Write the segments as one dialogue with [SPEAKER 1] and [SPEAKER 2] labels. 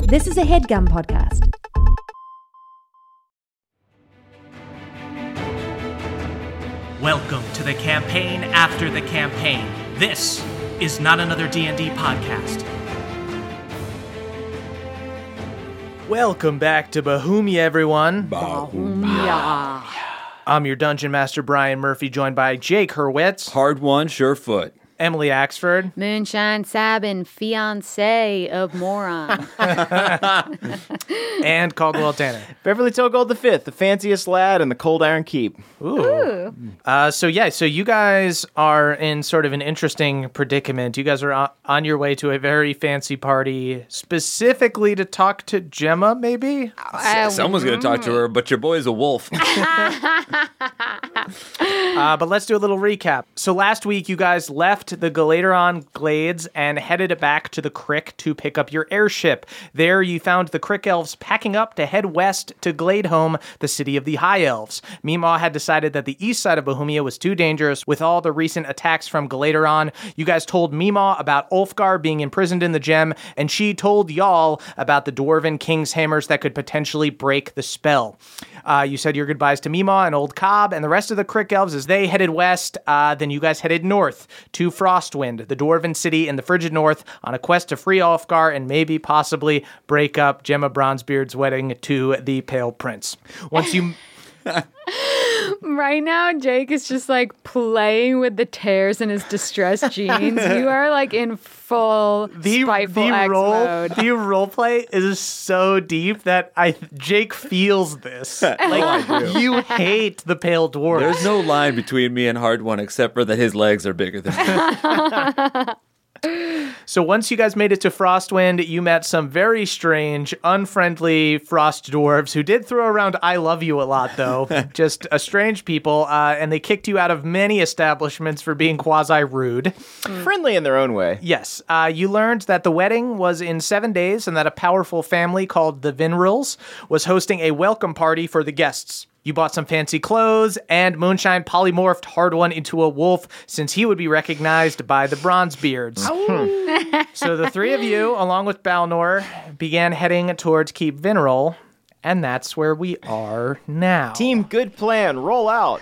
[SPEAKER 1] This is a HeadGum podcast.
[SPEAKER 2] Welcome to the campaign after the campaign. This is not another D&D podcast. Welcome back to Bohemia, everyone.
[SPEAKER 3] Bohemia.
[SPEAKER 2] I'm your Dungeon Master, Brian Murphy, joined by Jake Hurwitz.
[SPEAKER 3] Hard one, Surefoot.
[SPEAKER 2] Emily Axford.
[SPEAKER 4] Moonshine Sabin, fiancé of Moron.
[SPEAKER 2] And Caldwell Tanner.
[SPEAKER 5] Beverly Togold V, the fanciest lad in the Cold Iron Keep.
[SPEAKER 2] Ooh. So you guys are in sort of an interesting predicament. You guys are on your way to a very fancy party, specifically to talk to Gemma, maybe?
[SPEAKER 3] Someone's going to talk to her, but your boy's a wolf.
[SPEAKER 2] But let's do a little recap. So last week, you guys left the Galateron Glades and headed back to the Crick to pick up your airship. There, you found the Crick Elves packing up to head west to Gladeholm, the city of the High Elves. Meemaw had decided that the east side of Bohemia was too dangerous with all the recent attacks from Galateron. You guys told Meemaw about Ulfgar being imprisoned in the gem, and she told y'all about the Dwarven King's Hammers that could potentially break the spell. You said your goodbyes to Meemaw and Old Cobb and the rest of the Crick Elves as they headed west. Then you guys headed north to Frostwind, the Dwarven city in the frigid north, on a quest to free Ulfgar and maybe possibly break up Gemma Bronzebeard's wedding to the Pale Prince. Once you...
[SPEAKER 4] Right now, Jake is just like playing with the tears in his distressed jeans. You are like in full spiteful X mode.
[SPEAKER 2] The role play is so deep that Jake feels this. Like you hate the pale dwarf.
[SPEAKER 3] There's no line between me and Hard One except for that his legs are bigger than me.
[SPEAKER 2] So once you guys made it to Frostwind, you met some very strange, unfriendly frost dwarves who did throw around I love you a lot, though. Just strange people, and they kicked you out of many establishments for being quasi-rude.
[SPEAKER 5] Friendly in their own way.
[SPEAKER 2] Yes. You learned that the wedding was in 7 days and that a powerful family called the Vinrils was hosting a welcome party for the guests. You bought some fancy clothes, and Moonshine polymorphed Hard One into a wolf since he would be recognized by the Bronzebeards. So the three of you, along with Balnor, began heading towards Keep Vinrol, and that's where we are now.
[SPEAKER 5] Team, good plan. Roll out.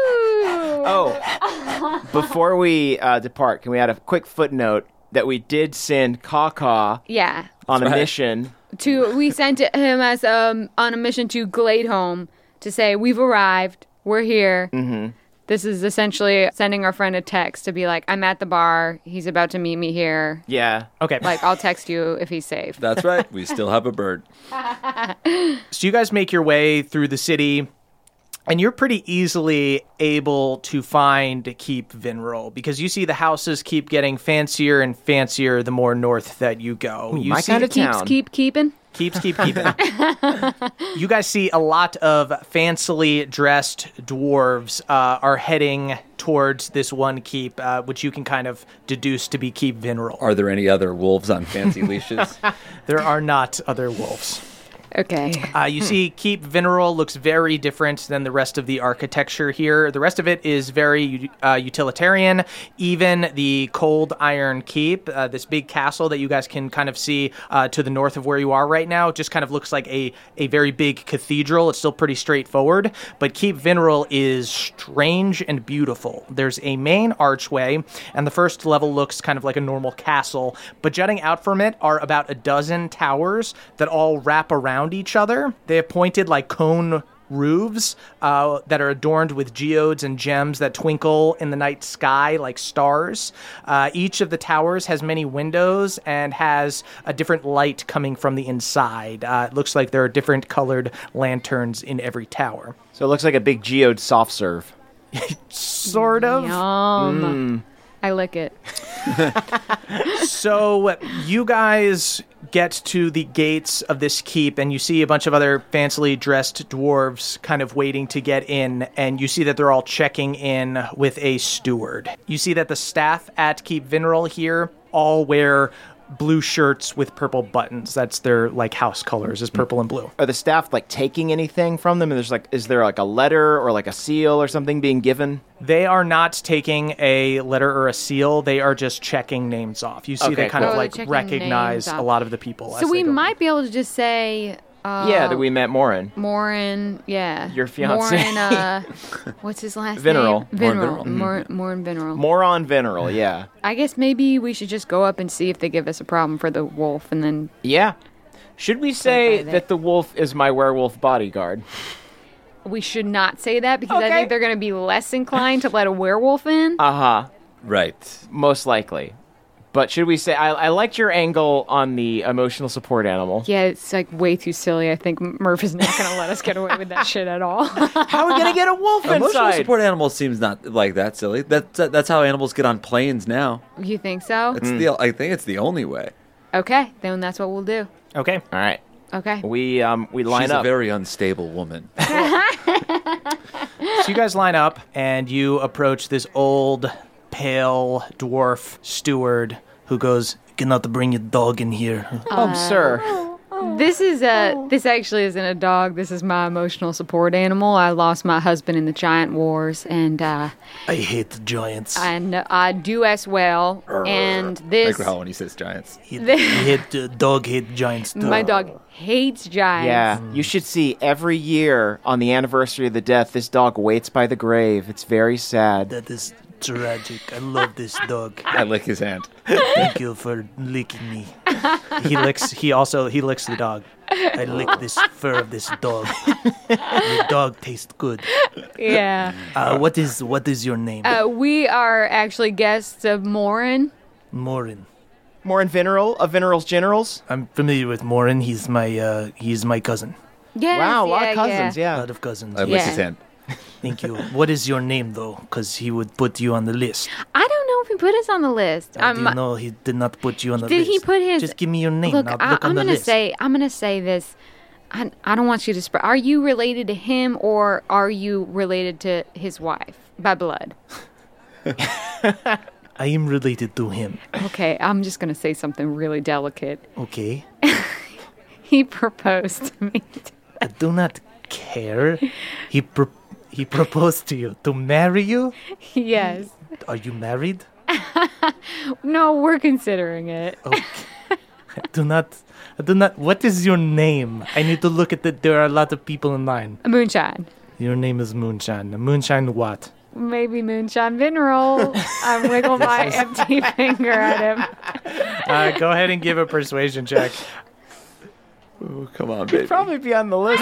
[SPEAKER 5] Oh, before we depart, can we add a quick footnote that we did send Kaka on a mission?
[SPEAKER 4] We sent him as on a mission to Gladeholm to say, we've arrived, we're here. Mm-hmm. This is essentially sending our friend a text to be like, I'm at the bar, he's about to meet me here.
[SPEAKER 5] Yeah.
[SPEAKER 2] Okay.
[SPEAKER 4] Like, I'll text you if he's safe.
[SPEAKER 3] That's right. We still have a bird.
[SPEAKER 2] So you guys make your way through the city, and you're pretty easily able to find Keep Vinrol because you see the houses keep getting fancier and fancier the more north that you go.
[SPEAKER 5] Ooh, my kind of town.
[SPEAKER 4] Keep keeping.
[SPEAKER 2] Keep keeping. You guys see a lot of fancily dressed dwarves are heading towards this one keep, which you can kind of deduce to be Keep Vinrol.
[SPEAKER 3] Are there any other wolves on fancy leashes?
[SPEAKER 2] There are not other wolves.
[SPEAKER 4] Okay.
[SPEAKER 2] You see, Keep Vinrol looks very different than the rest of the architecture here. The rest of it is very utilitarian. Even the Cold Iron Keep, this big castle that you guys can kind of see to the north of where you are right now, just kind of looks like a very big cathedral. It's still pretty straightforward. But Keep Vinrol is strange and beautiful. There's a main archway, and the first level looks kind of like a normal castle. But jutting out from it are about a dozen towers that all wrap around each other. They have pointed like cone roofs that are adorned with geodes and gems that twinkle in the night sky like stars. Each of the towers has many windows and has a different light coming from the inside. It looks like there are different colored lanterns in every tower.
[SPEAKER 5] So it looks like a big geode soft serve.
[SPEAKER 2] Sort of.
[SPEAKER 4] Yum. I lick it.
[SPEAKER 2] So you guys get to the gates of this keep, and you see a bunch of other fancily dressed dwarves kind of waiting to get in, and you see that they're all checking in with a steward. You see that the staff at Keep Vinrol here all wear blue shirts with purple buttons. That's their like house colors is purple and blue.
[SPEAKER 5] Are the staff like taking anything from them? And is there like a letter or like a seal or something being given?
[SPEAKER 2] They are not taking a letter or a seal. They are just checking names off. You see, they kind of like recognize a lot of the people.
[SPEAKER 4] So we might be able to just say,
[SPEAKER 5] that we met Morin.
[SPEAKER 4] Morin, yeah.
[SPEAKER 5] Your fiance.
[SPEAKER 4] Morin, what's his last
[SPEAKER 5] Veneral.
[SPEAKER 4] name? Veneral. Morin Veneral.
[SPEAKER 5] Moron Veneral, yeah.
[SPEAKER 4] I guess maybe we should just go up and see if they give us a problem for the wolf and then...
[SPEAKER 5] Yeah. Should we say that the wolf is my werewolf bodyguard?
[SPEAKER 4] We should not say that because I think they're going to be less inclined to let a werewolf in.
[SPEAKER 5] Uh-huh.
[SPEAKER 3] Right.
[SPEAKER 5] Most likely. But should we say, I liked your angle on the emotional support animal.
[SPEAKER 4] Yeah, it's like way too silly. I think Murph is not going to let us get away with that shit at all.
[SPEAKER 5] How are we going to get a wolf inside?
[SPEAKER 3] Emotional support animal seems not like that silly. That's how animals get on planes now.
[SPEAKER 4] You think so?
[SPEAKER 3] I think it's the only way.
[SPEAKER 4] Okay, then that's what we'll do.
[SPEAKER 2] Okay.
[SPEAKER 5] All right.
[SPEAKER 4] Okay.
[SPEAKER 5] We line
[SPEAKER 3] She's
[SPEAKER 5] up.
[SPEAKER 3] a very unstable woman.
[SPEAKER 2] So you guys line up, and you approach this old, pale dwarf steward who goes, "You cannot bring your dog in here."
[SPEAKER 5] Sir.
[SPEAKER 4] This actually isn't a dog. This is my emotional support animal. I lost my husband in the giant wars, and
[SPEAKER 2] I hate the giants.
[SPEAKER 4] and I do as well. And this,
[SPEAKER 3] Like how when he says giants.
[SPEAKER 2] Dog hate giants too.
[SPEAKER 4] my dog hates giants.
[SPEAKER 5] Yeah, you should see every year on the anniversary of the death, this dog waits by the grave. It's very sad.
[SPEAKER 2] That is tragic. I love this dog.
[SPEAKER 3] I lick his hand.
[SPEAKER 2] Thank you for licking me. He licks the dog. I lick this fur of this dog. The dog tastes good.
[SPEAKER 4] Yeah.
[SPEAKER 2] What is your name?
[SPEAKER 4] We are actually guests of Morin.
[SPEAKER 2] Morin.
[SPEAKER 5] Morin Veneral of Veneral's Generals.
[SPEAKER 2] I'm familiar with Morin. He's my cousin.
[SPEAKER 4] Yes,
[SPEAKER 5] Wow, a lot
[SPEAKER 4] yeah,
[SPEAKER 5] of cousins,
[SPEAKER 2] A
[SPEAKER 5] yeah.
[SPEAKER 2] lot of cousins.
[SPEAKER 3] I lick
[SPEAKER 4] Yeah.
[SPEAKER 3] his hand.
[SPEAKER 2] Thank you. What is your name though? Because he would put you on the list.
[SPEAKER 4] I don't know if he put us on the list.
[SPEAKER 2] Do you know he did not put you on the
[SPEAKER 4] Did
[SPEAKER 2] list?
[SPEAKER 4] he put his?
[SPEAKER 2] Just give me your name.
[SPEAKER 4] Look,
[SPEAKER 2] I'll look on
[SPEAKER 4] I'm
[SPEAKER 2] the
[SPEAKER 4] gonna
[SPEAKER 2] list.
[SPEAKER 4] say this. I don't want you to spread. Are you related to him or are you related to his wife by blood?
[SPEAKER 2] I am related to him.
[SPEAKER 4] Okay, I'm just gonna say something really delicate.
[SPEAKER 2] Okay.
[SPEAKER 4] He proposed to me.
[SPEAKER 2] I do not care. He proposed to you to marry you.
[SPEAKER 4] Yes.
[SPEAKER 2] Are you married?
[SPEAKER 4] No, we're considering it.
[SPEAKER 2] Okay. I do not. What is your name? I need to look at the. There are a lot of people in line.
[SPEAKER 4] Moonshine.
[SPEAKER 2] Your name is Moonshine. Moonshine what?
[SPEAKER 4] Maybe Moonshine Mineral. I wiggle my empty finger at him.
[SPEAKER 2] Go ahead and give a persuasion check.
[SPEAKER 3] Oh, come on, baby.
[SPEAKER 5] Probably be on the list.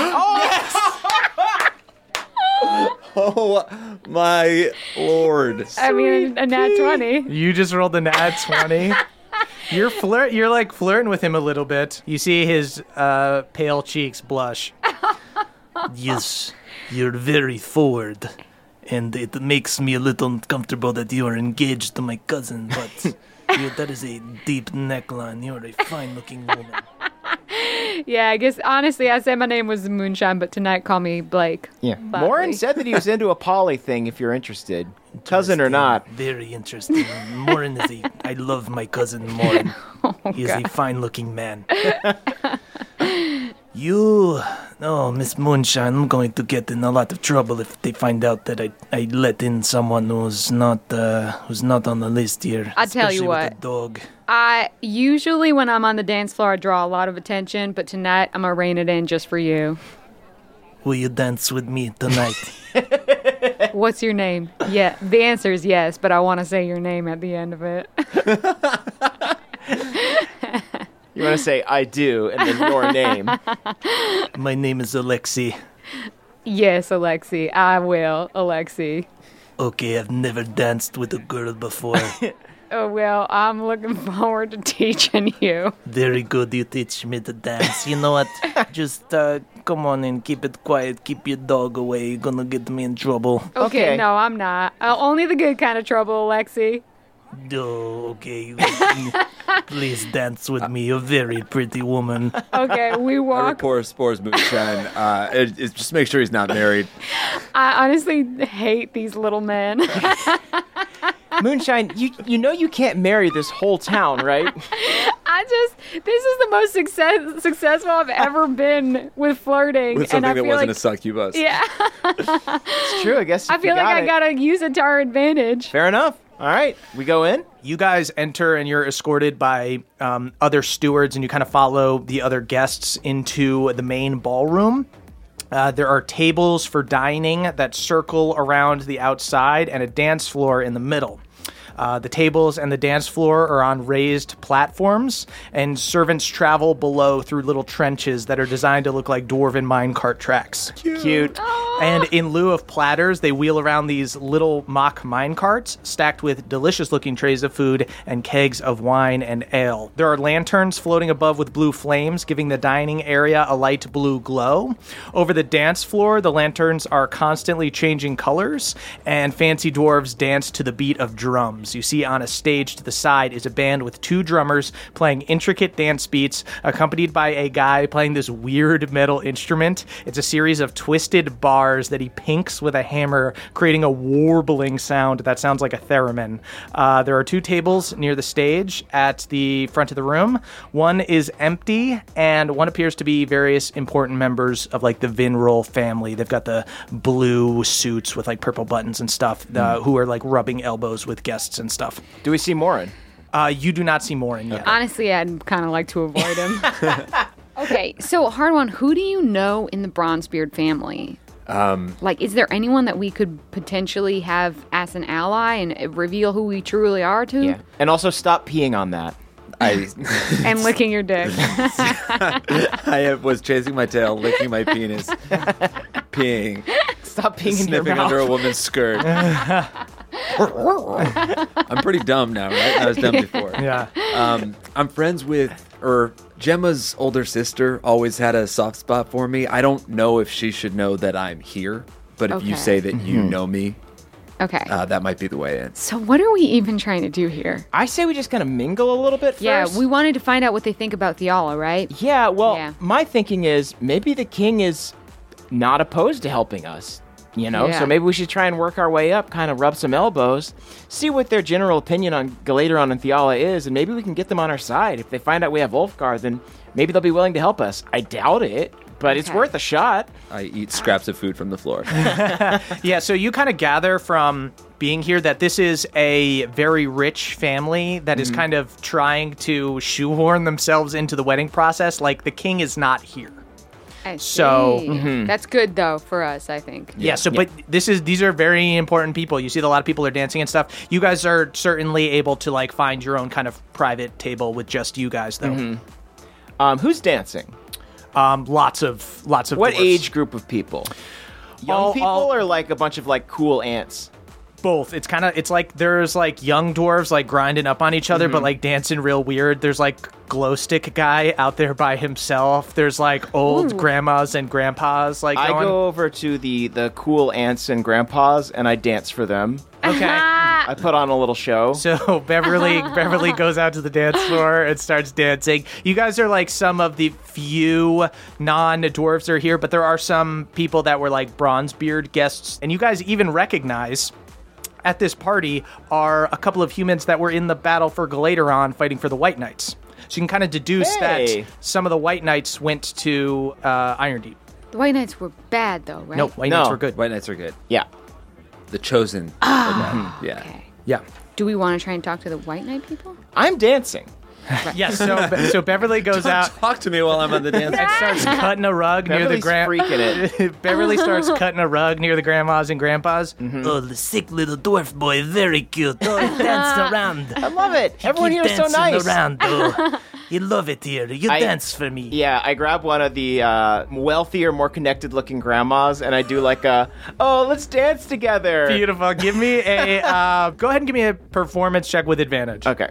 [SPEAKER 3] Oh, my lord.
[SPEAKER 4] I mean, a nat 20.
[SPEAKER 2] You just rolled a nat 20. You're like flirting with him a little bit. You see his pale cheeks blush. Yes, you're very forward, and it makes me a little uncomfortable that you are engaged to my cousin, but that is a deep neckline. You're a fine-looking woman.
[SPEAKER 4] Yeah, I guess, honestly, I said my name was Moonshine, but tonight call me Blake.
[SPEAKER 5] Yeah.
[SPEAKER 4] Lovely.
[SPEAKER 5] Morin said that he was into a poly thing if you're interested. Cousin or not.
[SPEAKER 2] Very interesting. Morin is I love my cousin Morin. He is a fine-looking man. Miss Moonshine, I'm going to get in a lot of trouble if they find out that I let in someone who's not on the list here.
[SPEAKER 4] I tell you
[SPEAKER 2] especially
[SPEAKER 4] what.
[SPEAKER 2] with a dog.
[SPEAKER 4] I usually, when I'm on the dance floor, I draw a lot of attention, but tonight I'm going to rein it in just for you.
[SPEAKER 2] Will you dance with me tonight?
[SPEAKER 4] What's your name? Yeah, the answer is yes, but I want to say your name at the end of it.
[SPEAKER 5] You want to say, I do, and then your name.
[SPEAKER 2] My name is Alexi.
[SPEAKER 4] Yes, Alexi. I will, Alexi.
[SPEAKER 2] Okay, I've never danced with a girl before.
[SPEAKER 4] Oh, well, I'm looking forward to teaching you.
[SPEAKER 2] Very good, you teach me to dance. You know what? Just come on and keep it quiet. Keep your dog away. You're gonna get me in trouble.
[SPEAKER 4] Okay. No, I'm not. Only the good kind of trouble, Alexi.
[SPEAKER 2] Oh, okay. Please dance with me. You're a very pretty woman.
[SPEAKER 4] Okay, we
[SPEAKER 3] I
[SPEAKER 4] walk.
[SPEAKER 3] pour spores moonshine. Just make sure he's not married.
[SPEAKER 4] I honestly hate these little men.
[SPEAKER 5] Moonshine, you know you can't marry this whole town, right?
[SPEAKER 4] This is the most successful I've ever been with flirting.
[SPEAKER 3] With something
[SPEAKER 4] and I
[SPEAKER 3] that
[SPEAKER 4] feel
[SPEAKER 3] wasn't
[SPEAKER 4] like,
[SPEAKER 3] a succubus.
[SPEAKER 4] Yeah.
[SPEAKER 5] It's true, I guess.
[SPEAKER 4] I feel like I gotta use it to our advantage.
[SPEAKER 5] Fair enough. All right, we go in.
[SPEAKER 2] You guys enter and you're escorted by other stewards, and you kind of follow the other guests into the main ballroom. There are tables for dining that circle around the outside and a dance floor in the middle. The tables and the dance floor are on raised platforms, and servants travel below through little trenches that are designed to look like dwarven minecart tracks.
[SPEAKER 5] Cute.
[SPEAKER 2] And in lieu of platters, they wheel around these little mock minecarts stacked with delicious-looking trays of food and kegs of wine and ale. There are lanterns floating above with blue flames, giving the dining area a light blue glow. Over the dance floor, the lanterns are constantly changing colors, and fancy dwarves dance to the beat of drums. You see on a stage to the side is a band with 2 drummers playing intricate dance beats, accompanied by a guy playing this weird metal instrument. It's a series of twisted bars that he pinks with a hammer, creating a warbling sound that sounds like a theremin. There are 2 tables near the stage at the front of the room. One is empty, and one appears to be various important members of like the Vinroll family. They've got the blue suits with like purple buttons and stuff, who are like rubbing elbows with guests and stuff.
[SPEAKER 5] Do we see Morin?
[SPEAKER 2] You do not see Morin yet.
[SPEAKER 4] Honestly, I'd kind of like to avoid him. Okay, so hard one. Who do you know in the Bronzebeard family? Like, is there anyone that we could potentially have as an ally and reveal who we truly are to?
[SPEAKER 5] Yeah. And also stop peeing on that.
[SPEAKER 4] And licking your dick.
[SPEAKER 3] I was chasing my tail, licking my penis, peeing.
[SPEAKER 5] Stop peeing in your
[SPEAKER 3] sniffing
[SPEAKER 5] mouth.
[SPEAKER 3] under a woman's skirt. I'm pretty dumb now, right? I was dumb before.
[SPEAKER 2] Yeah.
[SPEAKER 3] I'm friends with, Gemma's older sister always had a soft spot for me. I don't know if she should know that I'm here, but if you
[SPEAKER 4] Okay.
[SPEAKER 3] say that you know me,
[SPEAKER 4] Okay.
[SPEAKER 3] that might be the way in.
[SPEAKER 4] So what are we even trying to do here?
[SPEAKER 5] I say we just kind of mingle a little bit first.
[SPEAKER 4] Yeah, we wanted to find out what they think about Theala, right?
[SPEAKER 5] Yeah, well,
[SPEAKER 4] Yeah.
[SPEAKER 5] my thinking is maybe the king is not opposed to helping us, you know?
[SPEAKER 4] Yeah.
[SPEAKER 5] So maybe we should try and work our way up, kind of rub some elbows, see what their general opinion on Galateron and Theala is, and maybe we can get them on our side. If they find out we have Ulfgar, then maybe they'll be willing to help us. I doubt it, but it's
[SPEAKER 4] Okay.
[SPEAKER 5] worth a shot.
[SPEAKER 3] I eat scraps of food from the floor.
[SPEAKER 2] Yeah, so you kind of gather from being here that this is a very rich family that is kind of trying to shoehorn themselves into the wedding process. Like, the king is not here.
[SPEAKER 4] I
[SPEAKER 2] So-
[SPEAKER 4] see. That's good though for us, I think.
[SPEAKER 2] But these are very important people. You see that a lot of people are dancing and stuff. You guys are certainly able to like find your own kind of private table with just you guys though.
[SPEAKER 5] Who's dancing?
[SPEAKER 2] Lots of
[SPEAKER 5] What
[SPEAKER 2] dwarves.
[SPEAKER 5] age group of people? Young
[SPEAKER 2] All-
[SPEAKER 5] people
[SPEAKER 2] all-
[SPEAKER 5] or like a bunch of like cool ants?
[SPEAKER 2] Both. It's like there's like young dwarves like grinding up on each other, but like dancing real weird. There's like glow stick guy out there by himself. There's like old grandmas and grandpas like
[SPEAKER 5] I
[SPEAKER 2] going.
[SPEAKER 5] go over to the cool aunts and grandpas and I dance for them.
[SPEAKER 2] Okay.
[SPEAKER 5] I put on a little show.
[SPEAKER 2] So Beverly goes out to the dance floor and starts dancing. You guys are like some of the few non-dwarves are here, but there are some people that were like Bronzebeard guests, and you guys even recognize at this party are a couple of humans that were in the battle for Galateron fighting for the White Knights. So you can kind of deduce
[SPEAKER 5] Hey.
[SPEAKER 2] that some of the White Knights went to Irondeep.
[SPEAKER 4] The White Knights were bad though, right?
[SPEAKER 2] No, White
[SPEAKER 5] No.
[SPEAKER 2] Knights were good.
[SPEAKER 3] White Knights are good.
[SPEAKER 5] Yeah.
[SPEAKER 3] The chosen. are bad. Yeah.
[SPEAKER 4] Okay.
[SPEAKER 2] Yeah.
[SPEAKER 4] Do we want to try and talk to the White Knight people?
[SPEAKER 5] I'm dancing.
[SPEAKER 2] Yes. So Beverly goes out.
[SPEAKER 3] Talk to me while I'm on the dance
[SPEAKER 2] And
[SPEAKER 3] floor.
[SPEAKER 2] starts cutting a rug near the
[SPEAKER 5] Beverly's freaking
[SPEAKER 2] it. Beverly starts cutting a rug near the grandmas and grandpas.
[SPEAKER 6] Oh, the sick little dwarf boy, very cute. Oh, he danced around.
[SPEAKER 5] I love it. Everyone
[SPEAKER 6] Keep
[SPEAKER 5] here is so
[SPEAKER 6] dancing
[SPEAKER 5] nice.
[SPEAKER 6] around, oh. You love it here. You dance for me.
[SPEAKER 5] Yeah, I grab one of the wealthier, more connected-looking grandmas, and I do like a, oh, let's dance together.
[SPEAKER 2] Beautiful. Give me a. Go ahead and give me a performance check with advantage.
[SPEAKER 5] Okay.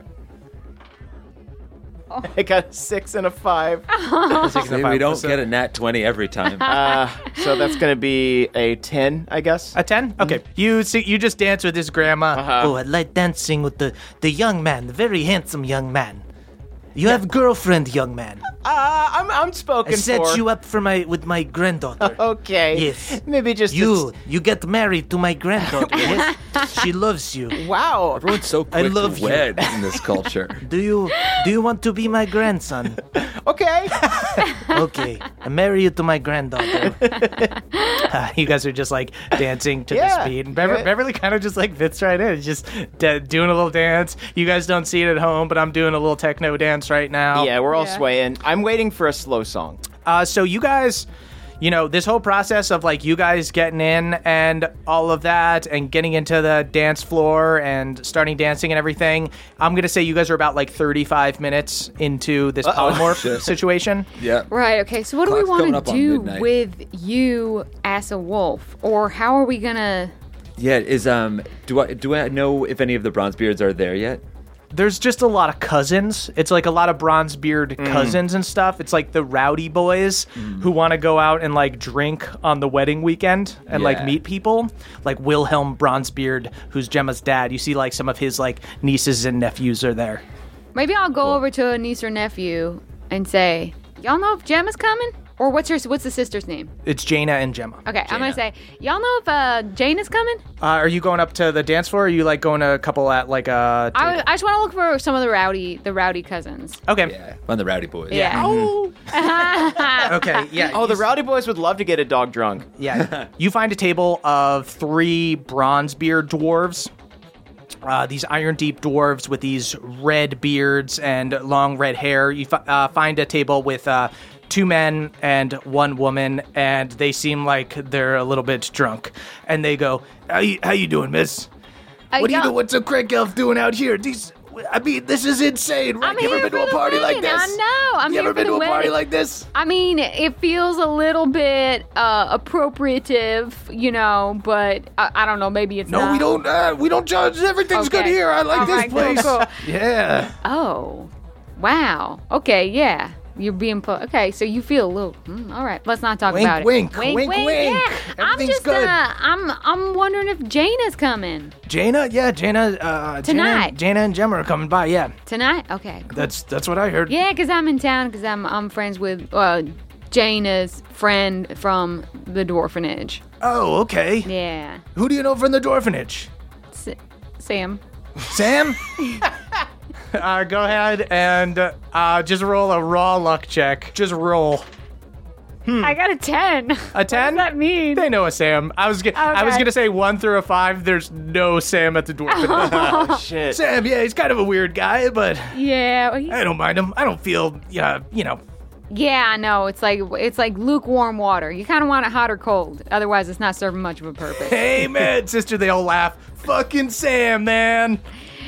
[SPEAKER 5] I got a 6 and a 5.
[SPEAKER 3] See, we don't get a nat 20 every time.
[SPEAKER 5] So that's going to be a 10, I guess.
[SPEAKER 2] A 10? Okay. You just dance with this grandma.
[SPEAKER 6] Oh, I like dancing with the young man, the very handsome young man. You have girlfriend, young man.
[SPEAKER 5] I'm spoken
[SPEAKER 6] I set
[SPEAKER 5] for.
[SPEAKER 6] you up with my granddaughter.
[SPEAKER 5] Okay.
[SPEAKER 6] Yes.
[SPEAKER 5] Maybe just
[SPEAKER 6] You get married to my granddaughter. Yes? She loves you.
[SPEAKER 5] Wow.
[SPEAKER 3] Everyone's so quick
[SPEAKER 6] love
[SPEAKER 3] to
[SPEAKER 6] you.
[SPEAKER 3] wed in this culture.
[SPEAKER 6] Do you want to be my grandson?
[SPEAKER 5] Okay.
[SPEAKER 6] Okay, I marry you to my granddaughter.
[SPEAKER 2] You guys are just like dancing to
[SPEAKER 5] Yeah.
[SPEAKER 2] the speed. And
[SPEAKER 5] Yeah.
[SPEAKER 2] Beverly kind of just like fits right in. Just doing a little dance. You guys don't see it at home, but I'm doing a little techno dance right now.
[SPEAKER 5] Yeah, we're all
[SPEAKER 4] Yeah.
[SPEAKER 5] swaying. I'm waiting for a slow song.
[SPEAKER 2] So you guys, this whole process of like you guys getting in and all of that and getting into the dance floor and starting dancing and everything, I'm going to say you guys are about like 35 minutes into this polymorph
[SPEAKER 3] Shit.
[SPEAKER 2] situation.
[SPEAKER 3] Yeah.
[SPEAKER 4] Right, okay, so what do we
[SPEAKER 3] Clock's coming
[SPEAKER 4] want to
[SPEAKER 3] up on
[SPEAKER 4] do
[SPEAKER 3] midnight.
[SPEAKER 4] with you as a wolf? Or how are we gonna...
[SPEAKER 3] Yeah, do I know if any of the Bronzebeards are there yet?
[SPEAKER 2] There's just a lot of cousins. It's like a lot of Bronzebeard cousins and stuff. It's like the rowdy boys who want to go out and like drink on the wedding weekend and like
[SPEAKER 3] Yeah.
[SPEAKER 2] meet people. Like Wilhelm Bronzebeard, who's Gemma's dad. You see like some of his like nieces and nephews are there.
[SPEAKER 4] Maybe I'll go over to a niece or nephew and say, y'all know if Gemma's coming? Or what's the sister's name?
[SPEAKER 2] It's Jaina and Gemma.
[SPEAKER 4] Okay, I'm gonna say, y'all know if Jane is coming?
[SPEAKER 2] Are you going up to the dance floor? Or are you like going to a couple at like a table?
[SPEAKER 4] I just want to look for some of the rowdy cousins.
[SPEAKER 2] Okay.
[SPEAKER 3] Yeah, one of the rowdy boys.
[SPEAKER 4] Yeah.
[SPEAKER 2] Okay. Yeah.
[SPEAKER 5] Oh, the Rowdy Boys would love to get a dog drunk.
[SPEAKER 2] Yeah. You find a table of 3 Bronzebeard dwarves. These Iron Deep dwarves with these red beards and long red hair. You find a table with 2 men and 1 woman, and they seem like they're a little bit drunk. And they go,
[SPEAKER 6] How you doing, miss? What do you
[SPEAKER 4] y'all-
[SPEAKER 6] do? What's a crack elf doing out here? This is insane, right?
[SPEAKER 4] I'm
[SPEAKER 6] You ever
[SPEAKER 4] here
[SPEAKER 6] been
[SPEAKER 4] for
[SPEAKER 6] to a
[SPEAKER 4] the
[SPEAKER 6] party like
[SPEAKER 4] wedding.
[SPEAKER 6] this?
[SPEAKER 4] I know. I'm
[SPEAKER 6] You
[SPEAKER 4] here
[SPEAKER 6] ever
[SPEAKER 4] for
[SPEAKER 6] been
[SPEAKER 4] the
[SPEAKER 6] to a party
[SPEAKER 4] wedding.
[SPEAKER 6] like this?
[SPEAKER 4] I mean, it feels a little bit appropriative, but I don't know. Maybe it's
[SPEAKER 6] No,
[SPEAKER 4] not.
[SPEAKER 6] we don't judge. Everything's good
[SPEAKER 4] Okay.
[SPEAKER 6] here. I like
[SPEAKER 4] All
[SPEAKER 6] this
[SPEAKER 4] right, cool,
[SPEAKER 6] place.
[SPEAKER 4] cool.
[SPEAKER 6] Yeah.
[SPEAKER 4] Oh, wow. Okay, yeah. You're being okay. So you feel a little. All right, let's not talk
[SPEAKER 6] Wink,
[SPEAKER 4] about it.
[SPEAKER 6] wink, wink, wink.
[SPEAKER 4] Yeah, I'm
[SPEAKER 6] Everything's
[SPEAKER 4] just
[SPEAKER 6] good.
[SPEAKER 4] I'm wondering if Jaina's coming
[SPEAKER 6] Jaina,
[SPEAKER 4] Tonight.
[SPEAKER 6] Jaina and Gemma are coming by. Yeah,
[SPEAKER 4] tonight. Okay, cool.
[SPEAKER 6] that's what I heard.
[SPEAKER 4] Yeah, because I'm in town because I'm friends with Jaina's friend from the Dwarfenage.
[SPEAKER 6] Oh, okay.
[SPEAKER 4] Yeah,
[SPEAKER 6] Who do you know from the Dwarfenage?
[SPEAKER 4] Sam.
[SPEAKER 6] Sam?
[SPEAKER 2] go ahead and just roll a raw luck check. Just roll.
[SPEAKER 4] I got a 10.
[SPEAKER 2] A 10?
[SPEAKER 4] What does that mean?
[SPEAKER 2] They know a Sam. I was gonna say 1 through a 5. There's no Sam at the dwarf.
[SPEAKER 5] Oh, shit.
[SPEAKER 6] Sam, yeah, he's kind of a weird guy, but
[SPEAKER 4] Yeah,
[SPEAKER 6] I don't mind him. I don't feel,
[SPEAKER 4] yeah, I know. It's like lukewarm water. You kind of want it hot or cold. Otherwise, it's not serving much of a purpose.
[SPEAKER 6] Hey, man, sister, they all laugh. Fucking Sam, man.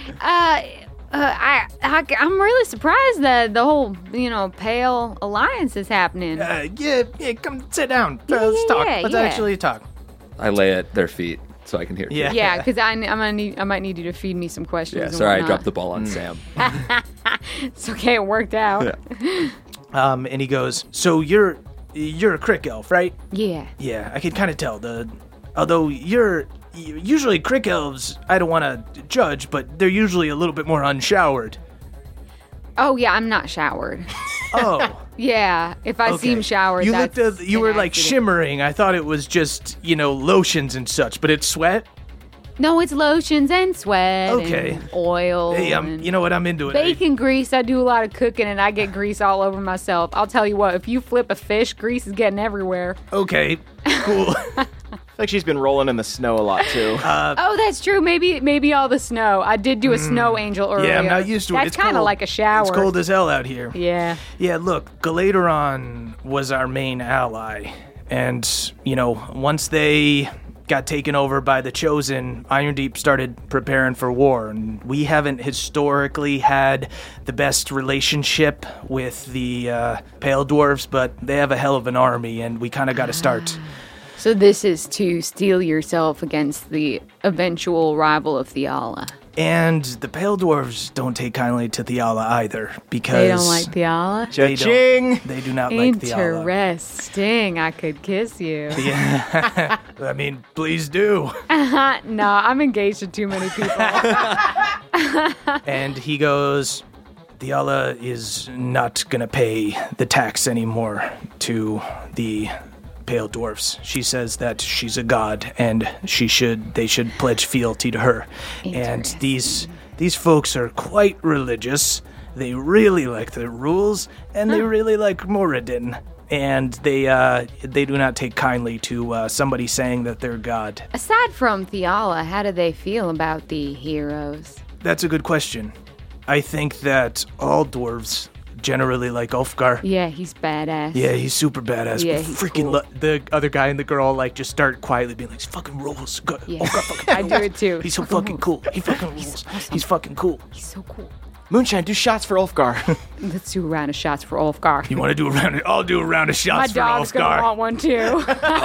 [SPEAKER 4] I'm really surprised that the whole, Pale Alliance is happening.
[SPEAKER 6] Yeah, come sit down.
[SPEAKER 4] Yeah,
[SPEAKER 6] Let's talk.
[SPEAKER 4] yeah,
[SPEAKER 6] Let's
[SPEAKER 4] yeah.
[SPEAKER 6] actually talk.
[SPEAKER 3] I lay at their feet so I can hear.
[SPEAKER 2] Yeah.
[SPEAKER 4] Yeah, because I might need you to feed me some questions.
[SPEAKER 3] Yeah.
[SPEAKER 4] and
[SPEAKER 3] Sorry, I
[SPEAKER 4] whatnot.
[SPEAKER 3] dropped the ball on Sam.
[SPEAKER 4] It's okay, it worked out.
[SPEAKER 2] And he goes, "So you're a crick elf, right?"
[SPEAKER 4] Yeah.
[SPEAKER 2] Yeah, I can kind of tell. Although usually crick elves, I don't want to judge, but they're usually a little bit more unshowered.
[SPEAKER 4] Oh yeah, I'm not showered.
[SPEAKER 2] Oh.
[SPEAKER 4] Yeah, if I
[SPEAKER 2] Okay.
[SPEAKER 4] seem showered,
[SPEAKER 2] You
[SPEAKER 4] that's
[SPEAKER 2] you were
[SPEAKER 4] an
[SPEAKER 2] like
[SPEAKER 4] accident.
[SPEAKER 2] shimmering. I thought it was just, lotions and such, but it's sweat.
[SPEAKER 4] No, it's lotions and sweat.
[SPEAKER 2] Okay.
[SPEAKER 4] And oil.
[SPEAKER 2] Hey,
[SPEAKER 4] and
[SPEAKER 2] you know what? I'm into it.
[SPEAKER 4] bacon grease. I do a lot of cooking and I get grease all over myself. I'll tell you what, if you flip a fish, grease is getting everywhere.
[SPEAKER 2] Okay, cool.
[SPEAKER 5] Like she's been rolling in the snow a lot too.
[SPEAKER 4] Oh, that's true. Maybe all the snow. I did do a snow angel earlier.
[SPEAKER 2] yeah, I'm not used to it.
[SPEAKER 4] That's
[SPEAKER 2] It's
[SPEAKER 4] kind of
[SPEAKER 2] cold.
[SPEAKER 4] like a shower.
[SPEAKER 2] It's cold as hell out here.
[SPEAKER 4] Yeah.
[SPEAKER 2] Yeah, look, Galateron was our main ally. And, once they got taken over by the Chosen, Iron Deep started preparing for war. And we haven't historically had the best relationship with the Pale Dwarves, but they have a hell of an army, and we kind of got to start.
[SPEAKER 4] So this is to steel yourself against the eventual rival of Theala.
[SPEAKER 2] And the Pale Dwarves don't take kindly to Theala either, because
[SPEAKER 4] They don't like Theala?
[SPEAKER 2] they don't-
[SPEAKER 5] Cha-ching!
[SPEAKER 2] They do not like Theala.
[SPEAKER 4] Interesting. I could kiss you.
[SPEAKER 2] Yeah. I mean, please do.
[SPEAKER 4] No, I'm engaged to too many people.
[SPEAKER 2] And he goes, Diala is not gonna pay the tax anymore to the Pale Dwarfs. She says that she's a god and they should pledge fealty to her. And these folks are quite religious. They really like their rules, and they really like Moradin. And they do not take kindly to somebody saying that they're god.
[SPEAKER 4] Aside from Theala, how do they feel about the heroes?
[SPEAKER 2] That's a good question. I think that all dwarves generally like Ulfgar.
[SPEAKER 4] Yeah, he's badass.
[SPEAKER 2] Yeah, he's super badass.
[SPEAKER 4] Yeah,
[SPEAKER 2] But
[SPEAKER 4] he's
[SPEAKER 2] freaking
[SPEAKER 4] cool.
[SPEAKER 2] the other guy and the girl like just start quietly being like, fucking rules.
[SPEAKER 4] Yeah.
[SPEAKER 2] Ulfgar fucking
[SPEAKER 4] I do it too.
[SPEAKER 2] He's so fucking cool. He fucking rules. He's fucking cool.
[SPEAKER 4] He's so cool.
[SPEAKER 5] Moonshine, do shots for Ulfgar.
[SPEAKER 4] Let's do a round of shots for Ulfgar.
[SPEAKER 2] You want to do a round? I'll do a round of
[SPEAKER 4] My
[SPEAKER 2] shots for
[SPEAKER 4] dog's gonna
[SPEAKER 2] Ulfgar.
[SPEAKER 4] want one too.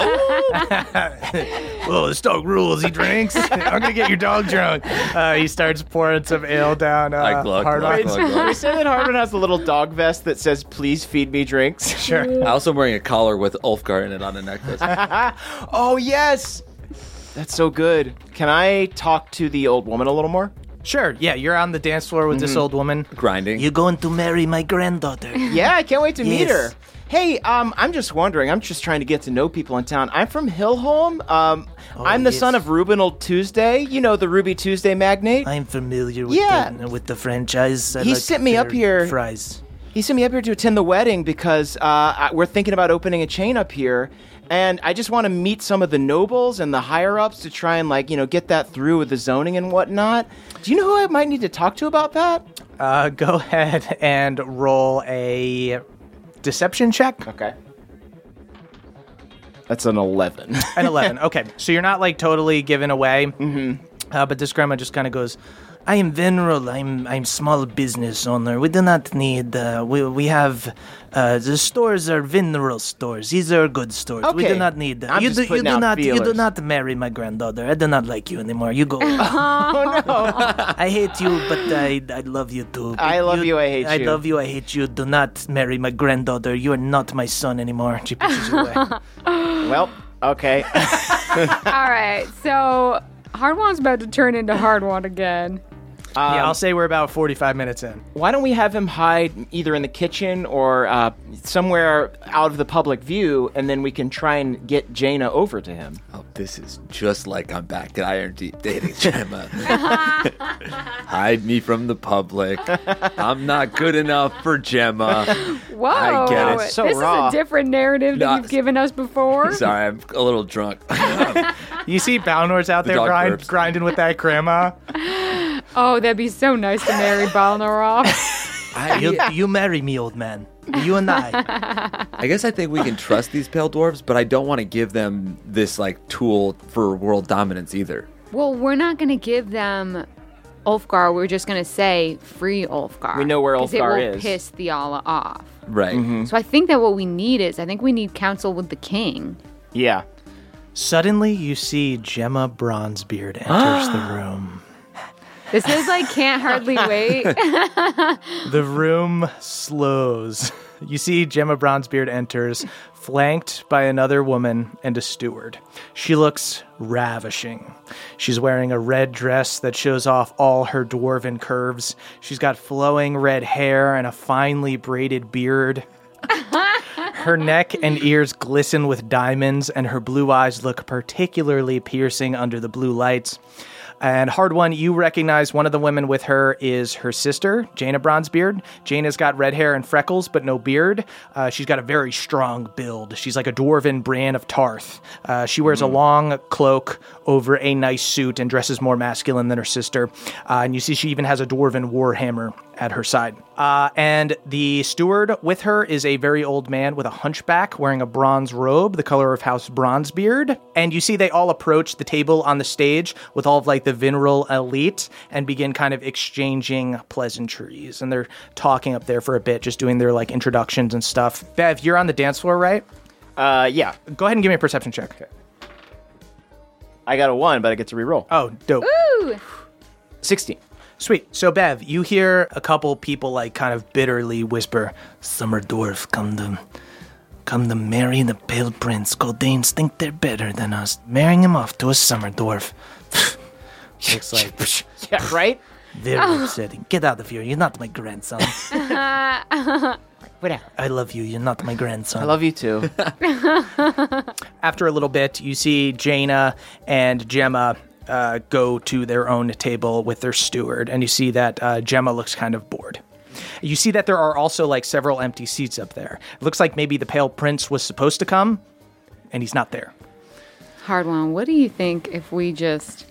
[SPEAKER 2] Oh, this dog rules. He drinks. I'm gonna get your dog drunk. He starts pouring some ale down.
[SPEAKER 3] I glug,
[SPEAKER 2] Hard
[SPEAKER 3] glug,
[SPEAKER 2] Rock.
[SPEAKER 3] glug, glug.
[SPEAKER 5] We say that Hardman has the little dog vest that says, please feed me drinks.
[SPEAKER 2] Sure.
[SPEAKER 3] I also am wearing a collar with Ulfgar in it on a necklace.
[SPEAKER 5] Oh, yes. That's so good. Can I talk to the old woman a little more?
[SPEAKER 2] Sure. Yeah, you're on the dance floor with this old woman.
[SPEAKER 3] Grinding.
[SPEAKER 6] You're going to marry my granddaughter.
[SPEAKER 5] Yeah, I can't wait to meet
[SPEAKER 6] Yes.
[SPEAKER 5] her. Hey, I'm just wondering. I'm just trying to get to know people in town. I'm from Hillholm. I'm the
[SPEAKER 6] yes.
[SPEAKER 5] son of Ruben Old Tuesday. You know, the Ruby Tuesday magnate.
[SPEAKER 6] I'm familiar with
[SPEAKER 5] Yeah.
[SPEAKER 6] with the franchise. I
[SPEAKER 5] He
[SPEAKER 6] like
[SPEAKER 5] sent me
[SPEAKER 6] their
[SPEAKER 5] up here.
[SPEAKER 6] Fries.
[SPEAKER 5] He sent me up here to attend the wedding because we're thinking about opening a chain up here. And I just want to meet some of the nobles and the higher-ups to try and, get that through with the zoning and whatnot. Do you know who I might need to talk to about that?
[SPEAKER 2] Go ahead and roll a deception check.
[SPEAKER 5] Okay. That's an 11.
[SPEAKER 2] An 11. Okay, so you're not like totally given away. Mm-hmm. But this grandma just kind of goes,
[SPEAKER 6] I am Veneral. I'm small business owner. We do not need. We have the stores are Veneral stores. These are good stores. We
[SPEAKER 5] Okay.
[SPEAKER 6] do not need.
[SPEAKER 5] I'm just putting out
[SPEAKER 6] You do
[SPEAKER 5] feelers.
[SPEAKER 6] not marry my granddaughter. I do not like you anymore. You go.
[SPEAKER 5] Oh, no.
[SPEAKER 6] I hate you, but I love you too.
[SPEAKER 5] I love you, I hate
[SPEAKER 6] I
[SPEAKER 5] you.
[SPEAKER 6] love you. I hate you. Do not marry my granddaughter. You are not my son anymore.
[SPEAKER 2] she pushes you away.
[SPEAKER 5] Well, okay.
[SPEAKER 4] All right, so Hardwan's about to turn into Hardwan again.
[SPEAKER 2] Yeah, I'll say we're about 45 minutes in.
[SPEAKER 5] Why don't we have him hide either in the kitchen or somewhere out of the public view, and then we can try and get Jaina over to him.
[SPEAKER 3] Oh, this is just like I'm back at Iron Deep dating Gemma. Hide me from the public. I'm not good enough for Gemma.
[SPEAKER 4] Whoa,
[SPEAKER 3] I get it.
[SPEAKER 5] So
[SPEAKER 4] this
[SPEAKER 5] raw.
[SPEAKER 4] is a different narrative than
[SPEAKER 3] No,
[SPEAKER 4] you've given us before.
[SPEAKER 3] Sorry, I'm a little drunk.
[SPEAKER 2] You see Balnor's out there
[SPEAKER 3] dog burps.
[SPEAKER 2] grinding with that grandma.
[SPEAKER 4] Oh, that'd be so nice to marry Balnor off.
[SPEAKER 6] You marry me, old man. You and I.
[SPEAKER 3] I guess I think we can trust these pale dwarves, but I don't want to give them this tool for world dominance either.
[SPEAKER 4] Well, we're not going to give them Ulfgar. We're just going to say free Ulfgar.
[SPEAKER 5] We know where
[SPEAKER 4] 'cause
[SPEAKER 5] Ulfgar
[SPEAKER 4] it will
[SPEAKER 5] is.
[SPEAKER 4] piss Theala off.
[SPEAKER 3] Right.
[SPEAKER 4] So I think that what we need we need counsel with the king.
[SPEAKER 5] Yeah.
[SPEAKER 2] Suddenly, you see Gemma Bronzebeard enters the room.
[SPEAKER 4] This is can't hardly wait.
[SPEAKER 2] The room slows. You see Gemma Bronzebeard enters, flanked by another woman and a steward. She looks ravishing. She's wearing a red dress that shows off all her dwarven curves. She's got flowing red hair and a finely braided beard. Her neck and ears glisten with diamonds, and her blue eyes look particularly piercing under the blue lights. And Hard One, you recognize one of the women with her is her sister, Jaina Bronzebeard. Jaina's got red hair and freckles, but no beard. She's got a very strong build. She's like a dwarven Bran of Tarth. She wears a long cloak over a nice suit and dresses more masculine than her sister. And you see she even has a dwarven warhammer at her side. And the steward with her is a very old man with a hunchback wearing a bronze robe, the color of House Bronzebeard. And you see they all approach the table on the stage with all of the Veneral elite and begin kind of exchanging pleasantries. And they're talking up there for a bit, just doing their introductions and stuff. Bev, you're on the dance floor, right?
[SPEAKER 5] Yeah.
[SPEAKER 2] Go ahead and give me a perception check.
[SPEAKER 5] I got a 1, but I get to reroll.
[SPEAKER 2] Oh, dope.
[SPEAKER 4] Ooh.
[SPEAKER 5] 16.
[SPEAKER 2] Sweet. So, Bev, you hear a couple people kind of bitterly whisper,
[SPEAKER 6] Summer dwarf come to marry the pale prince. Goldanes think they're better than us. Marrying him off to a summer dwarf.
[SPEAKER 2] looks like
[SPEAKER 5] Yeah, right?
[SPEAKER 6] Very upsetting. Get out of here. You're not my grandson.
[SPEAKER 5] Whatever.
[SPEAKER 6] I love you. You're not my grandson.
[SPEAKER 5] I love you too.
[SPEAKER 2] After a little bit, you see Jaina and Gemma go to their own table with their steward, and you see that Gemma looks kind of bored. You see that there are also like several empty seats up there. It looks like maybe the Pale Prince was supposed to come, and he's not there.
[SPEAKER 4] Hard one. What do you think if we just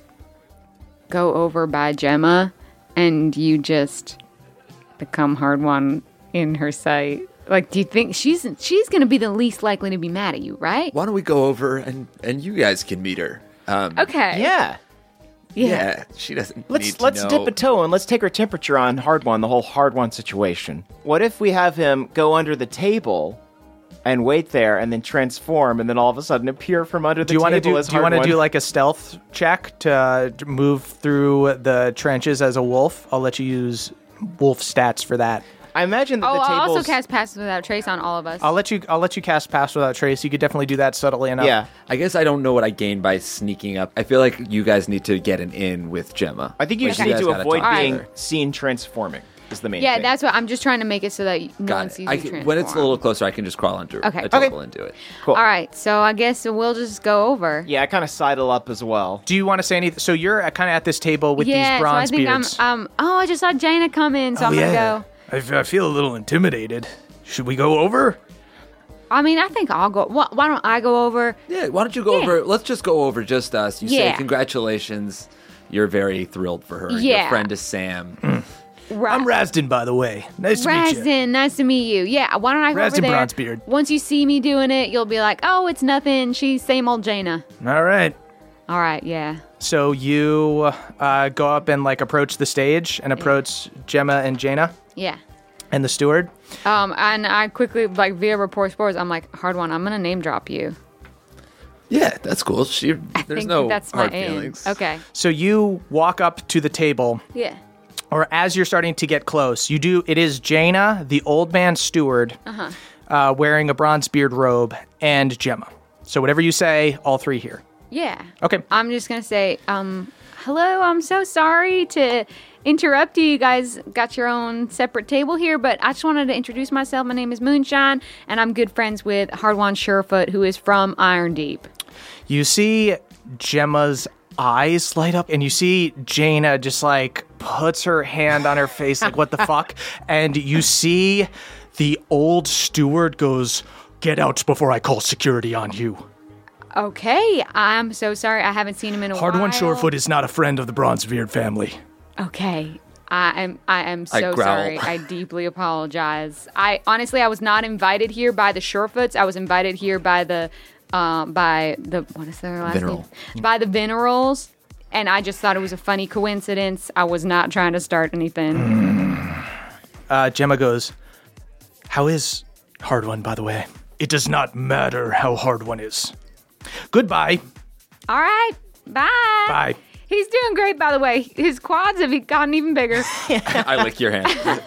[SPEAKER 4] go over by Gemma and you just become Hard one in her sight? Like, do you think she's going to be the least likely to be mad at you, right?
[SPEAKER 3] Why don't we go over and you guys can meet her?
[SPEAKER 4] Okay.
[SPEAKER 5] Yeah.
[SPEAKER 3] Yeah, she doesn't.
[SPEAKER 5] Let's
[SPEAKER 3] need to know.
[SPEAKER 5] dip a toe and let's take her temperature on Hard One, the whole Hard One situation. What if we have him go under the table and wait there and then transform and then all of a sudden appear from under the table as
[SPEAKER 2] Do you
[SPEAKER 5] Hard
[SPEAKER 2] want to
[SPEAKER 5] One?
[SPEAKER 2] do like a stealth check to move through the trenches as a wolf? I'll let you use wolf stats for that.
[SPEAKER 5] I imagine that
[SPEAKER 4] Oh,
[SPEAKER 5] the
[SPEAKER 4] I'll
[SPEAKER 5] tables...
[SPEAKER 4] also cast Pass Without Trace on all of us.
[SPEAKER 2] I'll let you cast Pass Without Trace. You could definitely do that subtly enough.
[SPEAKER 5] Yeah.
[SPEAKER 3] I guess I don't know what I gained by sneaking up. I feel like you guys need to get an in with Gemma.
[SPEAKER 5] I think you
[SPEAKER 3] Like,
[SPEAKER 5] just need
[SPEAKER 3] guys
[SPEAKER 5] to
[SPEAKER 3] gotta
[SPEAKER 5] avoid
[SPEAKER 3] talk to
[SPEAKER 5] being
[SPEAKER 3] her.
[SPEAKER 5] seen transforming is the main
[SPEAKER 4] yeah,
[SPEAKER 5] thing.
[SPEAKER 4] that's what I'm just trying to make it so that no one
[SPEAKER 3] Got
[SPEAKER 4] sees
[SPEAKER 3] it.
[SPEAKER 4] you transform.
[SPEAKER 3] When it's a little closer, I can just crawl under
[SPEAKER 4] Okay.
[SPEAKER 3] a table and do it.
[SPEAKER 5] cool.
[SPEAKER 4] All right, so I guess we'll just go over.
[SPEAKER 5] Yeah, I kind of sidle up as well.
[SPEAKER 2] Do you want to say anything? So you're kind of at this table with
[SPEAKER 4] Yeah,
[SPEAKER 2] these bronze
[SPEAKER 4] so I think
[SPEAKER 2] beards.
[SPEAKER 4] I just saw Jaina come in, so I'm going to go.
[SPEAKER 6] I feel a little intimidated. Should we go over?
[SPEAKER 4] I mean, I think I'll go. Why don't I go over?
[SPEAKER 3] Yeah, why don't you go
[SPEAKER 4] Yeah.
[SPEAKER 3] over? Let's just go over just us. You
[SPEAKER 4] Yeah.
[SPEAKER 3] say congratulations. You're very thrilled for her. And
[SPEAKER 4] Yeah.
[SPEAKER 3] Your friend is Sam.
[SPEAKER 6] I'm Razdan, by the way. Nice to meet you.
[SPEAKER 4] Razdan, nice to meet you. Yeah, why don't I go over
[SPEAKER 6] Razdan
[SPEAKER 4] there?
[SPEAKER 6] Bronzebeard.
[SPEAKER 4] Once you see me doing it, you'll be like, oh, it's nothing. She's same old Jaina.
[SPEAKER 6] All right.
[SPEAKER 4] All right, yeah.
[SPEAKER 2] So you go up and like approach the stage and approach Gemma and Jaina
[SPEAKER 4] Yeah.
[SPEAKER 2] and the steward.
[SPEAKER 4] And I quickly, like, via report sports, I'm like, Hard one, I'm going to name drop you.
[SPEAKER 3] Yeah, that's cool. There's
[SPEAKER 4] think
[SPEAKER 3] no
[SPEAKER 4] that's my
[SPEAKER 3] hard
[SPEAKER 4] aim.
[SPEAKER 3] feelings.
[SPEAKER 4] Okay.
[SPEAKER 2] So you walk up to the table,
[SPEAKER 4] Yeah.
[SPEAKER 2] or as you're starting to get close, you do. It is Jaina, the old man steward, wearing a bronze beard robe, and Gemma. So whatever you say, all three here.
[SPEAKER 4] Yeah.
[SPEAKER 2] Okay.
[SPEAKER 4] I'm just going to say, hello, I'm so sorry to interrupt you. You guys got your own separate table here, but I just wanted to introduce myself. My name is Moonshine, and I'm good friends with Hardwan Surefoot, who is from Iron Deep.
[SPEAKER 2] You see Gemma's eyes light up, and you see Jaina just like puts her hand on her face, like, what the fuck? And you see the old steward goes, "Get out before I call security on you."
[SPEAKER 4] Okay, I'm so sorry. I haven't seen him in a while.
[SPEAKER 6] Hardwan Shorefoot is not a friend of the Bronzebeard family.
[SPEAKER 4] Okay. I am so
[SPEAKER 3] growl.
[SPEAKER 4] sorry. I deeply apologize. I was not invited here by the Surefoots. I was invited here by the what is their last
[SPEAKER 3] Veneral.
[SPEAKER 4] name? By the Venerals. And I just thought it was a funny coincidence. I was not trying to start anything.
[SPEAKER 2] Gemma goes,
[SPEAKER 6] How is Hardwan, by the way? It does not matter how hard one is. Goodbye.
[SPEAKER 4] All right. Bye.
[SPEAKER 2] "Bye."
[SPEAKER 4] He's doing great, by the way. His quads have gotten even bigger.
[SPEAKER 3] I lick your hand.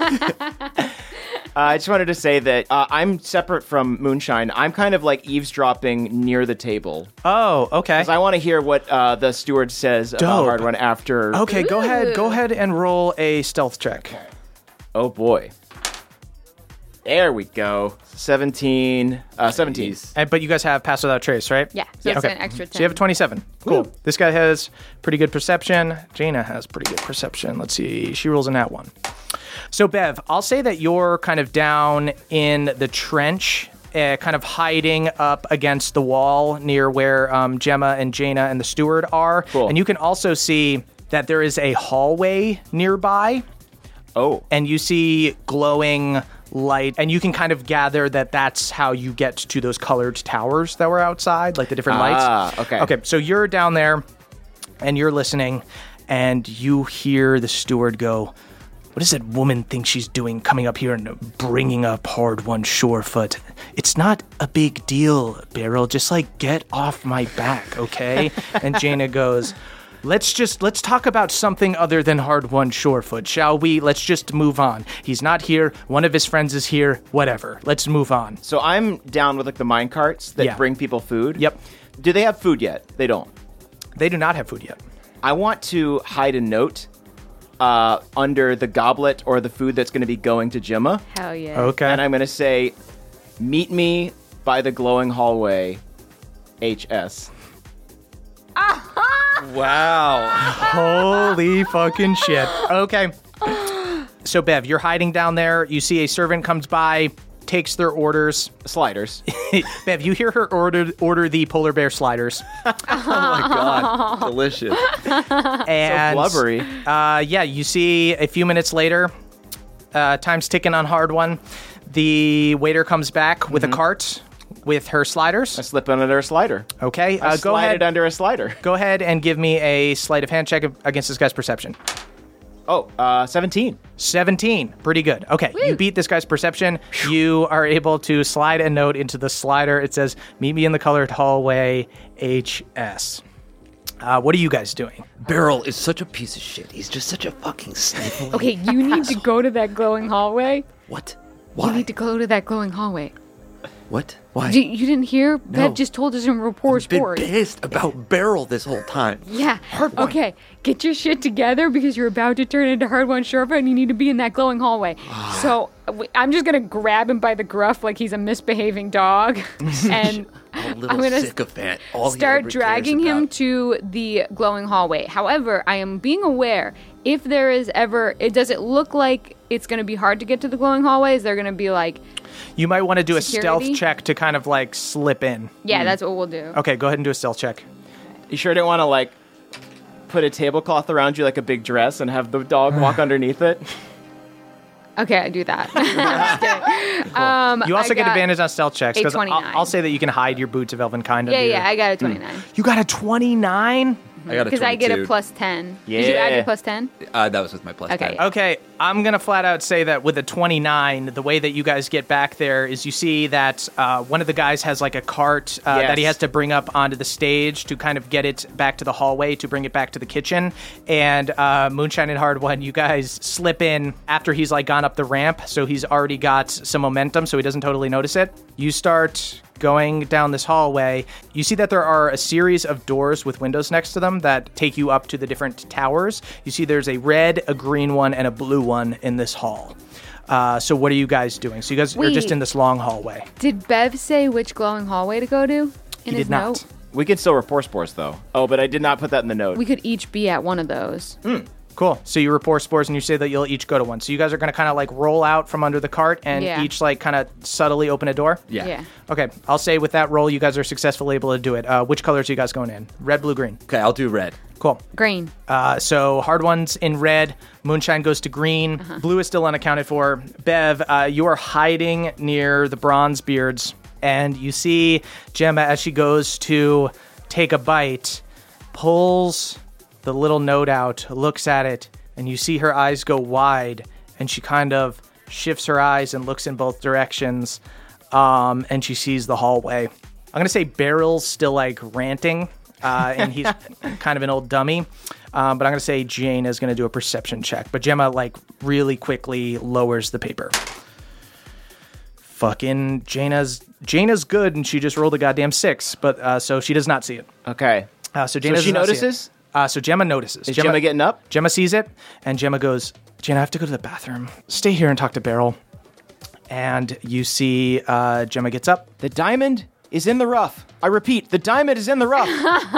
[SPEAKER 5] I just wanted to say that I'm separate from Moonshine. I'm kind of like eavesdropping near the table.
[SPEAKER 2] Oh, okay.
[SPEAKER 5] Because I want to hear what the steward says about
[SPEAKER 2] Dope.
[SPEAKER 5] Hard One after.
[SPEAKER 2] Okay, go
[SPEAKER 4] Ooh.
[SPEAKER 2] ahead and roll a stealth check.
[SPEAKER 5] Oh boy. There we go. 17.
[SPEAKER 2] But you guys have Pass Without Trace, right?
[SPEAKER 4] Yeah, so it's an extra 10.
[SPEAKER 2] So you have a 27. Cool. This guy has pretty good perception. Jaina has pretty good perception. Let's see. She rolls a nat 1. So, Bev, I'll say that you're kind of down in the trench, kind of hiding up against the wall near where Gemma and Jaina and the steward are.
[SPEAKER 5] Cool.
[SPEAKER 2] And you can also see that there is a hallway nearby,
[SPEAKER 5] Oh.
[SPEAKER 2] and you see glowing light, and you can kind of gather that that's how you get to those colored towers that were outside, like the different lights.
[SPEAKER 5] Okay.
[SPEAKER 2] Okay, so you're down there, and you're listening, and you hear the steward go, "What does that woman think she's doing coming up here and bringing up Hardwan Shorefoot? It's not a big deal, Beryl. Just, like, get off my back, okay?" And Jaina goes, Let's talk about something other than Hardwan Shorefoot, shall we? Let's just move on. He's not here. One of his friends is here. Whatever. Let's move on.
[SPEAKER 5] So I'm down with like the mine carts that
[SPEAKER 2] Yeah.
[SPEAKER 5] bring people food.
[SPEAKER 2] Yep.
[SPEAKER 5] Do they have food yet? They don't.
[SPEAKER 2] They do not have food yet.
[SPEAKER 5] I want to hide a note under the goblet or the food that's going to be going to Gemma.
[SPEAKER 4] Hell yeah.
[SPEAKER 2] Okay.
[SPEAKER 5] And I'm going to say, meet me by the glowing hallway, HS.
[SPEAKER 3] Wow.
[SPEAKER 2] Holy fucking shit. Okay. So, Bev, you're hiding down there. You see a servant comes by, takes their orders.
[SPEAKER 5] Sliders.
[SPEAKER 2] Bev, you hear her order the polar bear sliders.
[SPEAKER 3] Oh my god. Delicious.
[SPEAKER 2] And,
[SPEAKER 5] blubbery.
[SPEAKER 2] Yeah, you see a few minutes later, time's ticking on hard one. The waiter comes back with a cart with her sliders.
[SPEAKER 5] I slip under a slider.
[SPEAKER 2] Okay,
[SPEAKER 5] I
[SPEAKER 2] go
[SPEAKER 5] slide
[SPEAKER 2] ahead.
[SPEAKER 5] it under a slider.
[SPEAKER 2] Go ahead and give me a sleight of hand check against this guy's perception.
[SPEAKER 5] Oh, 17.
[SPEAKER 2] 17. Pretty good. Okay, you beat this guy's perception. You are able to slide a note into the slider. It says, meet me in the colored hallway, HS. What are you guys doing?
[SPEAKER 3] Beryl is such a piece of shit. He's just such a fucking sniffle.
[SPEAKER 4] Okay, you need to go to that glowing hallway.
[SPEAKER 3] What?
[SPEAKER 4] You
[SPEAKER 3] Why?
[SPEAKER 4] need to go to that glowing hallway.
[SPEAKER 3] What? Why?
[SPEAKER 4] You didn't hear? Bev just told us in Rapport
[SPEAKER 3] I've been
[SPEAKER 4] Sports.
[SPEAKER 3] pissed about Beryl this whole time.
[SPEAKER 4] Yeah. Okay, get your shit together because you're about to turn into Hard One Sherpa and you need to be in that glowing hallway. So I'm just going to grab him by the gruff like he's a misbehaving dog. And
[SPEAKER 3] A little
[SPEAKER 4] I'm going to
[SPEAKER 3] sycophant. All he
[SPEAKER 4] start
[SPEAKER 3] ever
[SPEAKER 4] dragging
[SPEAKER 3] cares
[SPEAKER 4] him
[SPEAKER 3] about.
[SPEAKER 4] to the glowing hallway. However, I am being aware if there is ever, does it look like it's going to be hard to get to the glowing hallway? Is there going to be like,
[SPEAKER 2] You might want to do a
[SPEAKER 4] Security?
[SPEAKER 2] stealth check to kind of like slip in.
[SPEAKER 4] yeah, that's what we'll do.
[SPEAKER 2] Okay, go ahead and do a stealth check.
[SPEAKER 5] You sure didn't want to, like, put a tablecloth around you like a big dress and have the dog walk underneath it?
[SPEAKER 4] Okay, I do that.
[SPEAKER 2] You also
[SPEAKER 4] I
[SPEAKER 2] get
[SPEAKER 4] got
[SPEAKER 2] advantage on stealth checks because
[SPEAKER 4] a 29.
[SPEAKER 2] I'll say that you can hide your boots of elven kind.
[SPEAKER 4] Yeah,
[SPEAKER 2] under
[SPEAKER 4] yeah,
[SPEAKER 2] your-
[SPEAKER 4] I got a 29.
[SPEAKER 2] You got a 29?
[SPEAKER 3] I got a
[SPEAKER 4] Because I get a
[SPEAKER 3] 22.
[SPEAKER 4] plus 10. Did you add
[SPEAKER 5] Yeah.
[SPEAKER 4] your plus 10?
[SPEAKER 3] That was with my plus
[SPEAKER 4] Okay.
[SPEAKER 3] 10.
[SPEAKER 2] Okay, I'm going to flat out say that with a 29, the way that you guys get back there is you see that one of the guys has like a cart that he
[SPEAKER 5] Yes.
[SPEAKER 2] has to bring up onto the stage to kind of get it back to the hallway to bring it back to the kitchen. And Moonshine and Hard One, you guys slip in after he's like gone up the ramp, so he's already got some momentum, so he doesn't totally notice it. You start going down this hallway. You see that there are a series of doors with windows next to them that take you up to the different towers. You see there's a red, a green one, and a blue one in this hall. So what are you guys doing? So you guys are just
[SPEAKER 4] Wait.
[SPEAKER 2] in this long hallway.
[SPEAKER 4] Did Bev say which glowing hallway to go to in
[SPEAKER 2] He
[SPEAKER 4] his
[SPEAKER 2] did not.
[SPEAKER 4] note?
[SPEAKER 5] We can still report sports, though. Oh, but I did not put that in the note.
[SPEAKER 4] We could each be at one of those.
[SPEAKER 2] Cool. So you report spores and you say that you'll each go to one. So you guys are going to kind of like roll out from under the cart and
[SPEAKER 4] Yeah.
[SPEAKER 2] each like kind of subtly open a door?
[SPEAKER 3] Yeah.
[SPEAKER 2] Okay. I'll say with that roll, you guys are successfully able to do it. Which colors are you guys going in? Red, blue, green.
[SPEAKER 3] Okay, I'll do red.
[SPEAKER 2] Cool.
[SPEAKER 4] Green.
[SPEAKER 2] So Hard One's in red, Moonshine goes to green, blue is still unaccounted for. Bev, you are hiding near the bronze beards, and you see Gemma as she goes to take a bite, pulls the little note out, looks at it, and you see her eyes go wide, and she kind of shifts her eyes and looks in both directions, and she sees the hallway. I'm going to say Beryl's still like ranting. And he's kind of an old dummy. But I'm going to say Jane is going to do a perception check. But Gemma, like, really quickly lowers the paper. Fucking Jaina's good, and she just rolled a goddamn 6. But so she does not see it.
[SPEAKER 5] Okay.
[SPEAKER 2] So Jaina
[SPEAKER 5] she
[SPEAKER 2] does not see it.
[SPEAKER 5] notices?
[SPEAKER 2] So Gemma notices.
[SPEAKER 5] Is Gemma getting up?
[SPEAKER 2] Gemma sees it, and Gemma goes, Jane, I have to go to the bathroom. Stay here and talk to Beryl. And you see Gemma gets up.
[SPEAKER 5] The diamond is in the rough. I repeat, the diamond is in the rough.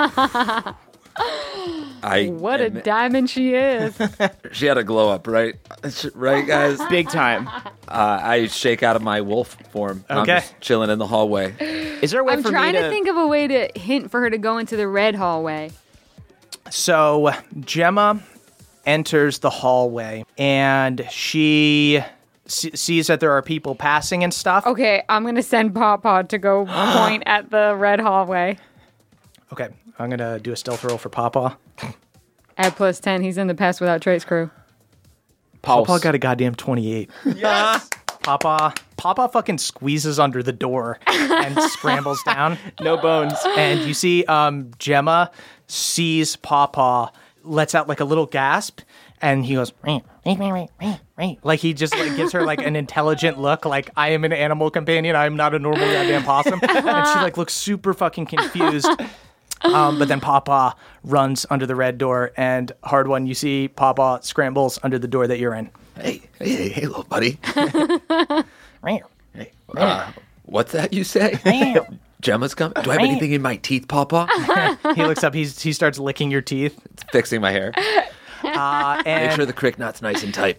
[SPEAKER 4] What a diamond she is.
[SPEAKER 3] She had a glow up, right? Right, guys?
[SPEAKER 5] Big time.
[SPEAKER 3] I shake out of my wolf form.
[SPEAKER 2] Okay.
[SPEAKER 3] I'm just chilling in the hallway.
[SPEAKER 5] Is there a way
[SPEAKER 4] I'm
[SPEAKER 5] for
[SPEAKER 4] trying
[SPEAKER 5] me
[SPEAKER 4] to think of a way to hint for her to go into the red hallway.
[SPEAKER 2] So Gemma enters the hallway, and she sees that there are people passing and stuff.
[SPEAKER 4] Okay, I'm going to send Pawpaw to go point at the red hallway.
[SPEAKER 2] Okay, I'm going to do a stealth roll for Pawpaw.
[SPEAKER 4] At plus 10, he's in the Pass Without Trace crew.
[SPEAKER 2] Pawpaw got a goddamn 28. Yes! Pawpaw fucking squeezes under the door and scrambles down.
[SPEAKER 5] No bones.
[SPEAKER 2] And you see Gemma sees Pawpaw, lets out like a little gasp, and he goes, "Ree, ree, ree, ree, ree, ree." Like he just like gives her like an intelligent look, like I am an animal companion, I am not a normal goddamn possum. And she like looks super fucking confused. But then Pawpaw runs under the red door, and Hard One, you see Pawpaw scrambles under the door that you're in.
[SPEAKER 3] Hey, little buddy.
[SPEAKER 2] Right.
[SPEAKER 3] Hey, what's that you say? Gemma's coming. Do I have anything in my teeth, Pawpaw?
[SPEAKER 2] He looks up. He starts licking your teeth.
[SPEAKER 3] It's fixing my hair.
[SPEAKER 2] And
[SPEAKER 3] Make sure the crick knot's nice and tight,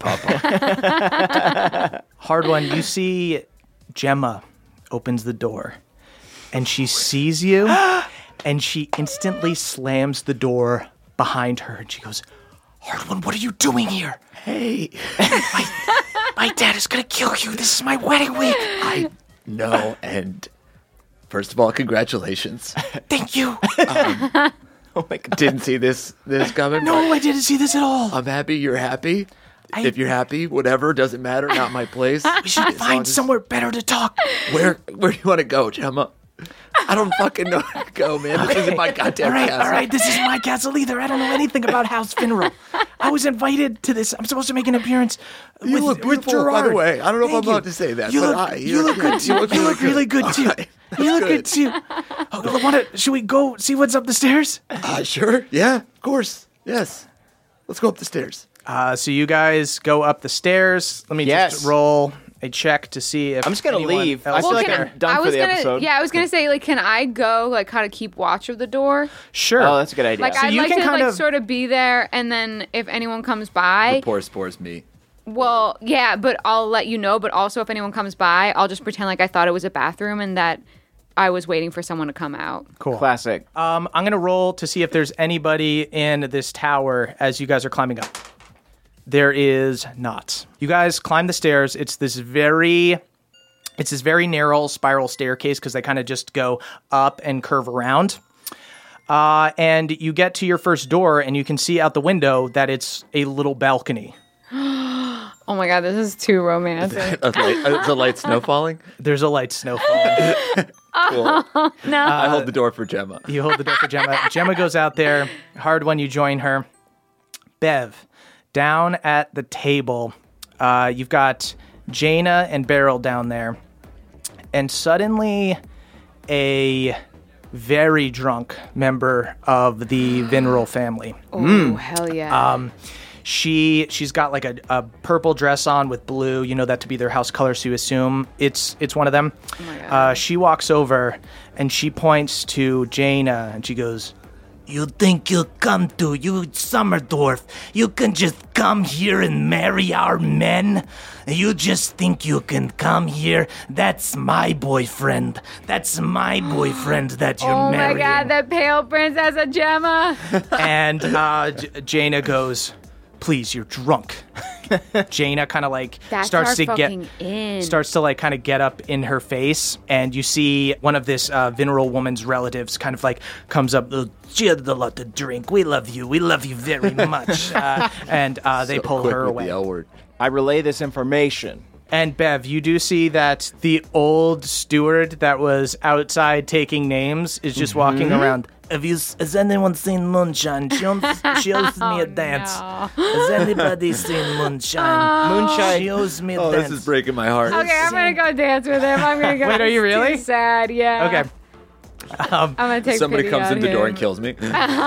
[SPEAKER 3] Pawpaw.
[SPEAKER 2] Hard One, you see Gemma opens the door, and she sees you, and she instantly slams the door behind her, and she goes, Hard One, what are you doing here?
[SPEAKER 3] Hey.
[SPEAKER 2] My dad is going to kill you. This is my wedding week.
[SPEAKER 3] I know, and first of all, congratulations.
[SPEAKER 2] Thank you.
[SPEAKER 5] Oh my God.
[SPEAKER 3] Didn't see this coming.
[SPEAKER 2] No, I didn't see this at all.
[SPEAKER 3] I'm happy you're happy. If you're happy, whatever, doesn't matter. Not my place.
[SPEAKER 2] We should find somewhere better to talk.
[SPEAKER 3] Where do you want to go, Gemma? I don't fucking know where to go, man. This isn't my goddamn castle.
[SPEAKER 2] All right, this isn't my castle either. I don't know anything about House Finral. I was invited to this. I'm supposed to make an appearance
[SPEAKER 3] You look
[SPEAKER 2] with
[SPEAKER 3] beautiful,
[SPEAKER 2] Gerard.
[SPEAKER 3] by the way. I don't know if
[SPEAKER 2] Thank
[SPEAKER 3] I'm allowed
[SPEAKER 2] you.
[SPEAKER 3] to say that,
[SPEAKER 2] You
[SPEAKER 3] but
[SPEAKER 2] look good too. You look really good too.
[SPEAKER 3] All right.
[SPEAKER 2] You look good
[SPEAKER 3] That's
[SPEAKER 2] too. Should we go see what's up the stairs?
[SPEAKER 3] Sure. Yeah, of course. Yes. Let's go up the stairs.
[SPEAKER 2] So you guys go up the stairs. Let me just roll a check to see if
[SPEAKER 5] I'm just gonna
[SPEAKER 2] anyone
[SPEAKER 5] leave.
[SPEAKER 2] else
[SPEAKER 5] I feel like
[SPEAKER 2] is
[SPEAKER 5] I'm
[SPEAKER 2] there.
[SPEAKER 5] done for the episode.
[SPEAKER 4] Yeah, I was gonna say, like, can I go, like, kind of keep watch of the door?
[SPEAKER 2] Sure.
[SPEAKER 5] Oh, that's a good idea.
[SPEAKER 4] Like,
[SPEAKER 2] So
[SPEAKER 4] I'd
[SPEAKER 2] you
[SPEAKER 4] like
[SPEAKER 2] can
[SPEAKER 4] to,
[SPEAKER 2] kind
[SPEAKER 4] like,
[SPEAKER 2] of-
[SPEAKER 4] sort of be there, and then if anyone comes by,
[SPEAKER 3] Poor spores me.
[SPEAKER 4] well, yeah, but I'll let you know. But also, if anyone comes by, I'll just pretend like I thought it was a bathroom and that I was waiting for someone to come out.
[SPEAKER 2] Cool.
[SPEAKER 5] Classic.
[SPEAKER 2] I'm gonna roll to see if there's anybody in this tower as you guys are climbing up. There is not. You guys climb the stairs. It's this very narrow spiral staircase because they kind of just go up and curve around. And you get to your first door, and you can see out the window that it's a little balcony.
[SPEAKER 4] Oh my god, this is too romantic.
[SPEAKER 3] The light snow falling?
[SPEAKER 2] There's a light snow falling.
[SPEAKER 3] Cool.
[SPEAKER 4] No.
[SPEAKER 3] I hold the door for Gemma.
[SPEAKER 2] You hold the door for Gemma. Gemma goes out there. Hard One, you join her. Bev, down at the table, you've got Jaina and Beryl down there. And suddenly, a very drunk member of the Vinral family.
[SPEAKER 4] Oh, hell yeah.
[SPEAKER 2] She's got like a purple dress on with blue. You know that to be their house color, so you assume it's one of them.
[SPEAKER 4] Oh my God.
[SPEAKER 2] She walks over and she points to Jaina and she goes,
[SPEAKER 6] You think you'll come to, you Summerdorf. You can just come here and marry our men? You just think you can come here? That's my boyfriend. That's my boyfriend that you're
[SPEAKER 4] Oh my
[SPEAKER 6] marrying.
[SPEAKER 4] god, the pale princess of Gemma.
[SPEAKER 2] and Jaina goes, please, you're drunk. Jaina kind of like
[SPEAKER 4] That's
[SPEAKER 2] starts
[SPEAKER 4] our
[SPEAKER 2] to
[SPEAKER 4] fucking in.
[SPEAKER 2] starts to like kind of get up in her face, and you see one of this Vinral woman's relatives kind of like comes up.
[SPEAKER 6] She had a lot to drink. We love you. We love you very much.
[SPEAKER 2] And they
[SPEAKER 3] So
[SPEAKER 2] pull
[SPEAKER 3] quick
[SPEAKER 2] her
[SPEAKER 3] with
[SPEAKER 2] away.
[SPEAKER 3] the L word.
[SPEAKER 5] I relay this information.
[SPEAKER 2] And Bev, you do see that the old steward that was outside taking names is just walking around.
[SPEAKER 6] Has anyone seen Moonshine? She owes me a dance.
[SPEAKER 4] No.
[SPEAKER 6] Has anybody seen Moonshine?
[SPEAKER 5] Moonshine.
[SPEAKER 6] She owes me a
[SPEAKER 3] Oh,
[SPEAKER 6] dance.
[SPEAKER 3] this is breaking my heart.
[SPEAKER 4] Okay, I'm gonna go dance with him. I'm gonna go.
[SPEAKER 2] Wait, are you
[SPEAKER 4] It's too
[SPEAKER 2] really?
[SPEAKER 4] sad, yeah.
[SPEAKER 2] Okay.
[SPEAKER 4] I'm gonna take
[SPEAKER 3] Somebody
[SPEAKER 4] pity
[SPEAKER 3] comes
[SPEAKER 4] on
[SPEAKER 3] in the door
[SPEAKER 4] him.
[SPEAKER 3] and kills me.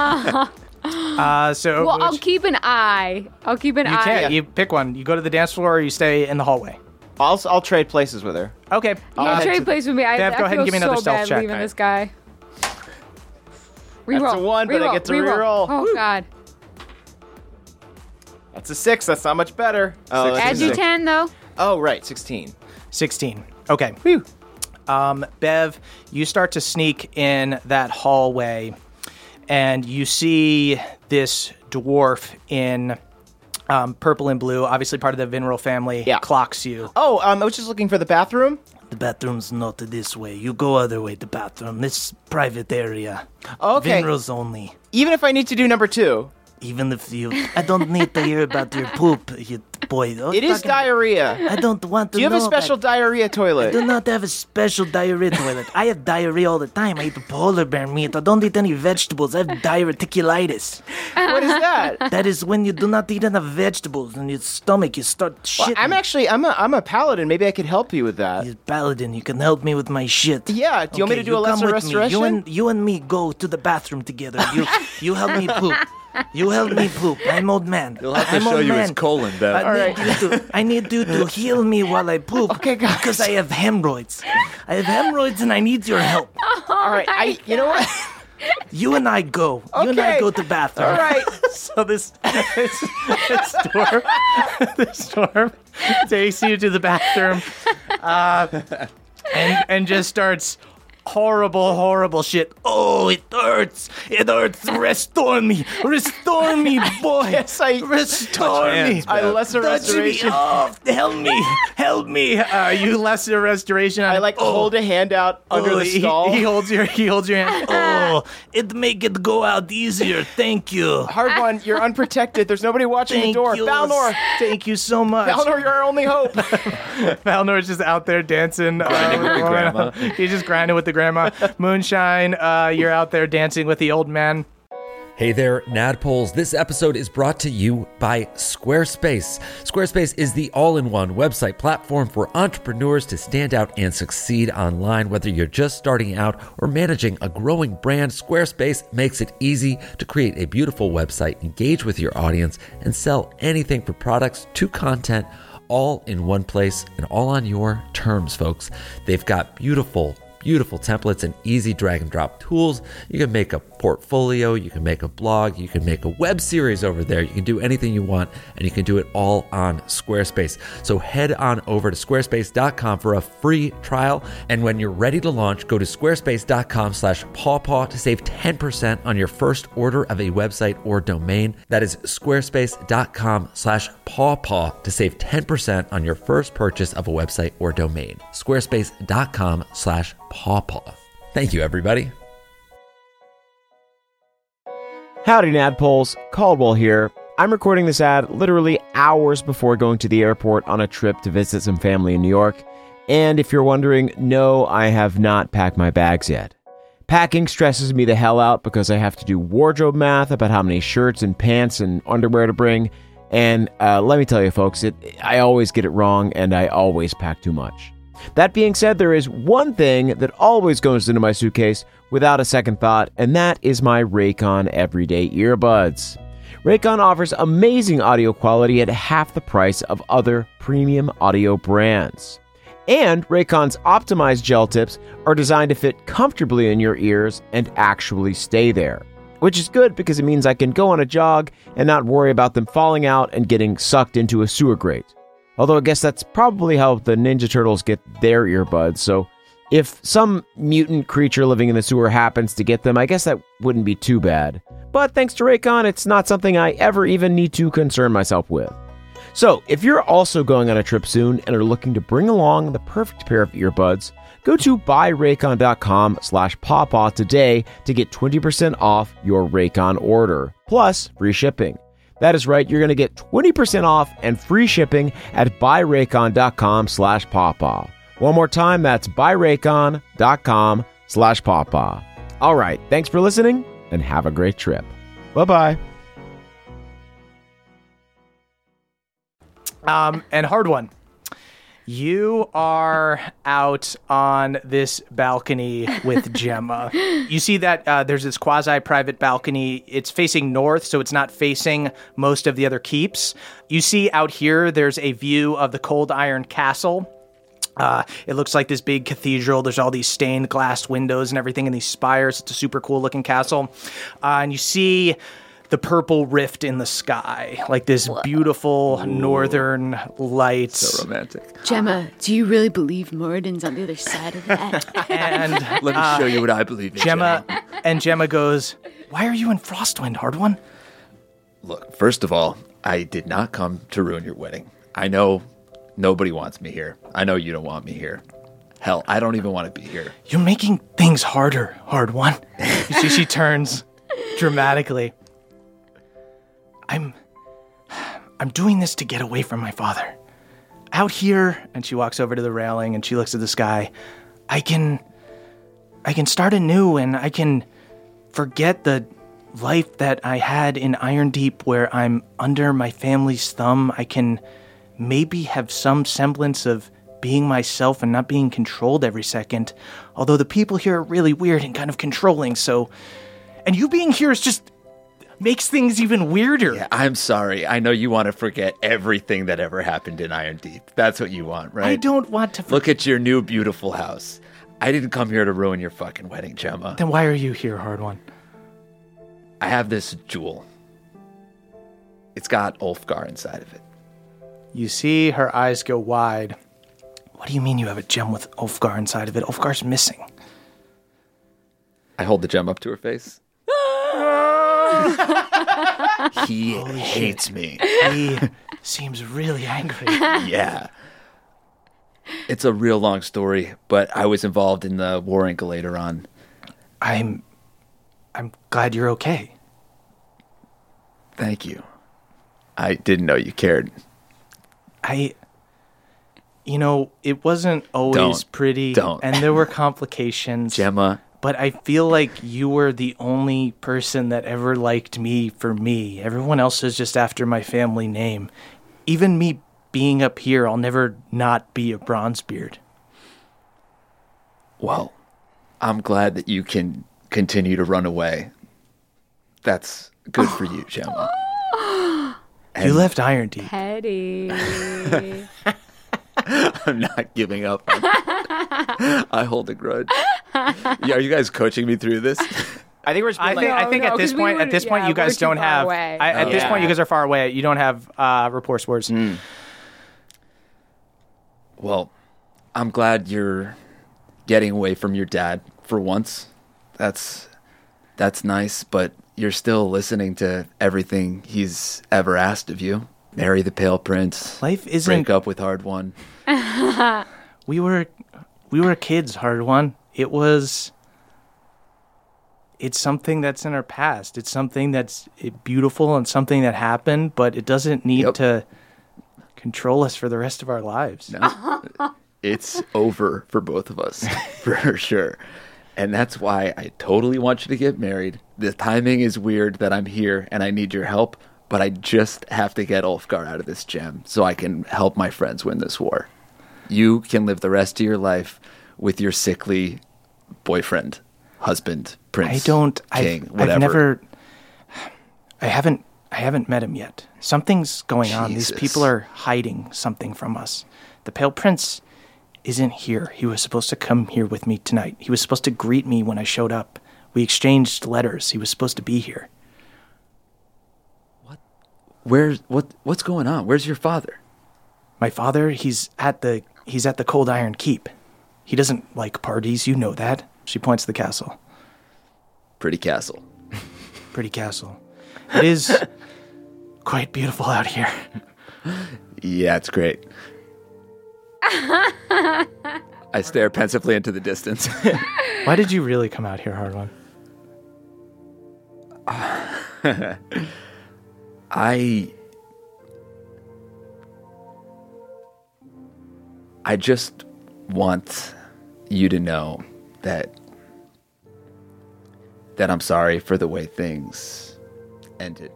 [SPEAKER 2] So
[SPEAKER 4] Well, I'll keep an eye. I'll keep an
[SPEAKER 2] you
[SPEAKER 4] eye.
[SPEAKER 2] can't. You pick one. You go to the dance floor or you stay in the hallway.
[SPEAKER 5] I'll trade places with her.
[SPEAKER 2] Okay.
[SPEAKER 4] You trade place with me. I,
[SPEAKER 2] Bev,
[SPEAKER 4] I
[SPEAKER 2] go ahead and
[SPEAKER 4] feel
[SPEAKER 2] give me another
[SPEAKER 4] so
[SPEAKER 2] stealth
[SPEAKER 4] bad
[SPEAKER 2] check.
[SPEAKER 4] leaving
[SPEAKER 2] Alright.
[SPEAKER 4] this guy. Reroll.
[SPEAKER 5] That's a 1, but I get to reroll.
[SPEAKER 4] Oh god.
[SPEAKER 5] That's a 6. That's not much better. Oh, that's
[SPEAKER 4] Add
[SPEAKER 5] a
[SPEAKER 4] you
[SPEAKER 5] 6.
[SPEAKER 4] 10 though.
[SPEAKER 5] Oh, right. 16.
[SPEAKER 2] 16. Okay.
[SPEAKER 5] Whew.
[SPEAKER 2] Bev, you start to sneak in that hallway, and you see this dwarf in purple and blue, obviously part of the Vinral family,
[SPEAKER 5] Yeah.
[SPEAKER 2] clocks you.
[SPEAKER 5] Oh, I was just looking for the bathroom.
[SPEAKER 6] The bathroom's not this way. You go other way, the bathroom. This private area.
[SPEAKER 5] Okay.
[SPEAKER 6] Vinrals only.
[SPEAKER 5] Even if I need to do number 2,
[SPEAKER 6] Even if I don't need to hear about your poop, you boy.
[SPEAKER 5] It is diarrhea.
[SPEAKER 6] I don't want to
[SPEAKER 5] Do you have a
[SPEAKER 6] know
[SPEAKER 5] special
[SPEAKER 6] that.
[SPEAKER 5] diarrhea
[SPEAKER 6] I
[SPEAKER 5] toilet?
[SPEAKER 6] do not have a special diarrhea toilet. I have diarrhea all the time. I eat polar bear meat. I don't eat any vegetables. I have diverticulitis.
[SPEAKER 5] What is that?
[SPEAKER 6] That is when you do not eat enough vegetables in your stomach. You start shitting.
[SPEAKER 5] I'm a paladin. Maybe I could help you with that.
[SPEAKER 6] You paladin, you can help me with my shit.
[SPEAKER 5] Yeah. Do you want me to do a
[SPEAKER 6] come
[SPEAKER 5] lesser
[SPEAKER 6] with
[SPEAKER 5] restoration?
[SPEAKER 6] Me. You and me go to the bathroom together. You help me poop. You help me poop. I'm old man.
[SPEAKER 3] He'll have to
[SPEAKER 6] I'm
[SPEAKER 3] show
[SPEAKER 6] old
[SPEAKER 3] you
[SPEAKER 6] man.
[SPEAKER 3] his colon, Bev.
[SPEAKER 6] I need you to heal me while I poop.
[SPEAKER 5] Okay, guys.
[SPEAKER 6] Because I have hemorrhoids. I have hemorrhoids and I need your help.
[SPEAKER 5] All right. You know what?
[SPEAKER 6] You and I go. You and I
[SPEAKER 5] Okay.
[SPEAKER 6] go to the bathroom.
[SPEAKER 5] All right.
[SPEAKER 2] So this storm takes you to the bathroom, and just starts horrible shit.
[SPEAKER 6] Oh, it hurts. It hurts. Restore me, boy.
[SPEAKER 5] Yes, I-
[SPEAKER 6] Restore me.
[SPEAKER 5] I lesser
[SPEAKER 6] Touch me
[SPEAKER 5] restoration.
[SPEAKER 6] off. Help me.
[SPEAKER 2] You lesser restoration.
[SPEAKER 5] I hold a hand out under the stall.
[SPEAKER 2] He holds your hand.
[SPEAKER 6] Oh, it make it go out easier. Thank you.
[SPEAKER 5] Hard one. You're unpreciated. There's nobody watching
[SPEAKER 6] Thank
[SPEAKER 5] the door.
[SPEAKER 6] you.
[SPEAKER 5] Balnor.
[SPEAKER 2] Thank you so much.
[SPEAKER 5] Balnor, you're our only hope.
[SPEAKER 2] Balnor's just out there dancing.
[SPEAKER 3] Grinding with the grandma.
[SPEAKER 2] He's just grinding with the grandma. Moonshine, you're out there dancing with the old man.
[SPEAKER 7] Hey there, Nadpoles. This episode is brought to you by Squarespace. Squarespace is the all-in-one website platform for entrepreneurs to stand out and succeed online. Whether you're just starting out or managing a growing brand, Squarespace makes it easy to create a beautiful website, engage with your audience, and sell anything from products to content, all in one place and all on your terms, folks. They've got beautiful templates and easy drag and drop tools. You can make a portfolio, you can make a blog, you can make a web series over there. You can do anything you want, and you can do it all on Squarespace. So head on over to squarespace.com for a free trial. And when you're ready to launch, go to squarespace.com/pawpaw to save 10% on your first order of a website or domain. That is squarespace.com/pawpaw to save 10% on your first purchase of a website or domain. Squarespace.com/pawpaw. Thank you, everybody.
[SPEAKER 5] Howdy, Nadpoles. Caldwell here. I'm recording this ad literally hours before going to the airport on a trip to visit some family in New York. And if you're wondering, no, I have not packed my bags yet. Packing stresses me the hell out because I have to do wardrobe math about how many shirts and pants and underwear to bring. And let me tell you, folks, I always get it wrong and I always pack too much. That being said, there is one thing that always goes into my suitcase without a second thought, and that is my Raycon Everyday Earbuds. Raycon offers amazing audio quality at half the price of other premium audio brands. And Raycon's optimized gel tips are designed to fit comfortably in your ears and actually stay there. Which is good because it means I can go on a jog and not worry about them falling out and getting sucked into a sewer grate. Although I guess that's probably how the Ninja Turtles get their earbuds, so if some mutant creature living in the sewer happens to get them, I guess that wouldn't be too bad. But thanks to Raycon, it's not something I ever even need to concern myself with. So, if you're also going on a trip soon and are looking to bring along the perfect pair of earbuds, go to buyraycon.com/pawpaw today to get 20% off your Raycon order, plus free shipping. That is right, you're going to get 20% off and free shipping at buyraycon.com/pawpaw. One more time, that's buyraycon.com/pawpaw. All right, thanks for listening and have a great trip. Bye-bye.
[SPEAKER 2] And hard one. You are out on this balcony with Gemma. You see that there's this quasi-private balcony. It's facing north, so it's not facing most of the other keeps. You see out here, there's a view of the Cold Iron Castle. It looks like this big cathedral. There's all these stained glass windows and everything in these spires. It's a super cool looking castle. And you see the purple rift in the sky, like this beautiful northern light.
[SPEAKER 3] So romantic.
[SPEAKER 4] Gemma, do you really believe Moradin's on the other side of that?
[SPEAKER 2] And
[SPEAKER 3] Let me show you what I believe in.
[SPEAKER 2] Gemma goes, "Why are you in Frostwind, Hard One?"
[SPEAKER 3] Look, first of all, I did not come to ruin your wedding. I know nobody wants me here. I know you don't want me here. Hell, I don't even want to be here.
[SPEAKER 2] You're making things harder, Hard One. You see, she turns dramatically.
[SPEAKER 6] I'm doing this to get away from my father. Out here, and she walks over to the railing and she looks at the sky, I can start anew and I can forget the life that I had in Iron Deep where I'm under my family's thumb. I can maybe have some semblance of being myself and not being controlled every second. Although the people here are really weird and kind of controlling, so... And you being here is just... makes things even weirder.
[SPEAKER 3] Yeah, I'm sorry. I know you want to forget everything that ever happened in Iron Deep. That's what you want, right?
[SPEAKER 6] I don't want to...
[SPEAKER 3] Look at your new beautiful house. I didn't come here to ruin your fucking wedding, Gemma.
[SPEAKER 6] Then why are you here, Hard One?
[SPEAKER 3] I have this jewel. It's got Ulfgar inside of it.
[SPEAKER 6] You see her eyes go wide. What do you mean you have a gem with Ulfgar inside of it? Ulfgar's missing.
[SPEAKER 3] I hold the gem up to her face. He hates me.
[SPEAKER 6] He seems really angry.
[SPEAKER 3] Yeah. It's a real long story, but I was involved in the war in Galateron.
[SPEAKER 6] I'm glad you're okay.
[SPEAKER 3] Thank you. I didn't know you cared.
[SPEAKER 6] It wasn't always pretty. And there were complications.
[SPEAKER 3] Gemma.
[SPEAKER 6] But I feel like you were the only person that ever liked me for me. Everyone else is just after my family name. Even me being up here, I'll never not be a Bronzebeard.
[SPEAKER 3] Well, I'm glad that you can continue to run away. That's good for you, Gemma.
[SPEAKER 6] You left Iron Deep.
[SPEAKER 4] Petty.
[SPEAKER 3] I'm not giving up. I hold a grudge. Yeah, are you guys coaching me through this?
[SPEAKER 5] I think we're just being
[SPEAKER 2] I think at this point, you guys don't have. At this point, you guys are far away. You don't have rapport words.
[SPEAKER 3] Well, I'm glad you're getting away from your dad for once. That's nice, but you're still listening to everything he's ever asked of you. Marry the Pale Prince.
[SPEAKER 6] Life isn't...
[SPEAKER 3] Break up with Hard One.
[SPEAKER 6] We were kids, Hard One. It's something that's in our past. It's something that's beautiful and something that happened, but it doesn't need to control us for the rest of our lives.
[SPEAKER 3] No, it's over for both of us, for sure. And that's why I totally want you to get married. The timing is weird that I'm here and I need your help, but I just have to get Ulfgar out of this gem so I can help my friends win this war. You can live the rest of your life with your sickly boyfriend, husband, prince, king, whatever.
[SPEAKER 6] I haven't met him yet. Something's going on. These people are hiding something from us. The Pale Prince isn't here. He was supposed to come here with me tonight. He was supposed to greet me when I showed up. We exchanged letters. He was supposed to be here.
[SPEAKER 3] What's going on? Where's your father?
[SPEAKER 6] My father, he's at the Cold Iron Keep. He doesn't like parties, you know that. She points to the castle.
[SPEAKER 3] Pretty castle.
[SPEAKER 6] Pretty castle. It is quite beautiful out here.
[SPEAKER 3] Yeah, it's great. I stare pensively into the distance.
[SPEAKER 6] Why did you really come out here, Hard One?
[SPEAKER 3] I just want you to know that I'm sorry for the way things ended.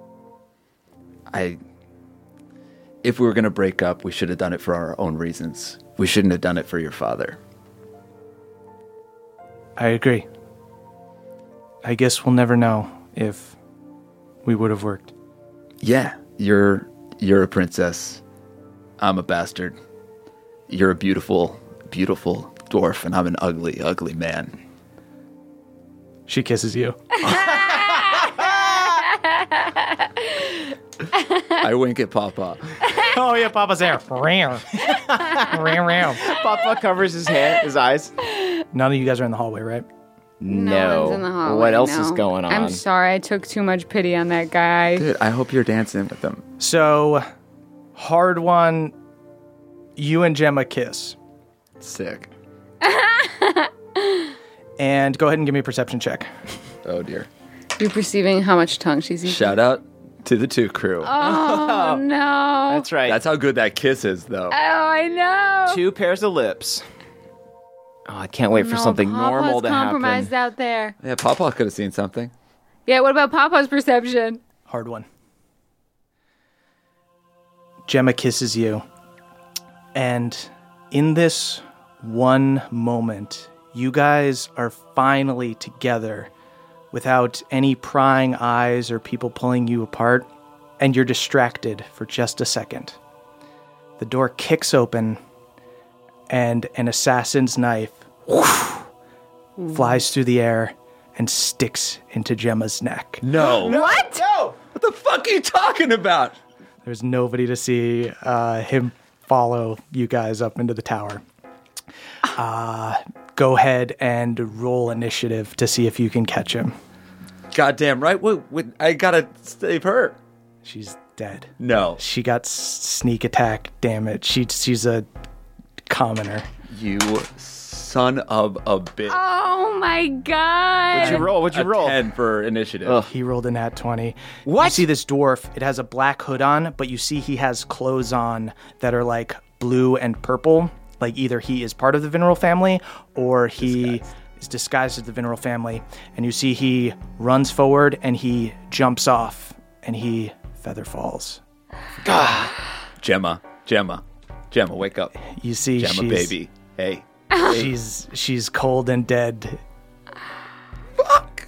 [SPEAKER 3] If we were going to break up, we should have done it for our own reasons. We shouldn't have done it for your father.
[SPEAKER 6] I agree. I guess we'll never know if we would have worked.
[SPEAKER 3] Yeah, you're a princess. I'm a bastard. You're a beautiful, beautiful dwarf, and I'm an ugly, ugly man.
[SPEAKER 6] She kisses you.
[SPEAKER 3] I wink at Papa.
[SPEAKER 2] Oh yeah, Papa's there.
[SPEAKER 5] Papa covers his eyes.
[SPEAKER 6] None of you guys are in the hallway, right?
[SPEAKER 5] No.
[SPEAKER 4] one's in the hallway,
[SPEAKER 5] What else
[SPEAKER 4] no.
[SPEAKER 5] is going on?
[SPEAKER 4] I'm sorry, I took too much pity on that guy.
[SPEAKER 3] Dude, I hope you're dancing with them.
[SPEAKER 6] So, Hard One, you and Gemma kiss.
[SPEAKER 3] Sick.
[SPEAKER 6] And go ahead and give me a perception check.
[SPEAKER 3] Oh dear.
[SPEAKER 4] You're perceiving how much tongue she's eating.
[SPEAKER 3] Shout out to the Two Crew.
[SPEAKER 4] Oh, no.
[SPEAKER 5] That's right.
[SPEAKER 3] That's how good that kiss is, though.
[SPEAKER 4] Oh, I know.
[SPEAKER 5] 2 pairs of lips. Oh, I can't wait for something normal to happen.
[SPEAKER 4] compromised out there.
[SPEAKER 3] Yeah, Papa could have seen something.
[SPEAKER 4] Yeah, what about Papa's perception?
[SPEAKER 2] Hard one. Gemma kisses you. And in this one moment, you guys are finally together without any prying eyes or people pulling you apart, and you're distracted for just a second. The door kicks open, and an assassin's knife flies through the air and sticks into Gemma's neck.
[SPEAKER 3] No.
[SPEAKER 4] What?
[SPEAKER 3] No. What the fuck are you talking about?
[SPEAKER 2] There's nobody to see him follow you guys up into the tower. Go ahead and roll initiative to see if you can catch him.
[SPEAKER 3] Goddamn right. What, I gotta save her.
[SPEAKER 2] She's dead.
[SPEAKER 3] No.
[SPEAKER 2] She got sneak attack damage. She's a commoner.
[SPEAKER 3] You son of a bitch.
[SPEAKER 4] Oh, my God.
[SPEAKER 5] What'd you roll?
[SPEAKER 3] 10 for initiative.
[SPEAKER 5] Ugh.
[SPEAKER 2] He rolled a nat 20.
[SPEAKER 5] What?
[SPEAKER 2] You see this dwarf, it has a black hood on, but you see he has clothes on that are like blue and purple. Like either he is part of the Vinral family or he is disguised as the Vinral family. And you see he runs forward and he jumps off and he feather falls.
[SPEAKER 3] Gemma, wake up.
[SPEAKER 2] You see
[SPEAKER 3] Gemma, baby. Hey.
[SPEAKER 2] she's cold and dead.
[SPEAKER 3] Fuck.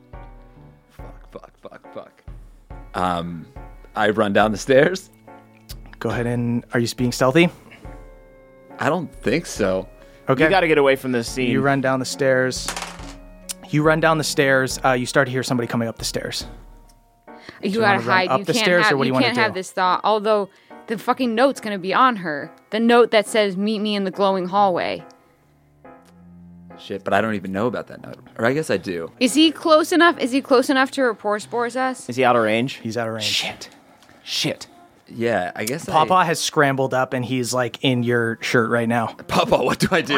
[SPEAKER 3] I run down the stairs.
[SPEAKER 2] Go ahead and are you being stealthy?
[SPEAKER 3] I don't think so.
[SPEAKER 2] Okay.
[SPEAKER 5] You got to get away from this scene.
[SPEAKER 2] You run down the stairs. You start to hear somebody coming up the stairs.
[SPEAKER 4] You gotta
[SPEAKER 2] wanna run
[SPEAKER 4] hide.
[SPEAKER 2] up
[SPEAKER 4] You
[SPEAKER 2] the
[SPEAKER 4] can't
[SPEAKER 2] stairs, or
[SPEAKER 4] have.
[SPEAKER 2] what do
[SPEAKER 4] You
[SPEAKER 2] you wanna
[SPEAKER 4] can't
[SPEAKER 2] do?
[SPEAKER 4] have this thought. Although the fucking note's gonna be on her. The note that says "Meet me in the glowing hallway."
[SPEAKER 3] Shit, but I don't even know about that note. Or I guess I do.
[SPEAKER 4] Is he close enough? Is he close enough to report spores us?
[SPEAKER 5] Is he out of range?
[SPEAKER 2] He's out of range.
[SPEAKER 5] Shit.
[SPEAKER 3] Yeah, I guess
[SPEAKER 2] Papa has scrambled up and he's like in your shirt right now.
[SPEAKER 3] Papa, what do I do?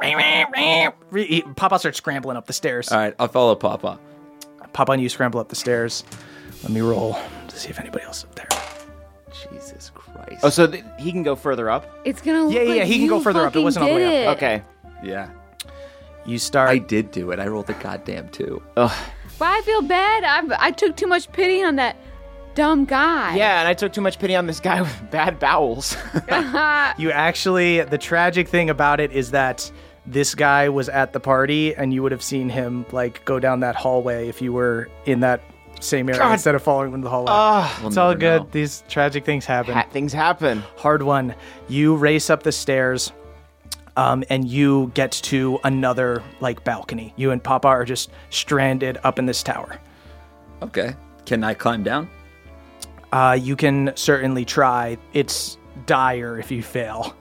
[SPEAKER 2] Papa starts scrambling up the stairs.
[SPEAKER 3] All right, I'll follow Papa.
[SPEAKER 2] Papa and you scramble up the stairs. Let me roll to see if anybody else is up there.
[SPEAKER 3] Jesus Christ.
[SPEAKER 5] Oh, so he can go further up?
[SPEAKER 4] It's gonna. Look
[SPEAKER 2] Yeah,
[SPEAKER 4] like
[SPEAKER 2] he can
[SPEAKER 4] you
[SPEAKER 2] go further up. It wasn't all the way
[SPEAKER 4] fucking
[SPEAKER 2] up.
[SPEAKER 4] did it.
[SPEAKER 5] Okay.
[SPEAKER 3] Yeah.
[SPEAKER 2] You start.
[SPEAKER 3] I did do it. I rolled a goddamn 2.
[SPEAKER 5] Ugh.
[SPEAKER 4] But I feel bad. I took too much pity on that dumb guy.
[SPEAKER 5] Yeah, and I took too much pity on this guy with bad bowels.
[SPEAKER 2] You actually, the tragic thing about it is that this guy was at the party and you would have seen him like go down that hallway if you were in that same area instead of following him in the hallway. It's all good.
[SPEAKER 3] Know.
[SPEAKER 2] These tragic things happen.
[SPEAKER 5] Things happen.
[SPEAKER 2] Hard one. You race up the stairs. And you get to another like balcony. You and Papa are just stranded up in this tower.
[SPEAKER 3] Okay. Can I climb down?
[SPEAKER 2] You can certainly try. It's dire if you fail.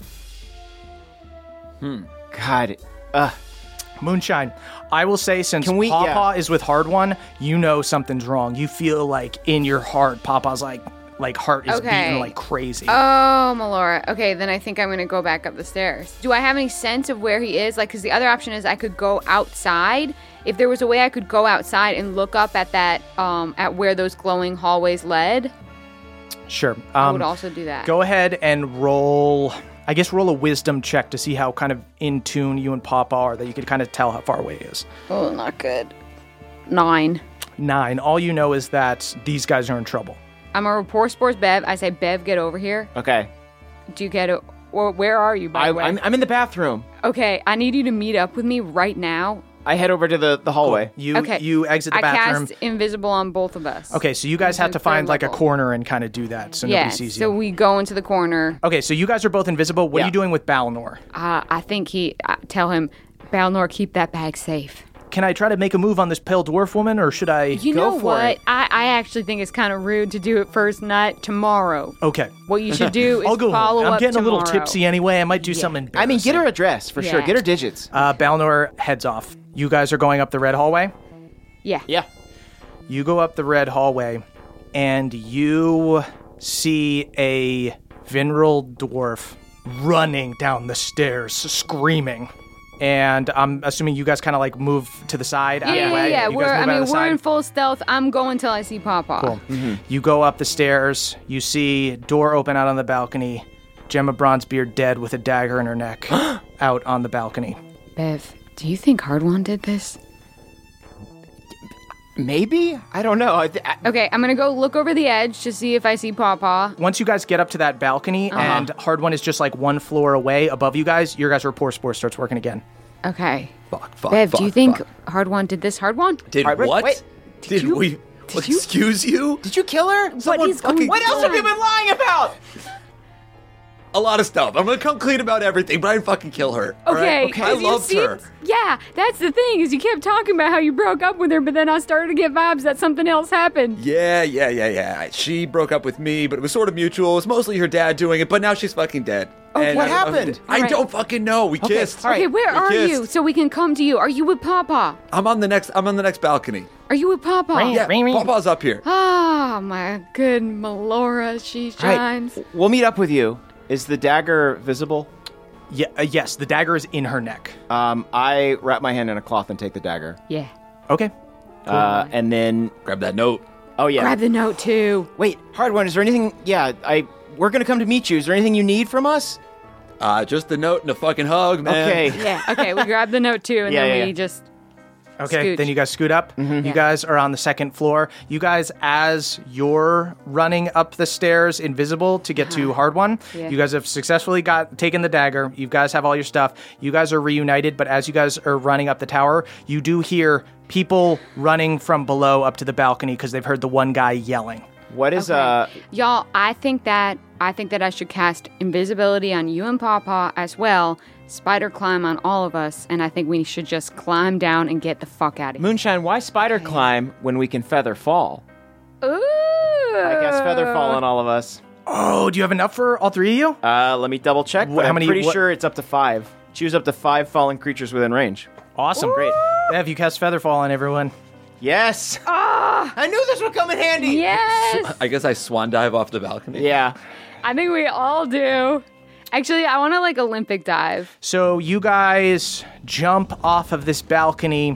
[SPEAKER 5] God.
[SPEAKER 2] Moonshine. I will say, since
[SPEAKER 5] Can we-
[SPEAKER 2] Papa is with Hard One, you know something's wrong. You feel like in your heart, Papa's like heart is
[SPEAKER 4] Okay.
[SPEAKER 2] beating like crazy.
[SPEAKER 4] Oh, Melora. Okay, then I think I'm gonna go back up the stairs. Do I have any sense of where he is? Like, because the other option is I could go outside. If there was a way I could go outside and look up at that, at where those glowing hallways led,
[SPEAKER 2] Sure.
[SPEAKER 4] I would also do that.
[SPEAKER 2] Go ahead and roll. I guess roll a wisdom check to see how kind of in tune you and Papa are, that you can kind of tell how far away he is.
[SPEAKER 4] Oh, not good. 9.
[SPEAKER 2] 9. All you know is that these guys are in trouble.
[SPEAKER 4] I'm a report spores Bev. I say, Bev, get over here.
[SPEAKER 5] Okay.
[SPEAKER 4] Do you get it? Or where are you, by the way?
[SPEAKER 5] I'm in the bathroom.
[SPEAKER 4] Okay, I need you to meet up with me right now.
[SPEAKER 5] I head over to the hallway.
[SPEAKER 2] You exit the
[SPEAKER 4] I
[SPEAKER 2] bathroom.
[SPEAKER 4] cast invisible on both of us.
[SPEAKER 2] Okay, so you guys have to
[SPEAKER 4] Third
[SPEAKER 2] find like a
[SPEAKER 4] level.
[SPEAKER 2] corner and kind of do that so
[SPEAKER 4] Yeah,
[SPEAKER 2] nobody sees you.
[SPEAKER 4] so we go into the corner.
[SPEAKER 2] Okay, so you guys are both invisible. What are
[SPEAKER 5] Yeah.
[SPEAKER 2] you doing with Balnor?
[SPEAKER 4] I think tell him, Balnor, keep that bag safe.
[SPEAKER 2] Can I try to make a move on this pale dwarf woman, or should I
[SPEAKER 4] You
[SPEAKER 2] go
[SPEAKER 4] know
[SPEAKER 2] for
[SPEAKER 4] what?
[SPEAKER 2] it?
[SPEAKER 4] I actually think it's kind of rude to do it first night tomorrow.
[SPEAKER 2] Okay.
[SPEAKER 4] What you should do is
[SPEAKER 2] I'll go
[SPEAKER 4] follow
[SPEAKER 2] home. I'm
[SPEAKER 4] up
[SPEAKER 2] getting
[SPEAKER 4] tomorrow.
[SPEAKER 2] a little tipsy anyway. I might do something embarrassing.
[SPEAKER 5] I mean, get her address for sure.
[SPEAKER 4] Yeah.
[SPEAKER 5] Get her digits.
[SPEAKER 2] Balnor heads off. You guys are going up the red hallway?
[SPEAKER 4] Yeah.
[SPEAKER 5] Yeah.
[SPEAKER 2] You go up the red hallway, and you see a Vinral dwarf running down the stairs, screaming. And I'm assuming you guys kind of like move to the side. Out of the way.
[SPEAKER 4] Yeah.
[SPEAKER 2] You guys move out of the
[SPEAKER 4] We're
[SPEAKER 2] side?
[SPEAKER 4] in full stealth. I'm going till I see Pawpaw.
[SPEAKER 2] Cool. You go up the stairs. You see door open out on the balcony. Gemma Bronzebeard dead with a dagger in her neck out on the balcony.
[SPEAKER 4] Bev, do you think Hardwan did this?
[SPEAKER 5] Maybe? I don't know.
[SPEAKER 4] Okay, I'm gonna go look over the edge to see if I see Pawpaw.
[SPEAKER 2] Once you guys get up to that balcony and Hard One is just like one floor away above you guys, your guys' rapport spore starts working again.
[SPEAKER 4] Okay.
[SPEAKER 3] Fuck.
[SPEAKER 4] Bev, do you think Hardwan did this? Hardwan?
[SPEAKER 3] Did
[SPEAKER 5] All right,
[SPEAKER 3] what?
[SPEAKER 5] wait.
[SPEAKER 3] Did we? Excuse you?
[SPEAKER 5] Did you kill her?
[SPEAKER 3] Someone fucking
[SPEAKER 5] What else have you been lying about?
[SPEAKER 3] A lot of stuff. I'm gonna come clean about everything, but I didn't fucking kill her. all right?
[SPEAKER 4] Okay.
[SPEAKER 3] I loved her.
[SPEAKER 4] Yeah, that's the thing, is you kept talking about how you broke up with her, but then I started to get vibes that something else happened.
[SPEAKER 3] Yeah. She broke up with me, but it was sort of mutual. It was mostly her dad doing it, but now she's fucking dead.
[SPEAKER 5] Oh, what happened?
[SPEAKER 3] I
[SPEAKER 4] Right.
[SPEAKER 3] don't fucking know. We kissed.
[SPEAKER 5] all right.
[SPEAKER 4] Okay, where
[SPEAKER 3] we
[SPEAKER 4] are
[SPEAKER 3] kissed.
[SPEAKER 4] you? So we can come to you. Are you with Pawpaw?
[SPEAKER 3] I'm on the next balcony.
[SPEAKER 4] Are you with Pawpaw?
[SPEAKER 3] Yeah, Papa's up here.
[SPEAKER 4] Ah, my good Melora, she
[SPEAKER 5] All right,
[SPEAKER 4] shines.
[SPEAKER 5] we'll meet up with you. Is the dagger visible?
[SPEAKER 2] Yeah, yes, the dagger is in her neck.
[SPEAKER 5] I wrap my hand in a cloth and take the dagger.
[SPEAKER 4] Yeah.
[SPEAKER 2] Okay.
[SPEAKER 5] And then,
[SPEAKER 3] Grab that note.
[SPEAKER 5] oh yeah.
[SPEAKER 4] Grab the note too.
[SPEAKER 5] Wait, Hard One, is there anything? Yeah, we're gonna come to meet you. Is there anything you need from us?
[SPEAKER 3] Just the note and a fucking hug, man.
[SPEAKER 5] Okay.
[SPEAKER 4] Yeah. Okay, we grab the note too, and
[SPEAKER 5] Yeah,
[SPEAKER 4] then
[SPEAKER 5] yeah,
[SPEAKER 4] we
[SPEAKER 5] yeah.
[SPEAKER 4] just.
[SPEAKER 2] Okay,
[SPEAKER 4] Scooch.
[SPEAKER 2] then you guys scoot up. You guys are on the second floor. You guys, as you're running up the stairs invisible to get to Hard One,
[SPEAKER 4] Yeah.
[SPEAKER 2] you guys have successfully taken the dagger. You guys have all your stuff. You guys are reunited, but as you guys are running up the tower, you do hear people running from below up to the balcony because they've heard the one guy yelling.
[SPEAKER 5] What is
[SPEAKER 4] Y'all, I think that I should cast invisibility on you and Pawpaw as well. Spider climb on all of us, and I think we should just climb down and get the fuck out of here.
[SPEAKER 5] Moonshine? Why spider climb when we can feather fall?
[SPEAKER 4] Ooh.
[SPEAKER 5] I guess feather fall on all of us.
[SPEAKER 2] Oh, do you have enough for all three of you?
[SPEAKER 5] Let me double check. But
[SPEAKER 2] How
[SPEAKER 5] I'm
[SPEAKER 2] many-
[SPEAKER 5] pretty
[SPEAKER 2] what-
[SPEAKER 5] sure it's up to 5. Choose up to 5 fallen creatures within range.
[SPEAKER 2] Awesome. Great. Bev, you cast Featherfall on everyone.
[SPEAKER 5] Yes. I knew this would come in handy.
[SPEAKER 4] Yes.
[SPEAKER 3] I guess I swan dive off the balcony.
[SPEAKER 5] Yeah.
[SPEAKER 4] I think we all do. Actually, I want to like Olympic dive.
[SPEAKER 2] So you guys jump off of this balcony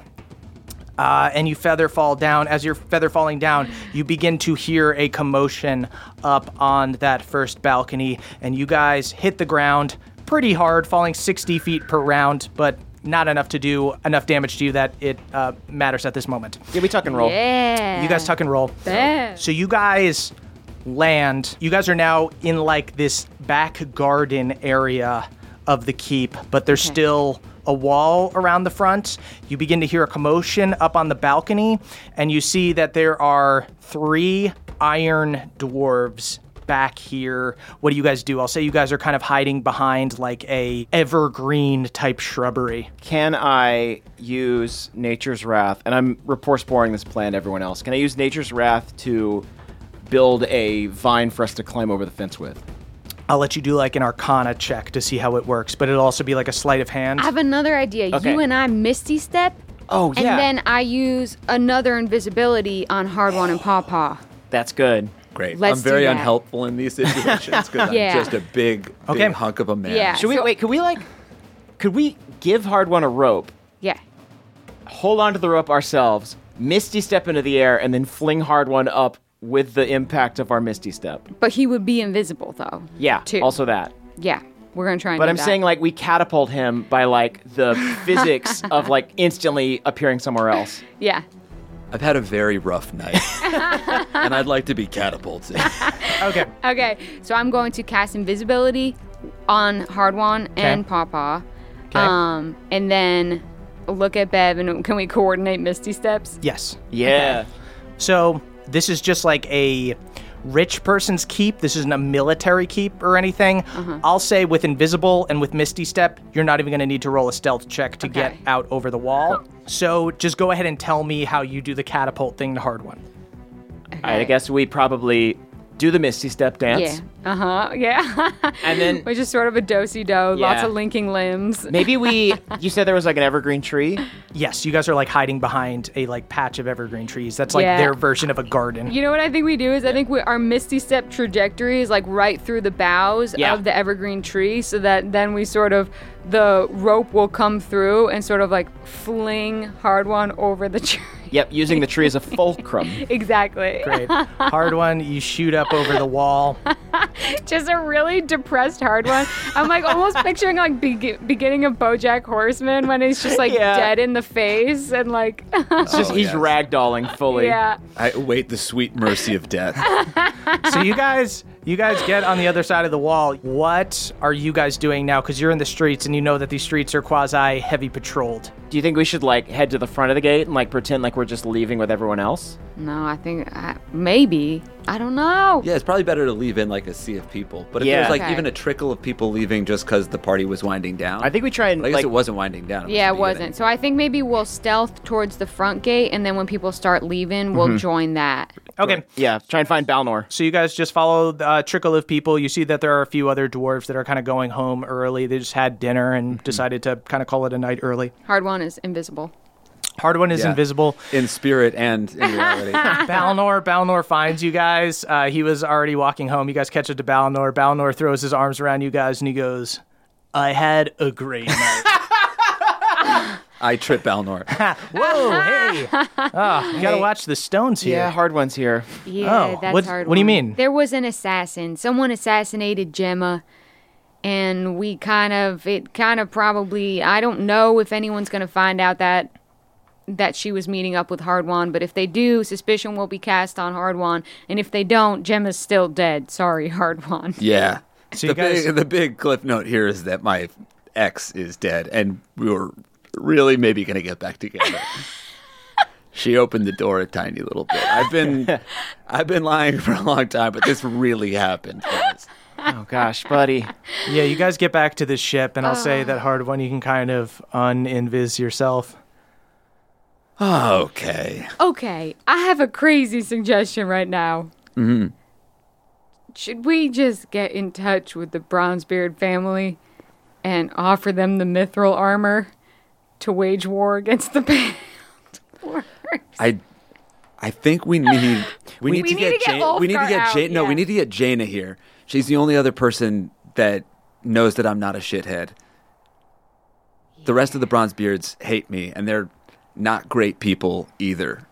[SPEAKER 2] and you feather fall down. As you're feather falling down, you begin to hear a commotion up on that first balcony, and you guys hit the ground pretty hard, falling 60 feet per round, but not enough to do enough damage to you that it matters at this moment.
[SPEAKER 5] Yeah, we tuck and roll.
[SPEAKER 4] Yeah.
[SPEAKER 2] You guys tuck and roll.
[SPEAKER 4] Bev.
[SPEAKER 2] So you guys land. You guys are now in like this back garden area of the keep, but there's still a wall around the front. You begin to hear a commotion up on the balcony, and you see that there are 3 iron dwarves back here. What do you guys do? I'll say you guys are kind of hiding behind like a evergreen type shrubbery.
[SPEAKER 5] Can I use Nature's Wrath? And I'm rapport sporing this plan to everyone else. Can I use Nature's Wrath to build a vine for us to climb over the fence with?
[SPEAKER 2] I'll let you do like an Arcana check to see how it works, but it'll also be like a sleight of hand.
[SPEAKER 4] I have another idea.
[SPEAKER 5] Okay.
[SPEAKER 4] You and I Misty Step.
[SPEAKER 5] Oh,
[SPEAKER 4] And
[SPEAKER 5] yeah.
[SPEAKER 4] then I use another invisibility on Hard One and Pawpaw.
[SPEAKER 5] That's good.
[SPEAKER 3] Great.
[SPEAKER 4] Let's
[SPEAKER 3] I'm very
[SPEAKER 4] do that.
[SPEAKER 3] unhelpful in these situations because
[SPEAKER 4] Yeah.
[SPEAKER 3] I'm just a big
[SPEAKER 2] Okay.
[SPEAKER 3] hunk of a man.
[SPEAKER 4] Yeah.
[SPEAKER 5] Should we
[SPEAKER 4] So-
[SPEAKER 5] wait? Could we give Hard One a rope,
[SPEAKER 4] Yeah.
[SPEAKER 5] hold onto the rope ourselves, Misty Step into the air, and then fling Hard One up with the impact of our Misty Step?
[SPEAKER 4] But he would be invisible though.
[SPEAKER 5] Yeah,
[SPEAKER 4] Too.
[SPEAKER 5] also that.
[SPEAKER 4] Yeah. We're going to try and
[SPEAKER 5] But
[SPEAKER 4] do
[SPEAKER 5] I'm
[SPEAKER 4] that.
[SPEAKER 5] saying, like, we catapult him by, like, the physics of, like, instantly appearing somewhere else.
[SPEAKER 4] Yeah.
[SPEAKER 3] I've had a very rough night, and I'd like to be catapulted.
[SPEAKER 2] Okay.
[SPEAKER 4] Okay. So I'm going to cast invisibility on Hard One and Pawpaw.
[SPEAKER 2] Okay.
[SPEAKER 4] And then look at Bev and can we coordinate Misty Steps?
[SPEAKER 2] Yes.
[SPEAKER 5] Yeah.
[SPEAKER 2] So this is just like a rich person's keep. This isn't a military keep or anything. I'll say with Invisible and with Misty Step, you're not even going to need to roll a stealth check to get out over the wall. So just go ahead and tell me how you do the catapult thing to Hard One.
[SPEAKER 5] I guess we probably do the Misty Step dance.
[SPEAKER 4] Yeah. Yeah.
[SPEAKER 5] And then
[SPEAKER 4] Which is sort of a do-si-do, lots
[SPEAKER 5] Yeah.
[SPEAKER 4] of linking limbs.
[SPEAKER 5] maybe you said there was like an evergreen tree.
[SPEAKER 2] Yes, you guys are like hiding behind a like patch of evergreen trees. That's like
[SPEAKER 4] Yeah.
[SPEAKER 2] their version of a garden.
[SPEAKER 4] You know what I think we do is I think our Misty Step trajectory is like right through the boughs
[SPEAKER 5] Yeah.
[SPEAKER 4] of the evergreen tree so that then we sort of, the rope will come through and sort of like fling Hard One over the tree.
[SPEAKER 5] Yep, using the tree as a fulcrum.
[SPEAKER 4] Exactly.
[SPEAKER 2] Great. Hard One, you shoot up over the wall.
[SPEAKER 4] Just a really depressed Hard One. I'm like almost picturing like beginning of BoJack Horseman when he's just like
[SPEAKER 5] Yeah.
[SPEAKER 4] dead in the face and like,
[SPEAKER 5] It's just he's
[SPEAKER 3] yes.
[SPEAKER 5] ragdolling fully.
[SPEAKER 4] yeah.
[SPEAKER 3] I await the sweet mercy of death.
[SPEAKER 2] So you guys get on the other side of the wall. What are you guys doing now? Because you're in the streets and you know that these streets are quasi heavy patrolled.
[SPEAKER 5] Do you think we should like head to the front of the gate and like pretend like we're just leaving with everyone else?
[SPEAKER 4] No, I think maybe. I don't know.
[SPEAKER 3] Yeah, it's probably better to leave in like a sea of people. But if
[SPEAKER 5] Yeah.
[SPEAKER 3] there's like
[SPEAKER 4] Okay.
[SPEAKER 3] even a trickle of people leaving just because the party was winding down,
[SPEAKER 5] I think we try and
[SPEAKER 3] but I guess
[SPEAKER 5] like
[SPEAKER 3] it wasn't winding down.
[SPEAKER 4] Yeah, it
[SPEAKER 3] was the
[SPEAKER 4] wasn't.
[SPEAKER 3] beginning.
[SPEAKER 4] So I think maybe we'll stealth towards the front gate, and then when people start leaving, we'll join that.
[SPEAKER 2] Okay.
[SPEAKER 5] yeah, try and find Balnor.
[SPEAKER 2] So you guys just follow the trickle of people. You see that there are a few other dwarves that are kind of going home early. They just had dinner and decided to kind of call it a night early.
[SPEAKER 4] Hard One is invisible.
[SPEAKER 2] Hard One is
[SPEAKER 3] Yeah.
[SPEAKER 2] invisible.
[SPEAKER 3] In spirit and in reality.
[SPEAKER 2] Balnor finds you guys. He was already walking home. You guys catch up to Balnor. Balnor throws his arms around you guys and he goes, I had a great night.
[SPEAKER 3] I trip Balnor.
[SPEAKER 2] Whoa, hey. Oh, you gotta watch the stones here.
[SPEAKER 5] Yeah, hard one's here.
[SPEAKER 4] Yeah,
[SPEAKER 2] Oh,
[SPEAKER 4] that's
[SPEAKER 2] what-
[SPEAKER 4] Hard
[SPEAKER 2] what do you
[SPEAKER 4] One.
[SPEAKER 2] mean?
[SPEAKER 4] There was an assassin. Someone assassinated Gemma, and it kind of probably, I don't know if anyone's going to find out that she was meeting up with Hard One, but if they do, suspicion will be cast on Hard One, and if they don't, Gemma's still dead. Sorry, Hard One.
[SPEAKER 3] Yeah.
[SPEAKER 2] So you guys-
[SPEAKER 3] the big cliff note here is that my ex is dead, and we were really maybe going to get back together. She opened the door a tiny little bit. I've been lying for a long time, but this really happened, guys.
[SPEAKER 5] Oh gosh, buddy.
[SPEAKER 2] Yeah, you guys get back to the ship, and I'll say that Hard One, you can kind of un-invis yourself.
[SPEAKER 3] Okay.
[SPEAKER 4] Okay, I have a crazy suggestion right now. Mm-hmm. Should we just get in touch with the Bronzebeard family and offer them the mithril armor to wage war against the Pale Dwarfs?
[SPEAKER 3] I think we need
[SPEAKER 4] We need to get
[SPEAKER 3] Jane, we need to
[SPEAKER 4] Ulfgar
[SPEAKER 3] get
[SPEAKER 4] out,
[SPEAKER 3] Jane. No,
[SPEAKER 4] yeah.
[SPEAKER 3] we need to get Jaina here. She's the only other person that knows that I'm not a shithead. The rest of the Bronzebeards hate me, and they're not great people either.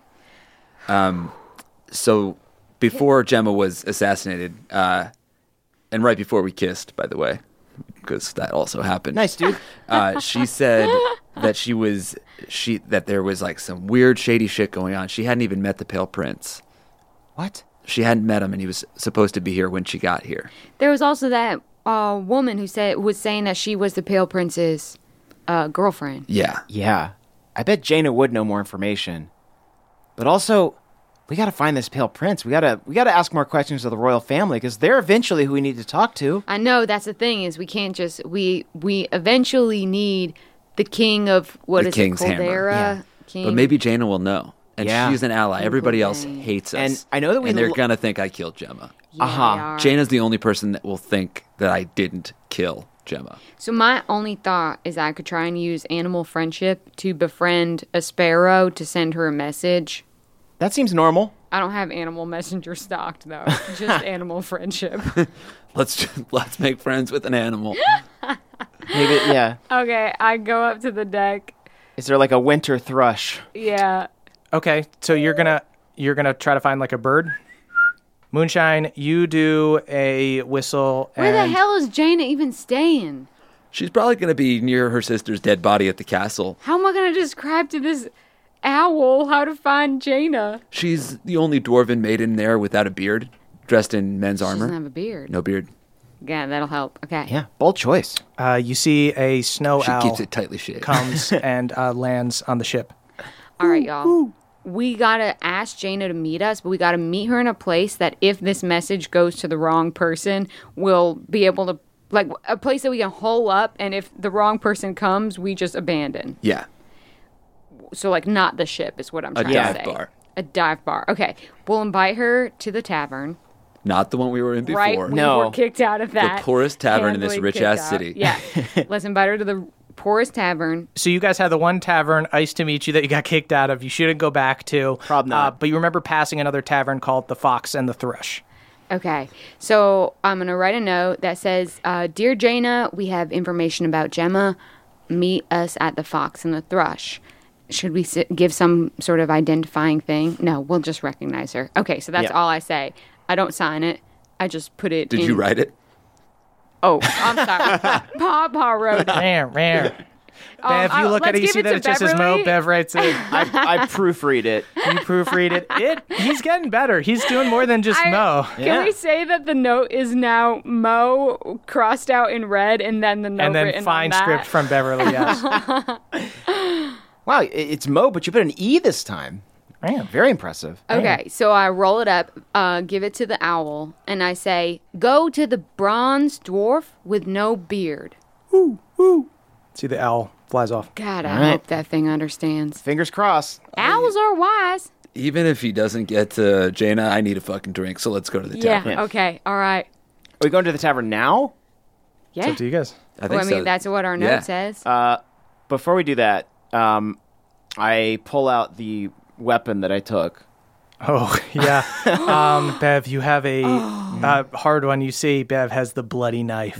[SPEAKER 3] So before Gemma was assassinated, and right before we kissed, by the way, because that also happened.
[SPEAKER 5] Nice, dude.
[SPEAKER 3] She said that there was like some weird shady shit going on. She hadn't even met the Pale Prince.
[SPEAKER 5] What?
[SPEAKER 3] She hadn't met him, and he was supposed to be here when she got here.
[SPEAKER 4] There was also that woman who was saying that she was the Pale Prince's girlfriend.
[SPEAKER 3] Yeah.
[SPEAKER 5] Yeah. I bet Jaina would know more information. But also, we gotta find this Pale Prince. We gotta ask more questions of the royal family, because they're eventually who we need to talk to.
[SPEAKER 4] I know that's the thing is we can't just we eventually need the king of
[SPEAKER 3] The King's Hammer.
[SPEAKER 4] Caldera.
[SPEAKER 5] Yeah.
[SPEAKER 4] King.
[SPEAKER 3] But maybe Jaina will know. And
[SPEAKER 5] Yeah.
[SPEAKER 3] she's an ally. Everybody else
[SPEAKER 4] King.
[SPEAKER 3] hates us.
[SPEAKER 5] And I know that we
[SPEAKER 3] And they're
[SPEAKER 5] l-
[SPEAKER 3] going to think I killed Gemma.
[SPEAKER 4] Yeah,
[SPEAKER 5] Uh-huh.
[SPEAKER 4] they are.
[SPEAKER 3] Jaina's the only person that will think that I didn't kill Gemma.
[SPEAKER 4] So my only thought is I could try and use animal friendship to befriend a sparrow to send her a message.
[SPEAKER 5] That seems normal.
[SPEAKER 4] I don't have animal messenger stocked though. Just animal friendship.
[SPEAKER 3] Let's make friends with an animal.
[SPEAKER 5] Maybe, yeah.
[SPEAKER 4] Okay, I go up to the deck.
[SPEAKER 5] Is there like a winter thrush?
[SPEAKER 4] Yeah.
[SPEAKER 2] Okay, so you're gonna try to find like a bird. Moonshine, you do a whistle.
[SPEAKER 4] Where the
[SPEAKER 2] and
[SPEAKER 4] hell is Jaina even staying?
[SPEAKER 3] She's probably going to be near her sister's dead body at the castle.
[SPEAKER 4] How am I going to describe to this owl how to find Jaina?
[SPEAKER 3] She's the only dwarven maiden there without a beard, dressed in men's
[SPEAKER 4] She doesn't
[SPEAKER 3] armor.
[SPEAKER 4] have a beard.
[SPEAKER 3] No beard.
[SPEAKER 4] Yeah, that'll help. Okay.
[SPEAKER 5] Yeah, bold choice.
[SPEAKER 2] You see a snow
[SPEAKER 3] She
[SPEAKER 2] owl
[SPEAKER 3] keeps it tightly shaved.
[SPEAKER 2] comes and lands on the ship.
[SPEAKER 4] All right, y'all. We gotta ask Jaina to meet us, but we gotta meet her in a place that if this message goes to the wrong person, we'll be able to, like, a place that we can hole up, and if the wrong person comes, we just abandon.
[SPEAKER 3] Yeah.
[SPEAKER 4] So, like, not the ship is what I'm
[SPEAKER 3] A
[SPEAKER 4] trying
[SPEAKER 3] dive
[SPEAKER 4] to say.
[SPEAKER 3] bar.
[SPEAKER 4] A dive bar. Okay. We'll invite her to the tavern.
[SPEAKER 3] not the one we were in before.
[SPEAKER 4] Right? We
[SPEAKER 5] No.
[SPEAKER 4] were kicked out of that.
[SPEAKER 3] poorest tavern in this
[SPEAKER 4] Handily
[SPEAKER 3] rich-ass
[SPEAKER 4] kicked out.
[SPEAKER 3] city.
[SPEAKER 4] Yeah. Let's invite her to the poorest tavern.
[SPEAKER 2] So you guys had the one tavern, Ice to Meet You, that you got kicked out of. You shouldn't go back to.
[SPEAKER 5] Prob not.
[SPEAKER 2] But you remember passing another tavern called the Fox and the Thrush.
[SPEAKER 4] Okay, so I'm going to write a note that says, Dear Jaina, we have information about Gemma. Meet us at the Fox and the Thrush. Should we give some sort of identifying thing? No, we'll just recognize her. Okay, so that's
[SPEAKER 5] Yeah.
[SPEAKER 4] all I say. I don't sign it. I just put it
[SPEAKER 3] Did
[SPEAKER 4] in.
[SPEAKER 3] you write it?
[SPEAKER 4] Oh, I'm sorry. Papa wrote it.
[SPEAKER 2] Rare. Bev, you look at it, you
[SPEAKER 4] let's
[SPEAKER 2] see
[SPEAKER 4] give
[SPEAKER 2] that
[SPEAKER 4] it
[SPEAKER 2] it
[SPEAKER 4] to
[SPEAKER 2] just says Mo.
[SPEAKER 4] Beverly.
[SPEAKER 2] Bev writes it.
[SPEAKER 5] I proofread it.
[SPEAKER 2] You proofread it. He's getting better. He's doing more than just Mo.
[SPEAKER 4] Can we say that the note is now Mo crossed out in red and then the note
[SPEAKER 2] And then
[SPEAKER 4] written
[SPEAKER 2] fine
[SPEAKER 4] on that?
[SPEAKER 2] script from Beverly, yes.
[SPEAKER 5] Wow, it's Mo, but you put an E this time.
[SPEAKER 2] Man.
[SPEAKER 5] Very impressive.
[SPEAKER 4] Okay, so I roll it up, give it to the owl, and I say, go to the bronze dwarf with no beard.
[SPEAKER 2] See the owl flies off.
[SPEAKER 4] God, I
[SPEAKER 5] All right.
[SPEAKER 4] hope that thing understands.
[SPEAKER 5] Fingers crossed.
[SPEAKER 4] Owls are wise.
[SPEAKER 3] Even if he doesn't get to Jaina, I need a fucking drink, so let's go to the tavern.
[SPEAKER 4] Yeah, okay, all right.
[SPEAKER 5] Are we going to the tavern now?
[SPEAKER 4] Yeah.
[SPEAKER 2] It's up to you guys.
[SPEAKER 3] I think
[SPEAKER 4] Well, I mean,
[SPEAKER 3] so.
[SPEAKER 4] that's what our note
[SPEAKER 3] Yeah.
[SPEAKER 4] says.
[SPEAKER 5] Before we do that, I pull out the weapon that I took.
[SPEAKER 2] Oh, yeah. Bev, you have a hard one. You see, Bev has the bloody knife.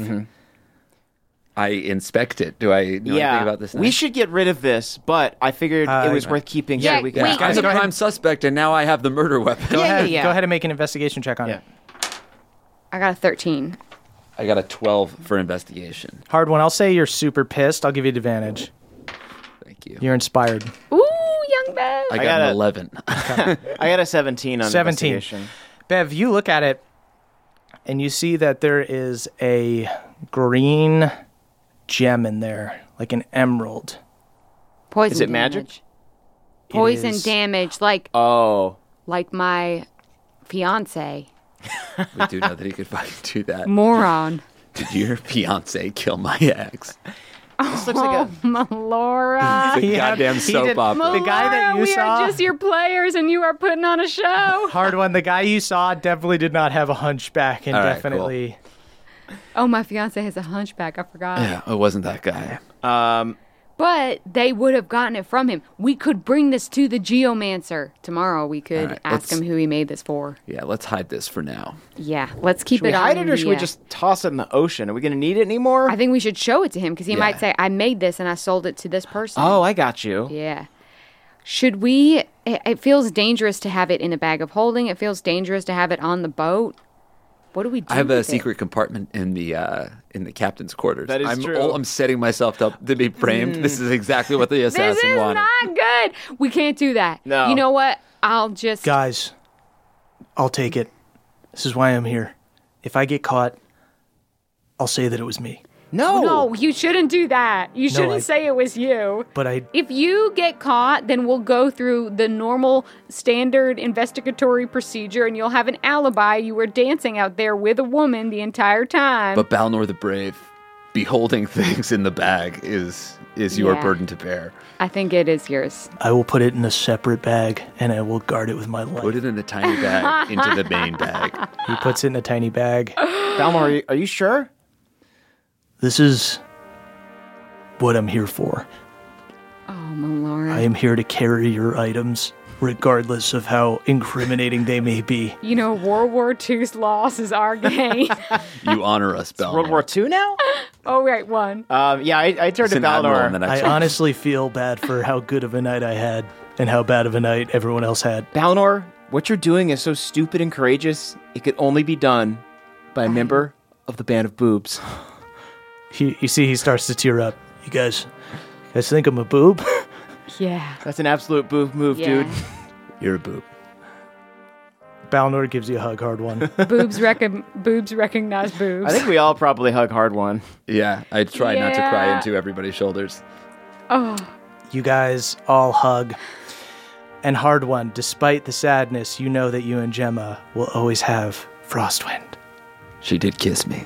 [SPEAKER 3] I inspect it. Do I know anything about this?
[SPEAKER 5] we should get rid of this, but I figured it was worth keeping.
[SPEAKER 4] Yeah,
[SPEAKER 5] so we can.
[SPEAKER 4] wait,
[SPEAKER 3] I'm
[SPEAKER 2] Guys,
[SPEAKER 3] the
[SPEAKER 2] go ahead.
[SPEAKER 3] prime suspect, and now I have the murder weapon.
[SPEAKER 2] Go ahead.
[SPEAKER 5] yeah.
[SPEAKER 2] Go ahead and make an investigation check on
[SPEAKER 5] Yeah.
[SPEAKER 2] it.
[SPEAKER 4] I got a 13.
[SPEAKER 3] I got a 12 for investigation.
[SPEAKER 2] Hard one. I'll say you're super pissed. I'll give you advantage.
[SPEAKER 3] Thank you.
[SPEAKER 2] You're inspired.
[SPEAKER 4] Ooh, young Bev.
[SPEAKER 3] I got
[SPEAKER 5] got
[SPEAKER 3] an
[SPEAKER 5] a-
[SPEAKER 3] 11.
[SPEAKER 5] I got a 17 on
[SPEAKER 2] 17.
[SPEAKER 5] investigation.
[SPEAKER 2] Bev, you look at it, and you see that there is a green gem in there, like an emerald.
[SPEAKER 4] Poison
[SPEAKER 5] Is it
[SPEAKER 4] damage.
[SPEAKER 5] magic?
[SPEAKER 4] Poison
[SPEAKER 2] is.
[SPEAKER 4] damage, like
[SPEAKER 5] Oh,
[SPEAKER 4] my fiance.
[SPEAKER 3] We do know that he could fucking do that.
[SPEAKER 4] Moron.
[SPEAKER 3] Did your fiance kill my ex?
[SPEAKER 5] this looks like a.
[SPEAKER 4] Melora.
[SPEAKER 3] The
[SPEAKER 2] He had-
[SPEAKER 3] goddamn
[SPEAKER 2] he
[SPEAKER 3] soap
[SPEAKER 2] did-
[SPEAKER 3] opera.
[SPEAKER 2] The guy that you
[SPEAKER 4] we
[SPEAKER 2] saw.
[SPEAKER 4] are just your players and you are putting on a show.
[SPEAKER 2] Hard one. The guy you saw definitely did not have a hunchback, and
[SPEAKER 3] All right,
[SPEAKER 2] definitely.
[SPEAKER 4] Oh, my fiance has a hunchback. I forgot.
[SPEAKER 3] Yeah, it wasn't that guy.
[SPEAKER 4] But they would have gotten it from him. We could bring this to the geomancer. Tomorrow we could
[SPEAKER 3] All right,
[SPEAKER 4] ask
[SPEAKER 3] let's-
[SPEAKER 4] him who he made this for.
[SPEAKER 3] Yeah, let's hide this for now.
[SPEAKER 4] Yeah, let's keep
[SPEAKER 5] Should we
[SPEAKER 4] it
[SPEAKER 5] hide
[SPEAKER 4] on
[SPEAKER 5] it or should we
[SPEAKER 4] the,
[SPEAKER 5] just toss it in the ocean? Are we going to need it anymore?
[SPEAKER 4] I think we should show it to him because he
[SPEAKER 3] Yeah.
[SPEAKER 4] might say, I made this and I sold it to this person.
[SPEAKER 5] Oh, I got you.
[SPEAKER 4] Yeah. Should we? It feels dangerous to have it in a bag of holding. It feels dangerous to have it on the boat. What do we do?
[SPEAKER 3] I have a
[SPEAKER 4] with it?
[SPEAKER 3] secret compartment in the captain's quarters.
[SPEAKER 5] That is
[SPEAKER 3] I'm,
[SPEAKER 5] true.
[SPEAKER 3] I'm setting myself up to be framed. This is exactly what the assassin
[SPEAKER 4] This is
[SPEAKER 3] wanted.
[SPEAKER 4] not good. We can't do that.
[SPEAKER 5] No.
[SPEAKER 4] You know what? I'll just.
[SPEAKER 2] Guys, I'll take it. This is why I'm here. If I get caught, I'll say that it was me.
[SPEAKER 4] No, you shouldn't do that. You shouldn't
[SPEAKER 2] I-
[SPEAKER 4] say it was you.
[SPEAKER 2] But I
[SPEAKER 4] If you get caught, then we'll go through the normal standard investigatory procedure and you'll have an alibi. You were dancing out there with a woman the entire time.
[SPEAKER 3] But Balnor the Brave, beholding things in the bag is your
[SPEAKER 4] Yeah.
[SPEAKER 3] burden to bear.
[SPEAKER 4] I think it is yours.
[SPEAKER 2] I will put it in a separate bag, and I will guard it with my life.
[SPEAKER 3] Put it in a tiny bag into the main bag.
[SPEAKER 2] He puts it in a tiny bag.
[SPEAKER 5] Balmor, are you sure?
[SPEAKER 2] This is what I'm here for.
[SPEAKER 4] Oh, my lord.
[SPEAKER 2] I am here to carry your items, regardless of how incriminating they may be.
[SPEAKER 4] You know, World War II's loss is our gain.
[SPEAKER 3] You honor us, Balnor.
[SPEAKER 5] World War II now?
[SPEAKER 4] Oh, right, one.
[SPEAKER 5] Yeah, I turned
[SPEAKER 3] It's
[SPEAKER 5] to
[SPEAKER 3] an admiral in the
[SPEAKER 5] Balnor.
[SPEAKER 3] next
[SPEAKER 2] I
[SPEAKER 3] one.
[SPEAKER 2] honestly feel bad for how good of a night I had and how bad of a night everyone else had.
[SPEAKER 5] Balnor, what you're doing is so stupid and courageous, it could only be done by a member of the Band of Boobs.
[SPEAKER 2] You see, he starts to tear up. You guys think I'm a boob?
[SPEAKER 4] Yeah.
[SPEAKER 5] That's an absolute boob move,
[SPEAKER 4] Yeah.
[SPEAKER 5] dude.
[SPEAKER 3] You're a boob.
[SPEAKER 2] Balnor gives you a hug, hard one.
[SPEAKER 4] boobs recognize boobs.
[SPEAKER 5] I think we all probably hug hard one.
[SPEAKER 3] Yeah, I try not to cry
[SPEAKER 4] Yeah.
[SPEAKER 3] into everybody's shoulders.
[SPEAKER 2] You guys all hug. And hard one, despite the sadness, you know that you and Gemma will always have Frostwind.
[SPEAKER 3] She did kiss me.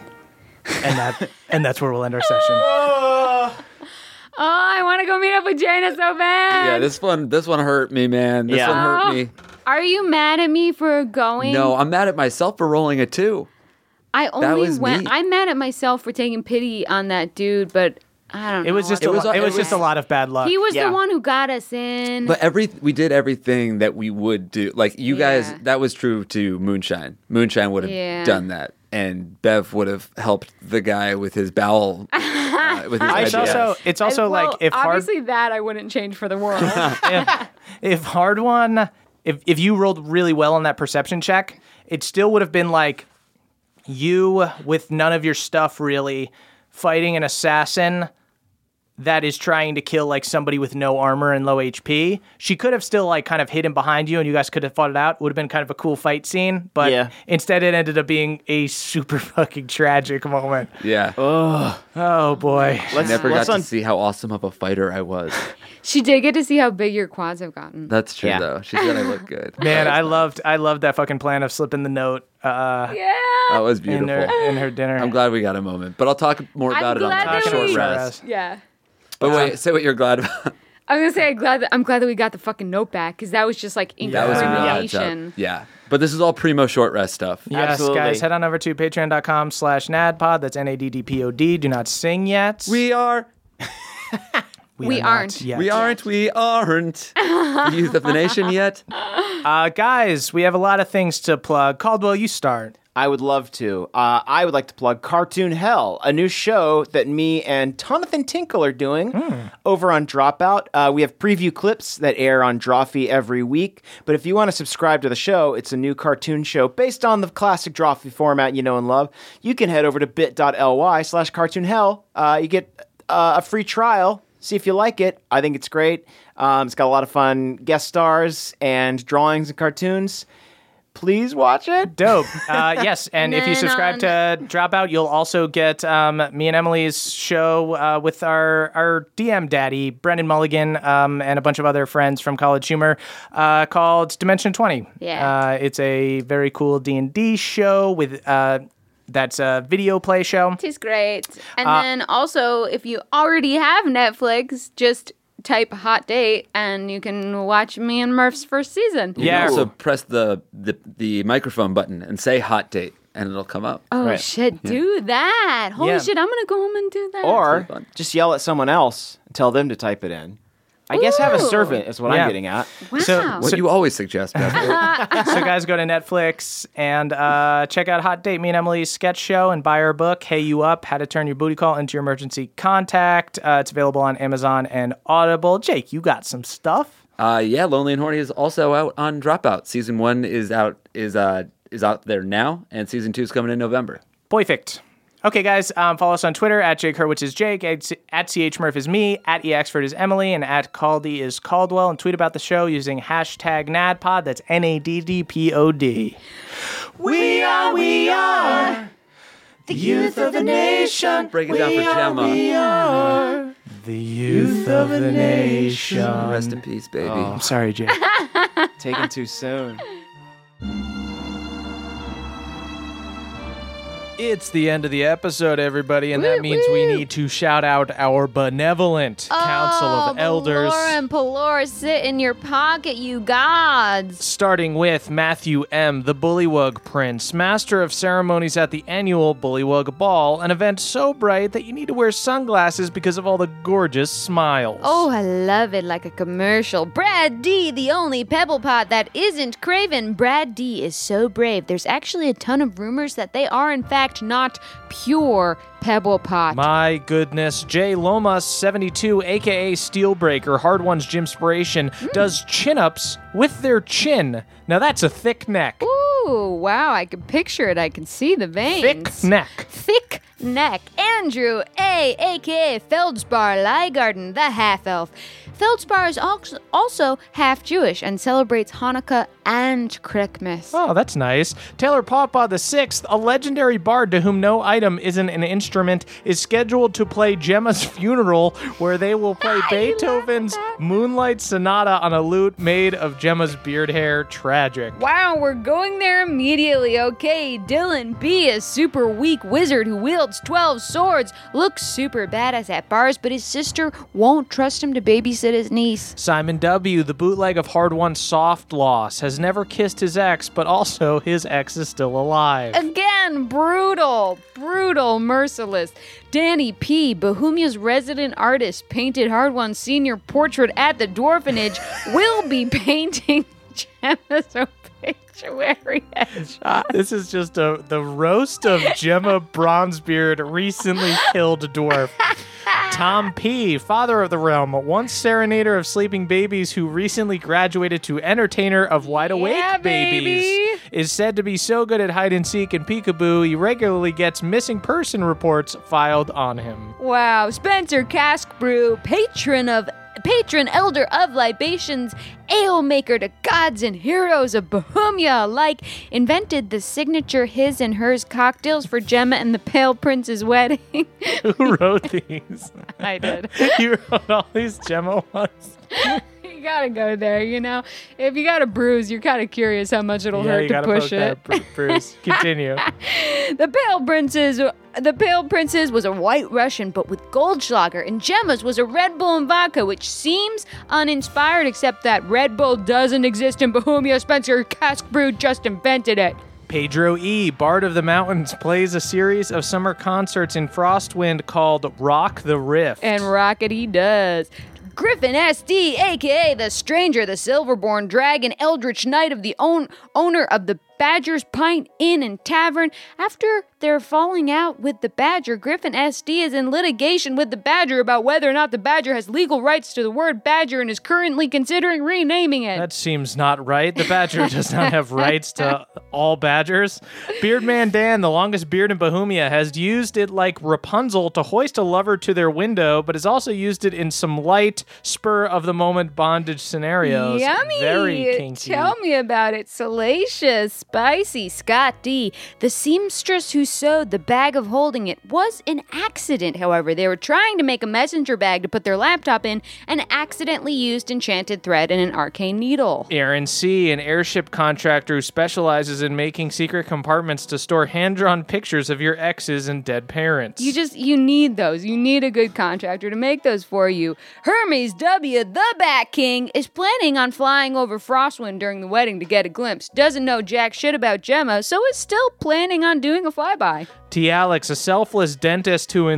[SPEAKER 2] And that's where we'll end our session.
[SPEAKER 4] Oh, I want to go meet up with Jaina so bad.
[SPEAKER 3] Yeah, this one hurt me, man. This
[SPEAKER 5] Yeah.
[SPEAKER 3] one hurt me.
[SPEAKER 4] Are you mad at me for going?
[SPEAKER 3] No, I'm mad at myself for rolling a 2.
[SPEAKER 4] I only
[SPEAKER 3] was
[SPEAKER 4] went.
[SPEAKER 3] me.
[SPEAKER 4] I'm mad at myself for taking pity on that dude, but I don't know.
[SPEAKER 2] It was just just a lot of bad luck.
[SPEAKER 4] He was
[SPEAKER 5] Yeah.
[SPEAKER 4] the one who got us in.
[SPEAKER 3] But we did everything that we would do. Like you guys,
[SPEAKER 4] Yeah.
[SPEAKER 3] that was true to Moonshine. Moonshine would have
[SPEAKER 4] Yeah.
[SPEAKER 3] done that, and Bev would have helped the guy with his bowel. With his
[SPEAKER 2] It's
[SPEAKER 3] ideas.
[SPEAKER 2] also
[SPEAKER 4] well,
[SPEAKER 2] like if hard
[SPEAKER 4] obviously that I wouldn't change for the world.
[SPEAKER 2] if hard one if you rolled really well on that perception check, it still would have been like you with none of your stuff really fighting an assassin that is trying to kill like somebody with no armor and low HP. She could have still like kind of hidden behind you and you guys could have fought it out. Would have been kind of a cool fight scene, but
[SPEAKER 5] Yeah.
[SPEAKER 2] instead it ended up being a super fucking tragic moment.
[SPEAKER 3] Yeah.
[SPEAKER 2] Oh boy.
[SPEAKER 3] Never got
[SPEAKER 5] let's
[SPEAKER 3] to see how awesome of a fighter I was.
[SPEAKER 4] She did get to see how big your quads have gotten.
[SPEAKER 3] That's true,
[SPEAKER 5] Yeah.
[SPEAKER 3] though. She said I look good.
[SPEAKER 2] Man, I loved that fucking plan of slipping the note
[SPEAKER 4] Yeah.
[SPEAKER 3] That was
[SPEAKER 2] in
[SPEAKER 3] beautiful.
[SPEAKER 2] her dinner.
[SPEAKER 3] I'm glad we got a moment, but I'll talk more
[SPEAKER 4] I'm
[SPEAKER 3] about it on
[SPEAKER 4] glad
[SPEAKER 3] the
[SPEAKER 4] that
[SPEAKER 3] short
[SPEAKER 4] we-
[SPEAKER 3] rest.
[SPEAKER 4] Yeah.
[SPEAKER 3] But wait, say what you're glad about.
[SPEAKER 4] I was gonna say I'm glad that we got the fucking note back because that was just like
[SPEAKER 3] That was a real heads up.
[SPEAKER 4] incrimination.
[SPEAKER 3] Yeah, but this is all primo short rest stuff.
[SPEAKER 2] Yes,
[SPEAKER 5] Absolutely.
[SPEAKER 2] guys, head on over to patreon.com/nadpod. That's NADDPOD. Do not sing yet.
[SPEAKER 3] We are.
[SPEAKER 4] We
[SPEAKER 2] are not
[SPEAKER 4] aren't.
[SPEAKER 2] yet.
[SPEAKER 3] We aren't the youth of the nation yet.
[SPEAKER 2] Guys, we have a lot of things to plug. Caldwell, you start.
[SPEAKER 5] I would love to. I would like to plug Cartoon Hell, a new show that me and Tonathan Tinkle are doing over on Dropout. We have preview clips that air on Drawfee every week. But if you want to subscribe to the show, it's a new cartoon show based on the classic Drawfee format you know and love. You can head over to bit.ly/cartoonhell. You get a free trial. See if you like it. I think it's great. It's got a lot of fun guest stars and drawings and cartoons. Please watch it.
[SPEAKER 2] Dope. Yes, and if you
[SPEAKER 4] then
[SPEAKER 2] subscribe to Dropout, you'll also get me and Emily's show with our DM daddy, Brendan Mulligan, and a bunch of other friends from College Humor called Dimension 20.
[SPEAKER 4] Yeah.
[SPEAKER 2] It's a very cool D&D show with... that's a video play show.
[SPEAKER 4] It's great. And then also, if you already have Netflix, just type Hot Date and you can watch me and Murph's first season.
[SPEAKER 3] You
[SPEAKER 2] Yeah.
[SPEAKER 3] can also press the microphone button and say hot date, and it'll come up.
[SPEAKER 4] Oh,
[SPEAKER 5] Right.
[SPEAKER 4] shit, do that. Holy
[SPEAKER 2] Yeah.
[SPEAKER 4] shit, I'm going to go home and do that.
[SPEAKER 5] Or
[SPEAKER 3] fun.
[SPEAKER 5] just yell at someone else and tell them to type it in. I guess have a
[SPEAKER 4] Ooh.
[SPEAKER 5] servant is what
[SPEAKER 2] Yeah.
[SPEAKER 5] I'm getting at.
[SPEAKER 4] wow.
[SPEAKER 2] So-
[SPEAKER 3] What you always suggest, Beth.
[SPEAKER 2] So guys, go to Netflix and check out Hot Date, me and Emily's sketch show, and buy our book, Hey You Up, How to Turn Your Booty Call into Your Emergency Contact. It's available on Amazon and Audible. Jake, you got some stuff?
[SPEAKER 3] Yeah, Lonely and Horny is also out on Dropout. Season 1 is out there now, and season 2 is coming in November.
[SPEAKER 2] Perfect. Okay, guys, follow us on Twitter at Jake Hurwitz is Jake, at CHMurph is me, at EXford is Emily, and at Caldy is Caldwell. And tweet about the show using hashtag NADPOD. That's NADDPOD. We are the youth of the nation.
[SPEAKER 3] Break it down for Gemma.
[SPEAKER 2] The youth of the nation.
[SPEAKER 3] Rest in peace, baby.
[SPEAKER 2] I'm sorry, Jake.
[SPEAKER 5] Taken too soon.
[SPEAKER 2] It's the end of the episode, everybody, and that means we need to shout out our benevolent Council of Elders.
[SPEAKER 4] and Pelor, sit in your pocket, you gods.
[SPEAKER 2] Starting with Matthew M., the Bullywug Prince, master of ceremonies at the annual Bullywug Ball, an event so bright that you need to wear sunglasses because of all the gorgeous smiles.
[SPEAKER 4] Oh, I love it like a commercial. Brad D, the only pebble pot that isn't craven. Brad D is so brave. There's actually a ton of rumors that they are, in fact, not pure pebble pot.
[SPEAKER 2] My goodness, Jay Lomas 72, aka Steelbreaker, Hard One's Gymspiration, does chin-ups with their chin. Now that's a thick neck.
[SPEAKER 4] Ooh, wow, I can picture it. I can see the veins.
[SPEAKER 2] Thick neck.
[SPEAKER 4] Thick neck. Andrew A, aka Feldspar Liegarden, the half-elf. Feldspar is also half Jewish and celebrates Hanukkah and Christmas.
[SPEAKER 2] Oh, that's nice. Taylor Pawpaw VI, a legendary bard to whom no item isn't an instrument, is scheduled to play Gemma's funeral, where they will play Beethoven's Moonlight Sonata on a lute made of Gemma's beard hair. Tragic.
[SPEAKER 4] Wow, we're going there immediately. Okay, Dylan B, a super weak wizard who wields 12 swords, looks super badass at bars, but his sister won't trust him to babysit babysit his niece.
[SPEAKER 2] Simon W., the bootleg of Hard Won Soft Loss, has never kissed his ex, but also his ex is still alive.
[SPEAKER 4] Again, brutal, merciless. Danny P., Bohemia's resident artist, painted Hard Won's senior portrait at the Dwarfenage, will be painting Gemma's obituary headshot.
[SPEAKER 2] This is just the roast of Gemma Bronzebeard, recently killed dwarf. Tom P., father of the realm, once serenader of sleeping babies who recently graduated to entertainer of wide awake babies, is said to be so good at hide and seek and peekaboo, he regularly gets missing person reports filed on him.
[SPEAKER 4] Wow. Spencer Caskbrew, patron elder of libations, ale maker to gods and heroes of Bohemia alike, invented the signature his and hers cocktails for Gemma and the Pale Prince's wedding.
[SPEAKER 2] Who wrote these?
[SPEAKER 4] I did.
[SPEAKER 2] You wrote all these Gemma ones?
[SPEAKER 4] You gotta go there, you know? If you got a bruise, you're kind of curious how much it'll hurt to push it.
[SPEAKER 2] Bruce, continue.
[SPEAKER 4] The Pale Prince's was a white Russian, but with Goldschlager, and Gemma's was a Red Bull and vodka, which seems uninspired, except that Red Bull doesn't exist in Bohemia. Spencer Caskbrew just invented it.
[SPEAKER 2] Pedro E., Bard of the Mountains, plays a series of summer concerts in Frostwind called Rock the Rift.
[SPEAKER 4] And rock it he does. Griffin SD, a.k.a. the Stranger, the Silverborn Dragon, Eldritch Knight of the owner of the Badger's Pint Inn and Tavern. After their falling out with the Badger, Griffin SD is in litigation with the Badger about whether or not the Badger has legal rights to the word Badger and is currently considering renaming it.
[SPEAKER 2] That seems not right. The Badger does not have rights to all badgers. Beardman Dan, the longest beard in Bohemia, has used it like Rapunzel to hoist a lover to their window, but has also used it in some light, spur-of-the-moment bondage scenarios.
[SPEAKER 4] Yummy!
[SPEAKER 2] Very kinky.
[SPEAKER 4] Tell me about it. Salacious, spicy. Scott D., the seamstress who sewed the bag of holding it, was an accident, however. They were trying to make a messenger bag to put their laptop in and accidentally used enchanted thread and an arcane needle.
[SPEAKER 2] Aaron C., an airship contractor who specializes in making secret compartments to store hand-drawn pictures of your exes and dead parents.
[SPEAKER 4] You need those. You need a good contractor to make those for you. Hermes W., the Bat King, is planning on flying over Frostwind during the wedding to get a glimpse. Doesn't know jack shit about Gemma, so is still planning on doing a flyby.
[SPEAKER 2] T. Alex, a selfless dentist who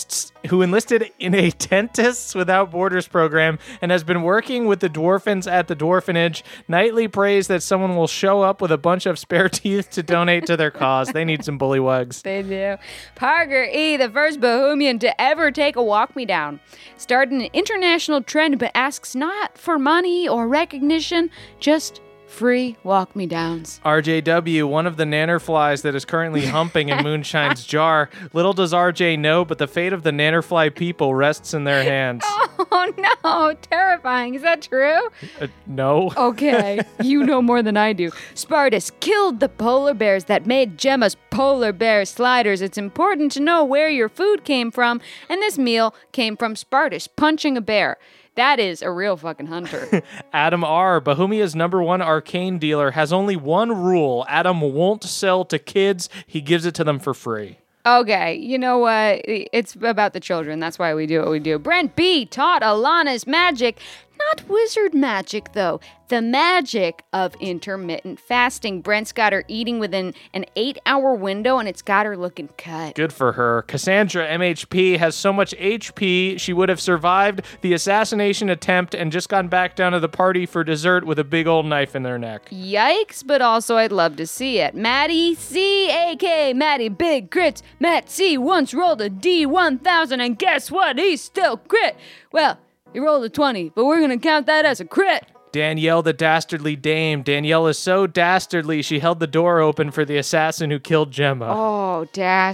[SPEAKER 2] enlisted in a Dentists Without Borders program and has been working with the Dwarfins at the Dwarfenage, nightly prays that someone will show up with a bunch of spare teeth to donate to their cause. They need some bullywugs.
[SPEAKER 4] They do. Parker E., the first Bohemian to ever take a walk me down, started an international trend but asks not for money or recognition, just free walk-me-downs.
[SPEAKER 2] RJW, one of the nannerflies that is currently humping in Moonshine's jar. Little does RJ know, but the fate of the nannerfly people rests in their hands.
[SPEAKER 4] Oh no, terrifying. Is that true?
[SPEAKER 2] No.
[SPEAKER 4] Okay, you know more than I do. Spartus killed the polar bears that made Gemma's polar bear sliders. It's important to know where your food came from, and this meal came from Spartus punching a bear. That is a real fucking hunter.
[SPEAKER 2] Adam R., Bohemia's #1 arcane dealer, has only one rule. Adam won't sell to kids. He gives it to them for free.
[SPEAKER 4] Okay, you know what? It's about the children. That's why we do what we do. Brent B. taught Alana's magic. Not wizard magic, though. The magic of intermittent fasting. Brent's got her eating within an 8-hour window, and it's got her looking cut.
[SPEAKER 2] Good for her. Cassandra MHP has so much HP, she would have survived the assassination attempt and just gone back down to the party for dessert with a big old knife in their neck.
[SPEAKER 4] Yikes, but also I'd love to see it. Maddie C, a.k.a. Maddie Big Crits. Matt C once rolled a D1000, and guess what? He's still crit. Well, he rolled a 20, but we're going to count that as a crit.
[SPEAKER 2] Danielle the Dastardly Dame. Danielle is so dastardly, she held the door open for the assassin who killed Gemma.
[SPEAKER 4] Oh,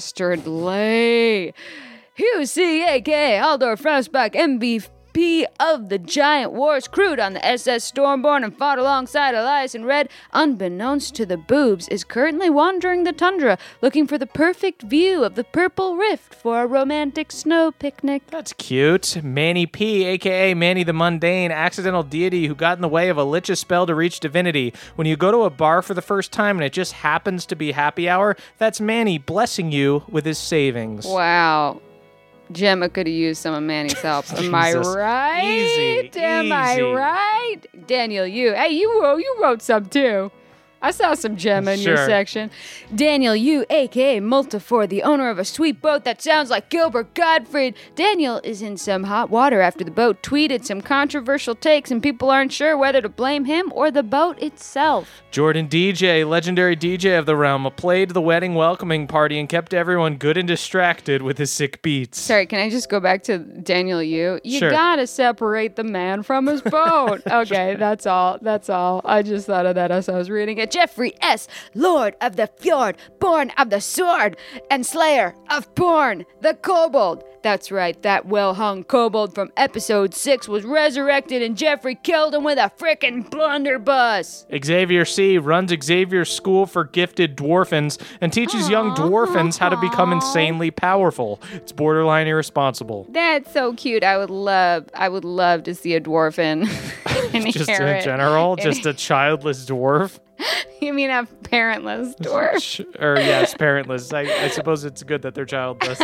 [SPEAKER 4] dastardly. Hugh C, a.k.a. Aldor Frostbach, MVP of the Giant Wars, crewed on the SS Stormborn and fought alongside Elias and Red, unbeknownst to the boobs, is currently wandering the tundra, looking for the perfect view of the Purple Rift for a romantic snow picnic.
[SPEAKER 2] That's cute. Manny P, a.k.a. Manny the Mundane, accidental deity who got in the way of a lich's spell to reach divinity. When you go to a bar for the first time and it just happens to be happy hour, that's Manny blessing you with his savings.
[SPEAKER 4] Wow. Gemma could have used some of Manny's help. Am I
[SPEAKER 2] Jesus.
[SPEAKER 4] right?
[SPEAKER 2] Easy,
[SPEAKER 4] Am I
[SPEAKER 2] easy.
[SPEAKER 4] right? Daniel, you wrote some too. I saw some Gemma in your
[SPEAKER 2] Sure.
[SPEAKER 4] section. Daniel Yu, a.k.a. Multifor, the owner of a sweet boat that sounds like Gilbert Gottfried. Daniel is in some hot water after the boat tweeted some controversial takes, and people aren't sure whether to blame him or the boat itself.
[SPEAKER 2] Jordan DJ, legendary DJ of the realm, played the wedding welcoming party and kept everyone good and distracted with his sick beats.
[SPEAKER 4] Sorry, can I just go back to Daniel Yu? You
[SPEAKER 2] Sure.
[SPEAKER 4] gotta separate the man from his boat. Okay, that's all. I just thought of that as I was reading it. Jeffrey S., Lord of the Fjord, born of the sword, and slayer of Born, the kobold. That's right, that well-hung kobold from episode 6 was resurrected and Jeffrey killed him with a frickin' blunderbuss.
[SPEAKER 2] Xavier C. runs Xavier's School for Gifted Dwarfins and teaches young dwarfins how to become insanely powerful. It's borderline irresponsible.
[SPEAKER 4] That's so cute. I would love to see a dwarfin inherit.
[SPEAKER 2] Just in general, just a childless dwarf.
[SPEAKER 4] You mean a parentless dwarf?
[SPEAKER 2] Or yes, parentless. I suppose it's good that they're childless.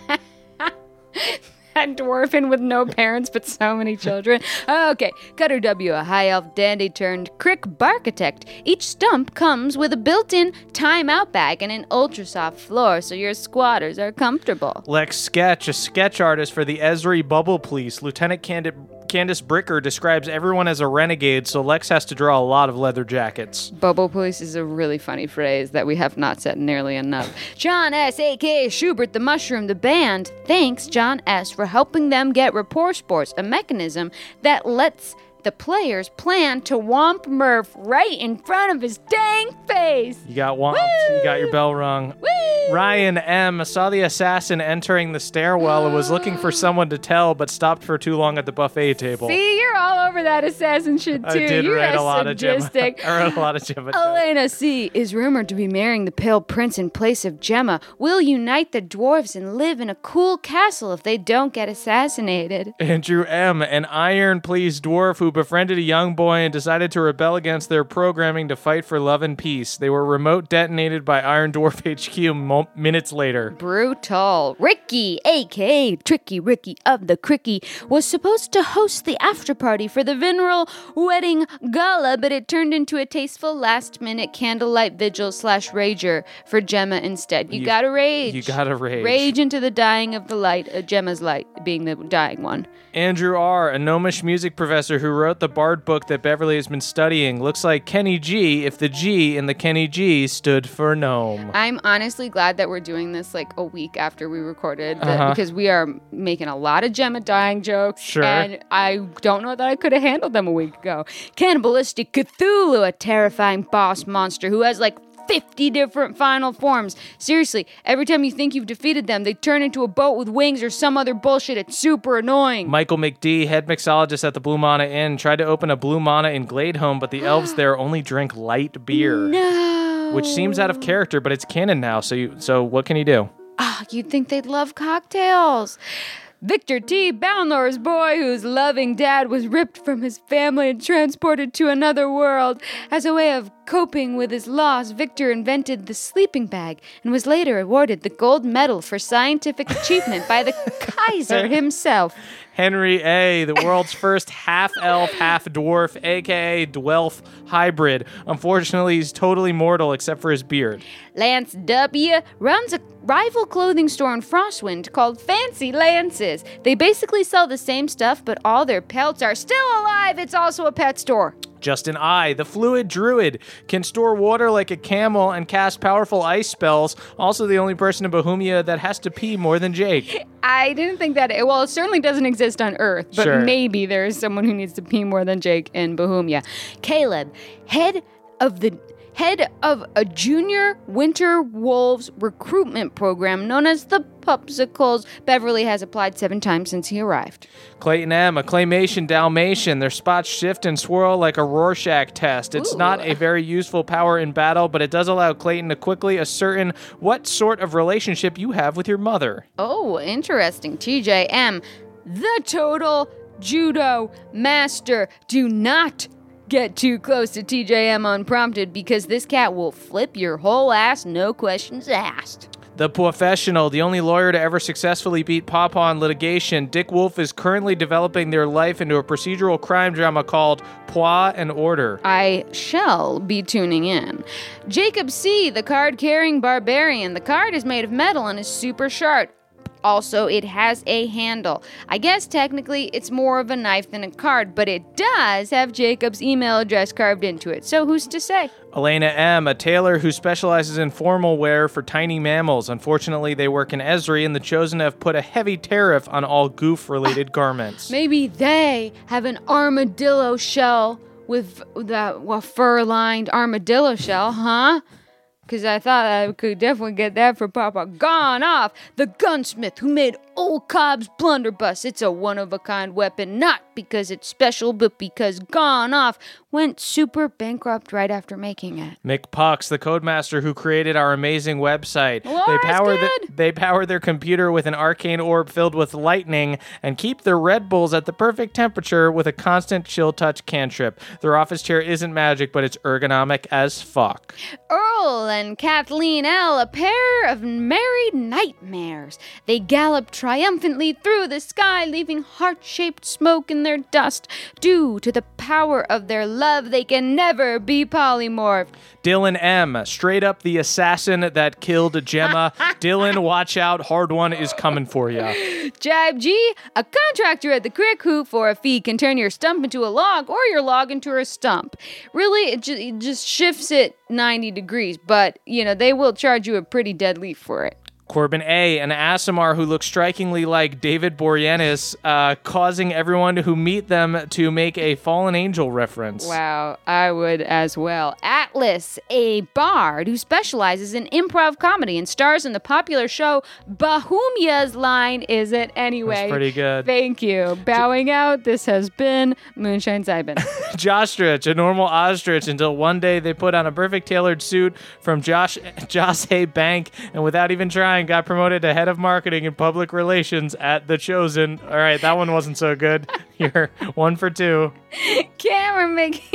[SPEAKER 4] A dwarfin with no parents but so many children. Okay, Cutter W, a high elf dandy turned crick barkitect. Each stump comes with a built-in timeout bag and an ultra-soft floor so your squatters are comfortable.
[SPEAKER 2] Lex Sketch, a sketch artist for the Esri Bubble Police. Lieutenant Candace Bricker describes everyone as a renegade, so Lex has to draw a lot of leather jackets.
[SPEAKER 4] Bubble Police is a really funny phrase that we have not said nearly enough. John S., a.k.a. Schubert the Mushroom, the band, thanks John S. for helping them get Rapport Sports, a mechanism that lets the players plan to womp Murph right in front of his dang face.
[SPEAKER 2] You got womped. You got your bell rung.
[SPEAKER 4] Woo!
[SPEAKER 2] Ryan M. saw the assassin entering the stairwell and was looking for someone to tell, but stopped for too long at the buffet table.
[SPEAKER 4] See, you're all over that assassin shit too.
[SPEAKER 2] I did
[SPEAKER 4] You're
[SPEAKER 2] write a lot of Gemma.
[SPEAKER 4] sadistic.
[SPEAKER 2] I wrote a lot of Gemma.
[SPEAKER 4] Elena C. is rumored to be marrying the Pale Prince in place of Gemma. Will unite the dwarves and live in a cool castle if they don't get assassinated.
[SPEAKER 2] Andrew M., an iron-pleased dwarf who befriended a young boy and decided to rebel against their programming to fight for love and peace. They were remote detonated by Iron Dwarf HQ minutes later.
[SPEAKER 4] Brutal. Ricky, a.k.a. Tricky Ricky of the Cricky, was supposed to host the after party for the Vinral wedding gala, but it turned into a tasteful last-minute candlelight vigil / rager for Gemma instead. You gotta rage.
[SPEAKER 2] You gotta rage.
[SPEAKER 4] Rage into the dying of the light, Gemma's light being the dying one.
[SPEAKER 2] Andrew R., a gnomish music professor who wrote the Bard book that Beverly has been studying, looks like Kenny G if the G in the Kenny G stood for gnome.
[SPEAKER 4] I'm honestly glad that we're doing this like a week after we recorded because we are making a lot of Gemma dying jokes.
[SPEAKER 2] Sure.
[SPEAKER 4] And I don't know that I could have handled them a week ago. Cannibalistic Cthulhu, a terrifying boss monster who has like 50 different final forms. Seriously, every time you think you've defeated them, they turn into a boat with wings or some other bullshit. It's super annoying.
[SPEAKER 2] Michael McD, head mixologist at the Blue Mana Inn, tried to open a Blue Mana in Gladeholm, but the elves there only drink light beer.
[SPEAKER 4] No.
[SPEAKER 2] Which seems out of character, but it's canon now, so what can he do?
[SPEAKER 4] You'd think they'd love cocktails. Victor T. Balnor's boy, whose loving dad was ripped from his family and transported to another world. As a way of coping with his loss, Victor invented the sleeping bag and was later awarded the gold medal for scientific achievement by the Kaiser himself.
[SPEAKER 2] Henry A., the world's first half-elf, half-dwarf, a.k.a. Dwelf hybrid. Unfortunately, he's totally mortal except for his beard.
[SPEAKER 4] Lance W. runs a rival clothing store in Frostwind called Fancy Lances. They basically sell the same stuff, but all their pelts are still alive. It's also a pet store.
[SPEAKER 2] Justin I., the fluid druid, can store water like a camel and cast powerful ice spells. Also the only person in Bohemia that has to pee more than Jake.
[SPEAKER 4] I didn't think that. Well, it certainly doesn't exist on Earth, but
[SPEAKER 2] Sure.
[SPEAKER 4] maybe there is someone who needs to pee more than Jake in Bohemia. Caleb, head of a junior Winter Wolves recruitment program known as the Pupsicles. Beverly has applied 7 times since he arrived.
[SPEAKER 2] Clayton M., a claymation Dalmatian. Their spots shift and swirl like a Rorschach test. It's not a very useful power in battle, but it does allow Clayton to quickly ascertain what sort of relationship you have with your mother.
[SPEAKER 4] Oh, interesting. TJM, the total judo master. Do not get too close to TJM unprompted because this cat will flip your whole ass, no questions asked.
[SPEAKER 2] The Professional, the only lawyer to ever successfully beat Pawpaw in litigation, Dick Wolf is currently developing their life into a procedural crime drama called Pois and Order.
[SPEAKER 4] I shall be tuning in. Jacob C., the card-carrying barbarian. The card is made of metal and is super sharp. Also, it has a handle. I guess technically it's more of a knife than a card, but it does have Jacob's email address carved into it, so who's to say?
[SPEAKER 2] Elena M., a tailor who specializes in formal wear for tiny mammals. Unfortunately, they work in Esri, and the Chosen have put a heavy tariff on all goof-related garments.
[SPEAKER 4] Maybe they have an armadillo shell with that fur-lined armadillo shell, huh? Because I thought I could definitely get that for Papa. Gone Off, the gunsmith who made Old Cobb's blunderbuss. It's a one-of-a-kind weapon, not because it's special, but because Gone Off went super bankrupt right after making it.
[SPEAKER 2] Mick Pucks, the codemaster who created our amazing website. They power their computer with an arcane orb filled with lightning and keep their Red Bulls at the perfect temperature with a constant chill touch cantrip. Their office chair isn't magic, but it's ergonomic as fuck.
[SPEAKER 4] Earl and Kathleen L., a pair of married nightmares. They gallop triumphantly through the sky, leaving heart-shaped smoke in their dust. Due to the power of their love, they can never be polymorphed.
[SPEAKER 2] Dylan M., straight up the assassin that killed Gemma. Dylan, watch out, hard one is coming for you.
[SPEAKER 4] Jibe G., a contractor at the Crick who, for a fee, can turn your stump into a log or your log into a stump. Really, it just shifts it 90 degrees, but, they will charge you a pretty dead leaf for it.
[SPEAKER 2] Corbin A., an Aasimar who looks strikingly like David Boreanaz, causing everyone who meet them to make a fallen angel reference.
[SPEAKER 4] Wow, I would as well. Atlas, a bard who specializes in improv comedy and stars in the popular show Bahumia's Line Is It Anyway?
[SPEAKER 2] That's pretty good.
[SPEAKER 4] Thank you. Bowing out, this has been Moonshine Sibin.
[SPEAKER 2] Jostrich, a normal ostrich, until one day they put on a perfect tailored suit from Josh A. Bank, and without even trying, got promoted to head of marketing and public relations at The Chosen. All right, that one wasn't so good. You're 1 for 2.
[SPEAKER 4] Cameron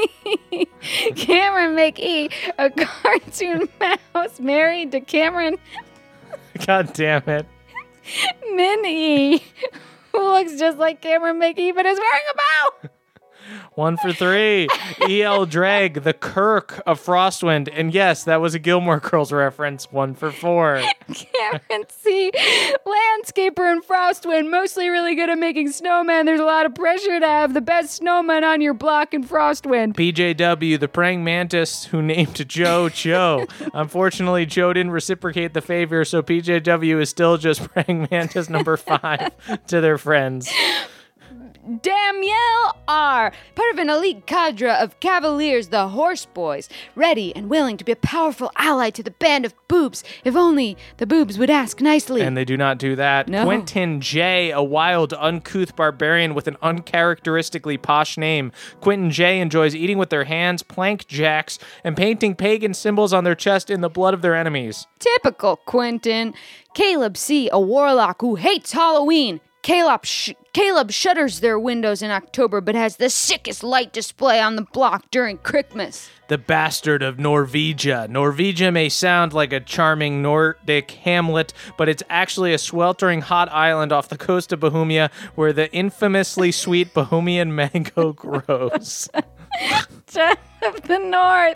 [SPEAKER 4] McE, a cartoon mouse married to Cameron
[SPEAKER 2] God damn it.
[SPEAKER 4] Minnie, who looks just like Cameron McE but is wearing a bow.
[SPEAKER 2] 1 for 3. E.L. Dreg, the Kirk of Frostwind. And yes, that was a Gilmore Girls reference. 1 for 4.
[SPEAKER 4] Cameron C., landscaper in Frostwind, mostly really good at making snowmen. There's a lot of pressure to have the best snowman on your block in Frostwind.
[SPEAKER 2] PJW, the praying mantis who named Joe Joe. Unfortunately, Joe didn't reciprocate the favor, so PJW is still just praying mantis number 5 to their friends.
[SPEAKER 4] Danielle R., part of an elite cadre of Cavaliers, the Horse Boys, ready and willing to be a powerful ally to the band of boobs, if only the boobs would ask nicely.
[SPEAKER 2] And they do not do that.
[SPEAKER 4] No.
[SPEAKER 2] Quentin J., a wild, uncouth barbarian with an uncharacteristically posh name. Quentin J. enjoys eating with their hands, plank jacks, and painting pagan symbols on their chest in the blood of their enemies.
[SPEAKER 4] Typical Quentin. Caleb C., a warlock who hates Halloween. Caleb shutters their windows in October, but has the sickest light display on the block during Christmas.
[SPEAKER 2] The bastard of Norvegia. Norvegia may sound like a charming Nordic hamlet, but it's actually a sweltering hot island off the coast of Bohemia where the infamously sweet Bohemian mango grows.
[SPEAKER 4] Jeff of the North.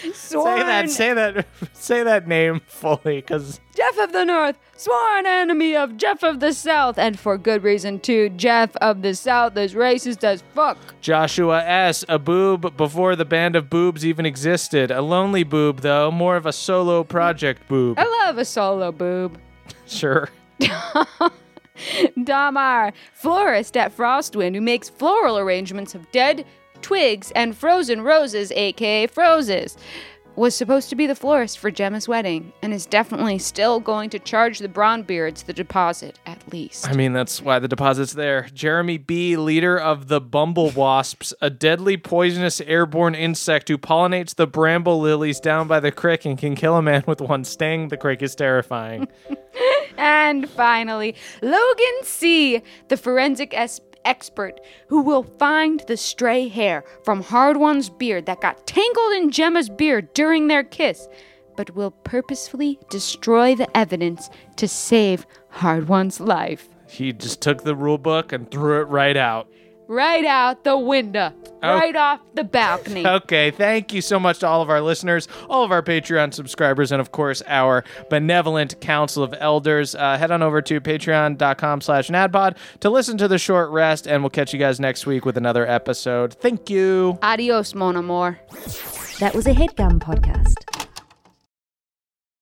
[SPEAKER 2] Say that name fully, because
[SPEAKER 4] Jeff of the North, sworn enemy of Jeff of the South, and for good reason too. Jeff of the South is racist as fuck.
[SPEAKER 2] Joshua S., a boob before the band of boobs even existed. A lonely boob, though, more of a solo project boob.
[SPEAKER 4] I love a solo boob.
[SPEAKER 2] Sure.
[SPEAKER 4] Damar, florist at Frostwind, who makes floral arrangements of dead twigs and frozen roses, aka Frozes, was supposed to be the florist for Gemma's wedding, and is definitely still going to charge the Braunbeards the deposit, at least.
[SPEAKER 2] I mean, that's why the deposit's there. Jeremy B., leader of the bumble wasps, a deadly poisonous airborne insect who pollinates the bramble lilies down by the creek and can kill a man with one sting. The creek is terrifying.
[SPEAKER 4] And finally, Logan C., the forensic expert who will find the stray hair from Hard One's beard that got tangled in Gemma's beard during their kiss. but will purposefully destroy the evidence to save Hard One's life.
[SPEAKER 8] He just took the rule book and threw it right out.
[SPEAKER 4] Right out the window. Right off the balcony.
[SPEAKER 8] Okay, thank you so much to all of our listeners, all of our Patreon subscribers, and of course, our benevolent Council of Elders. Head on over to patreon.com/nadpod to listen to the short rest, and we'll catch you guys next week with another episode. Thank you.
[SPEAKER 4] Adios, mon amour.
[SPEAKER 1] That was a HeadGum podcast.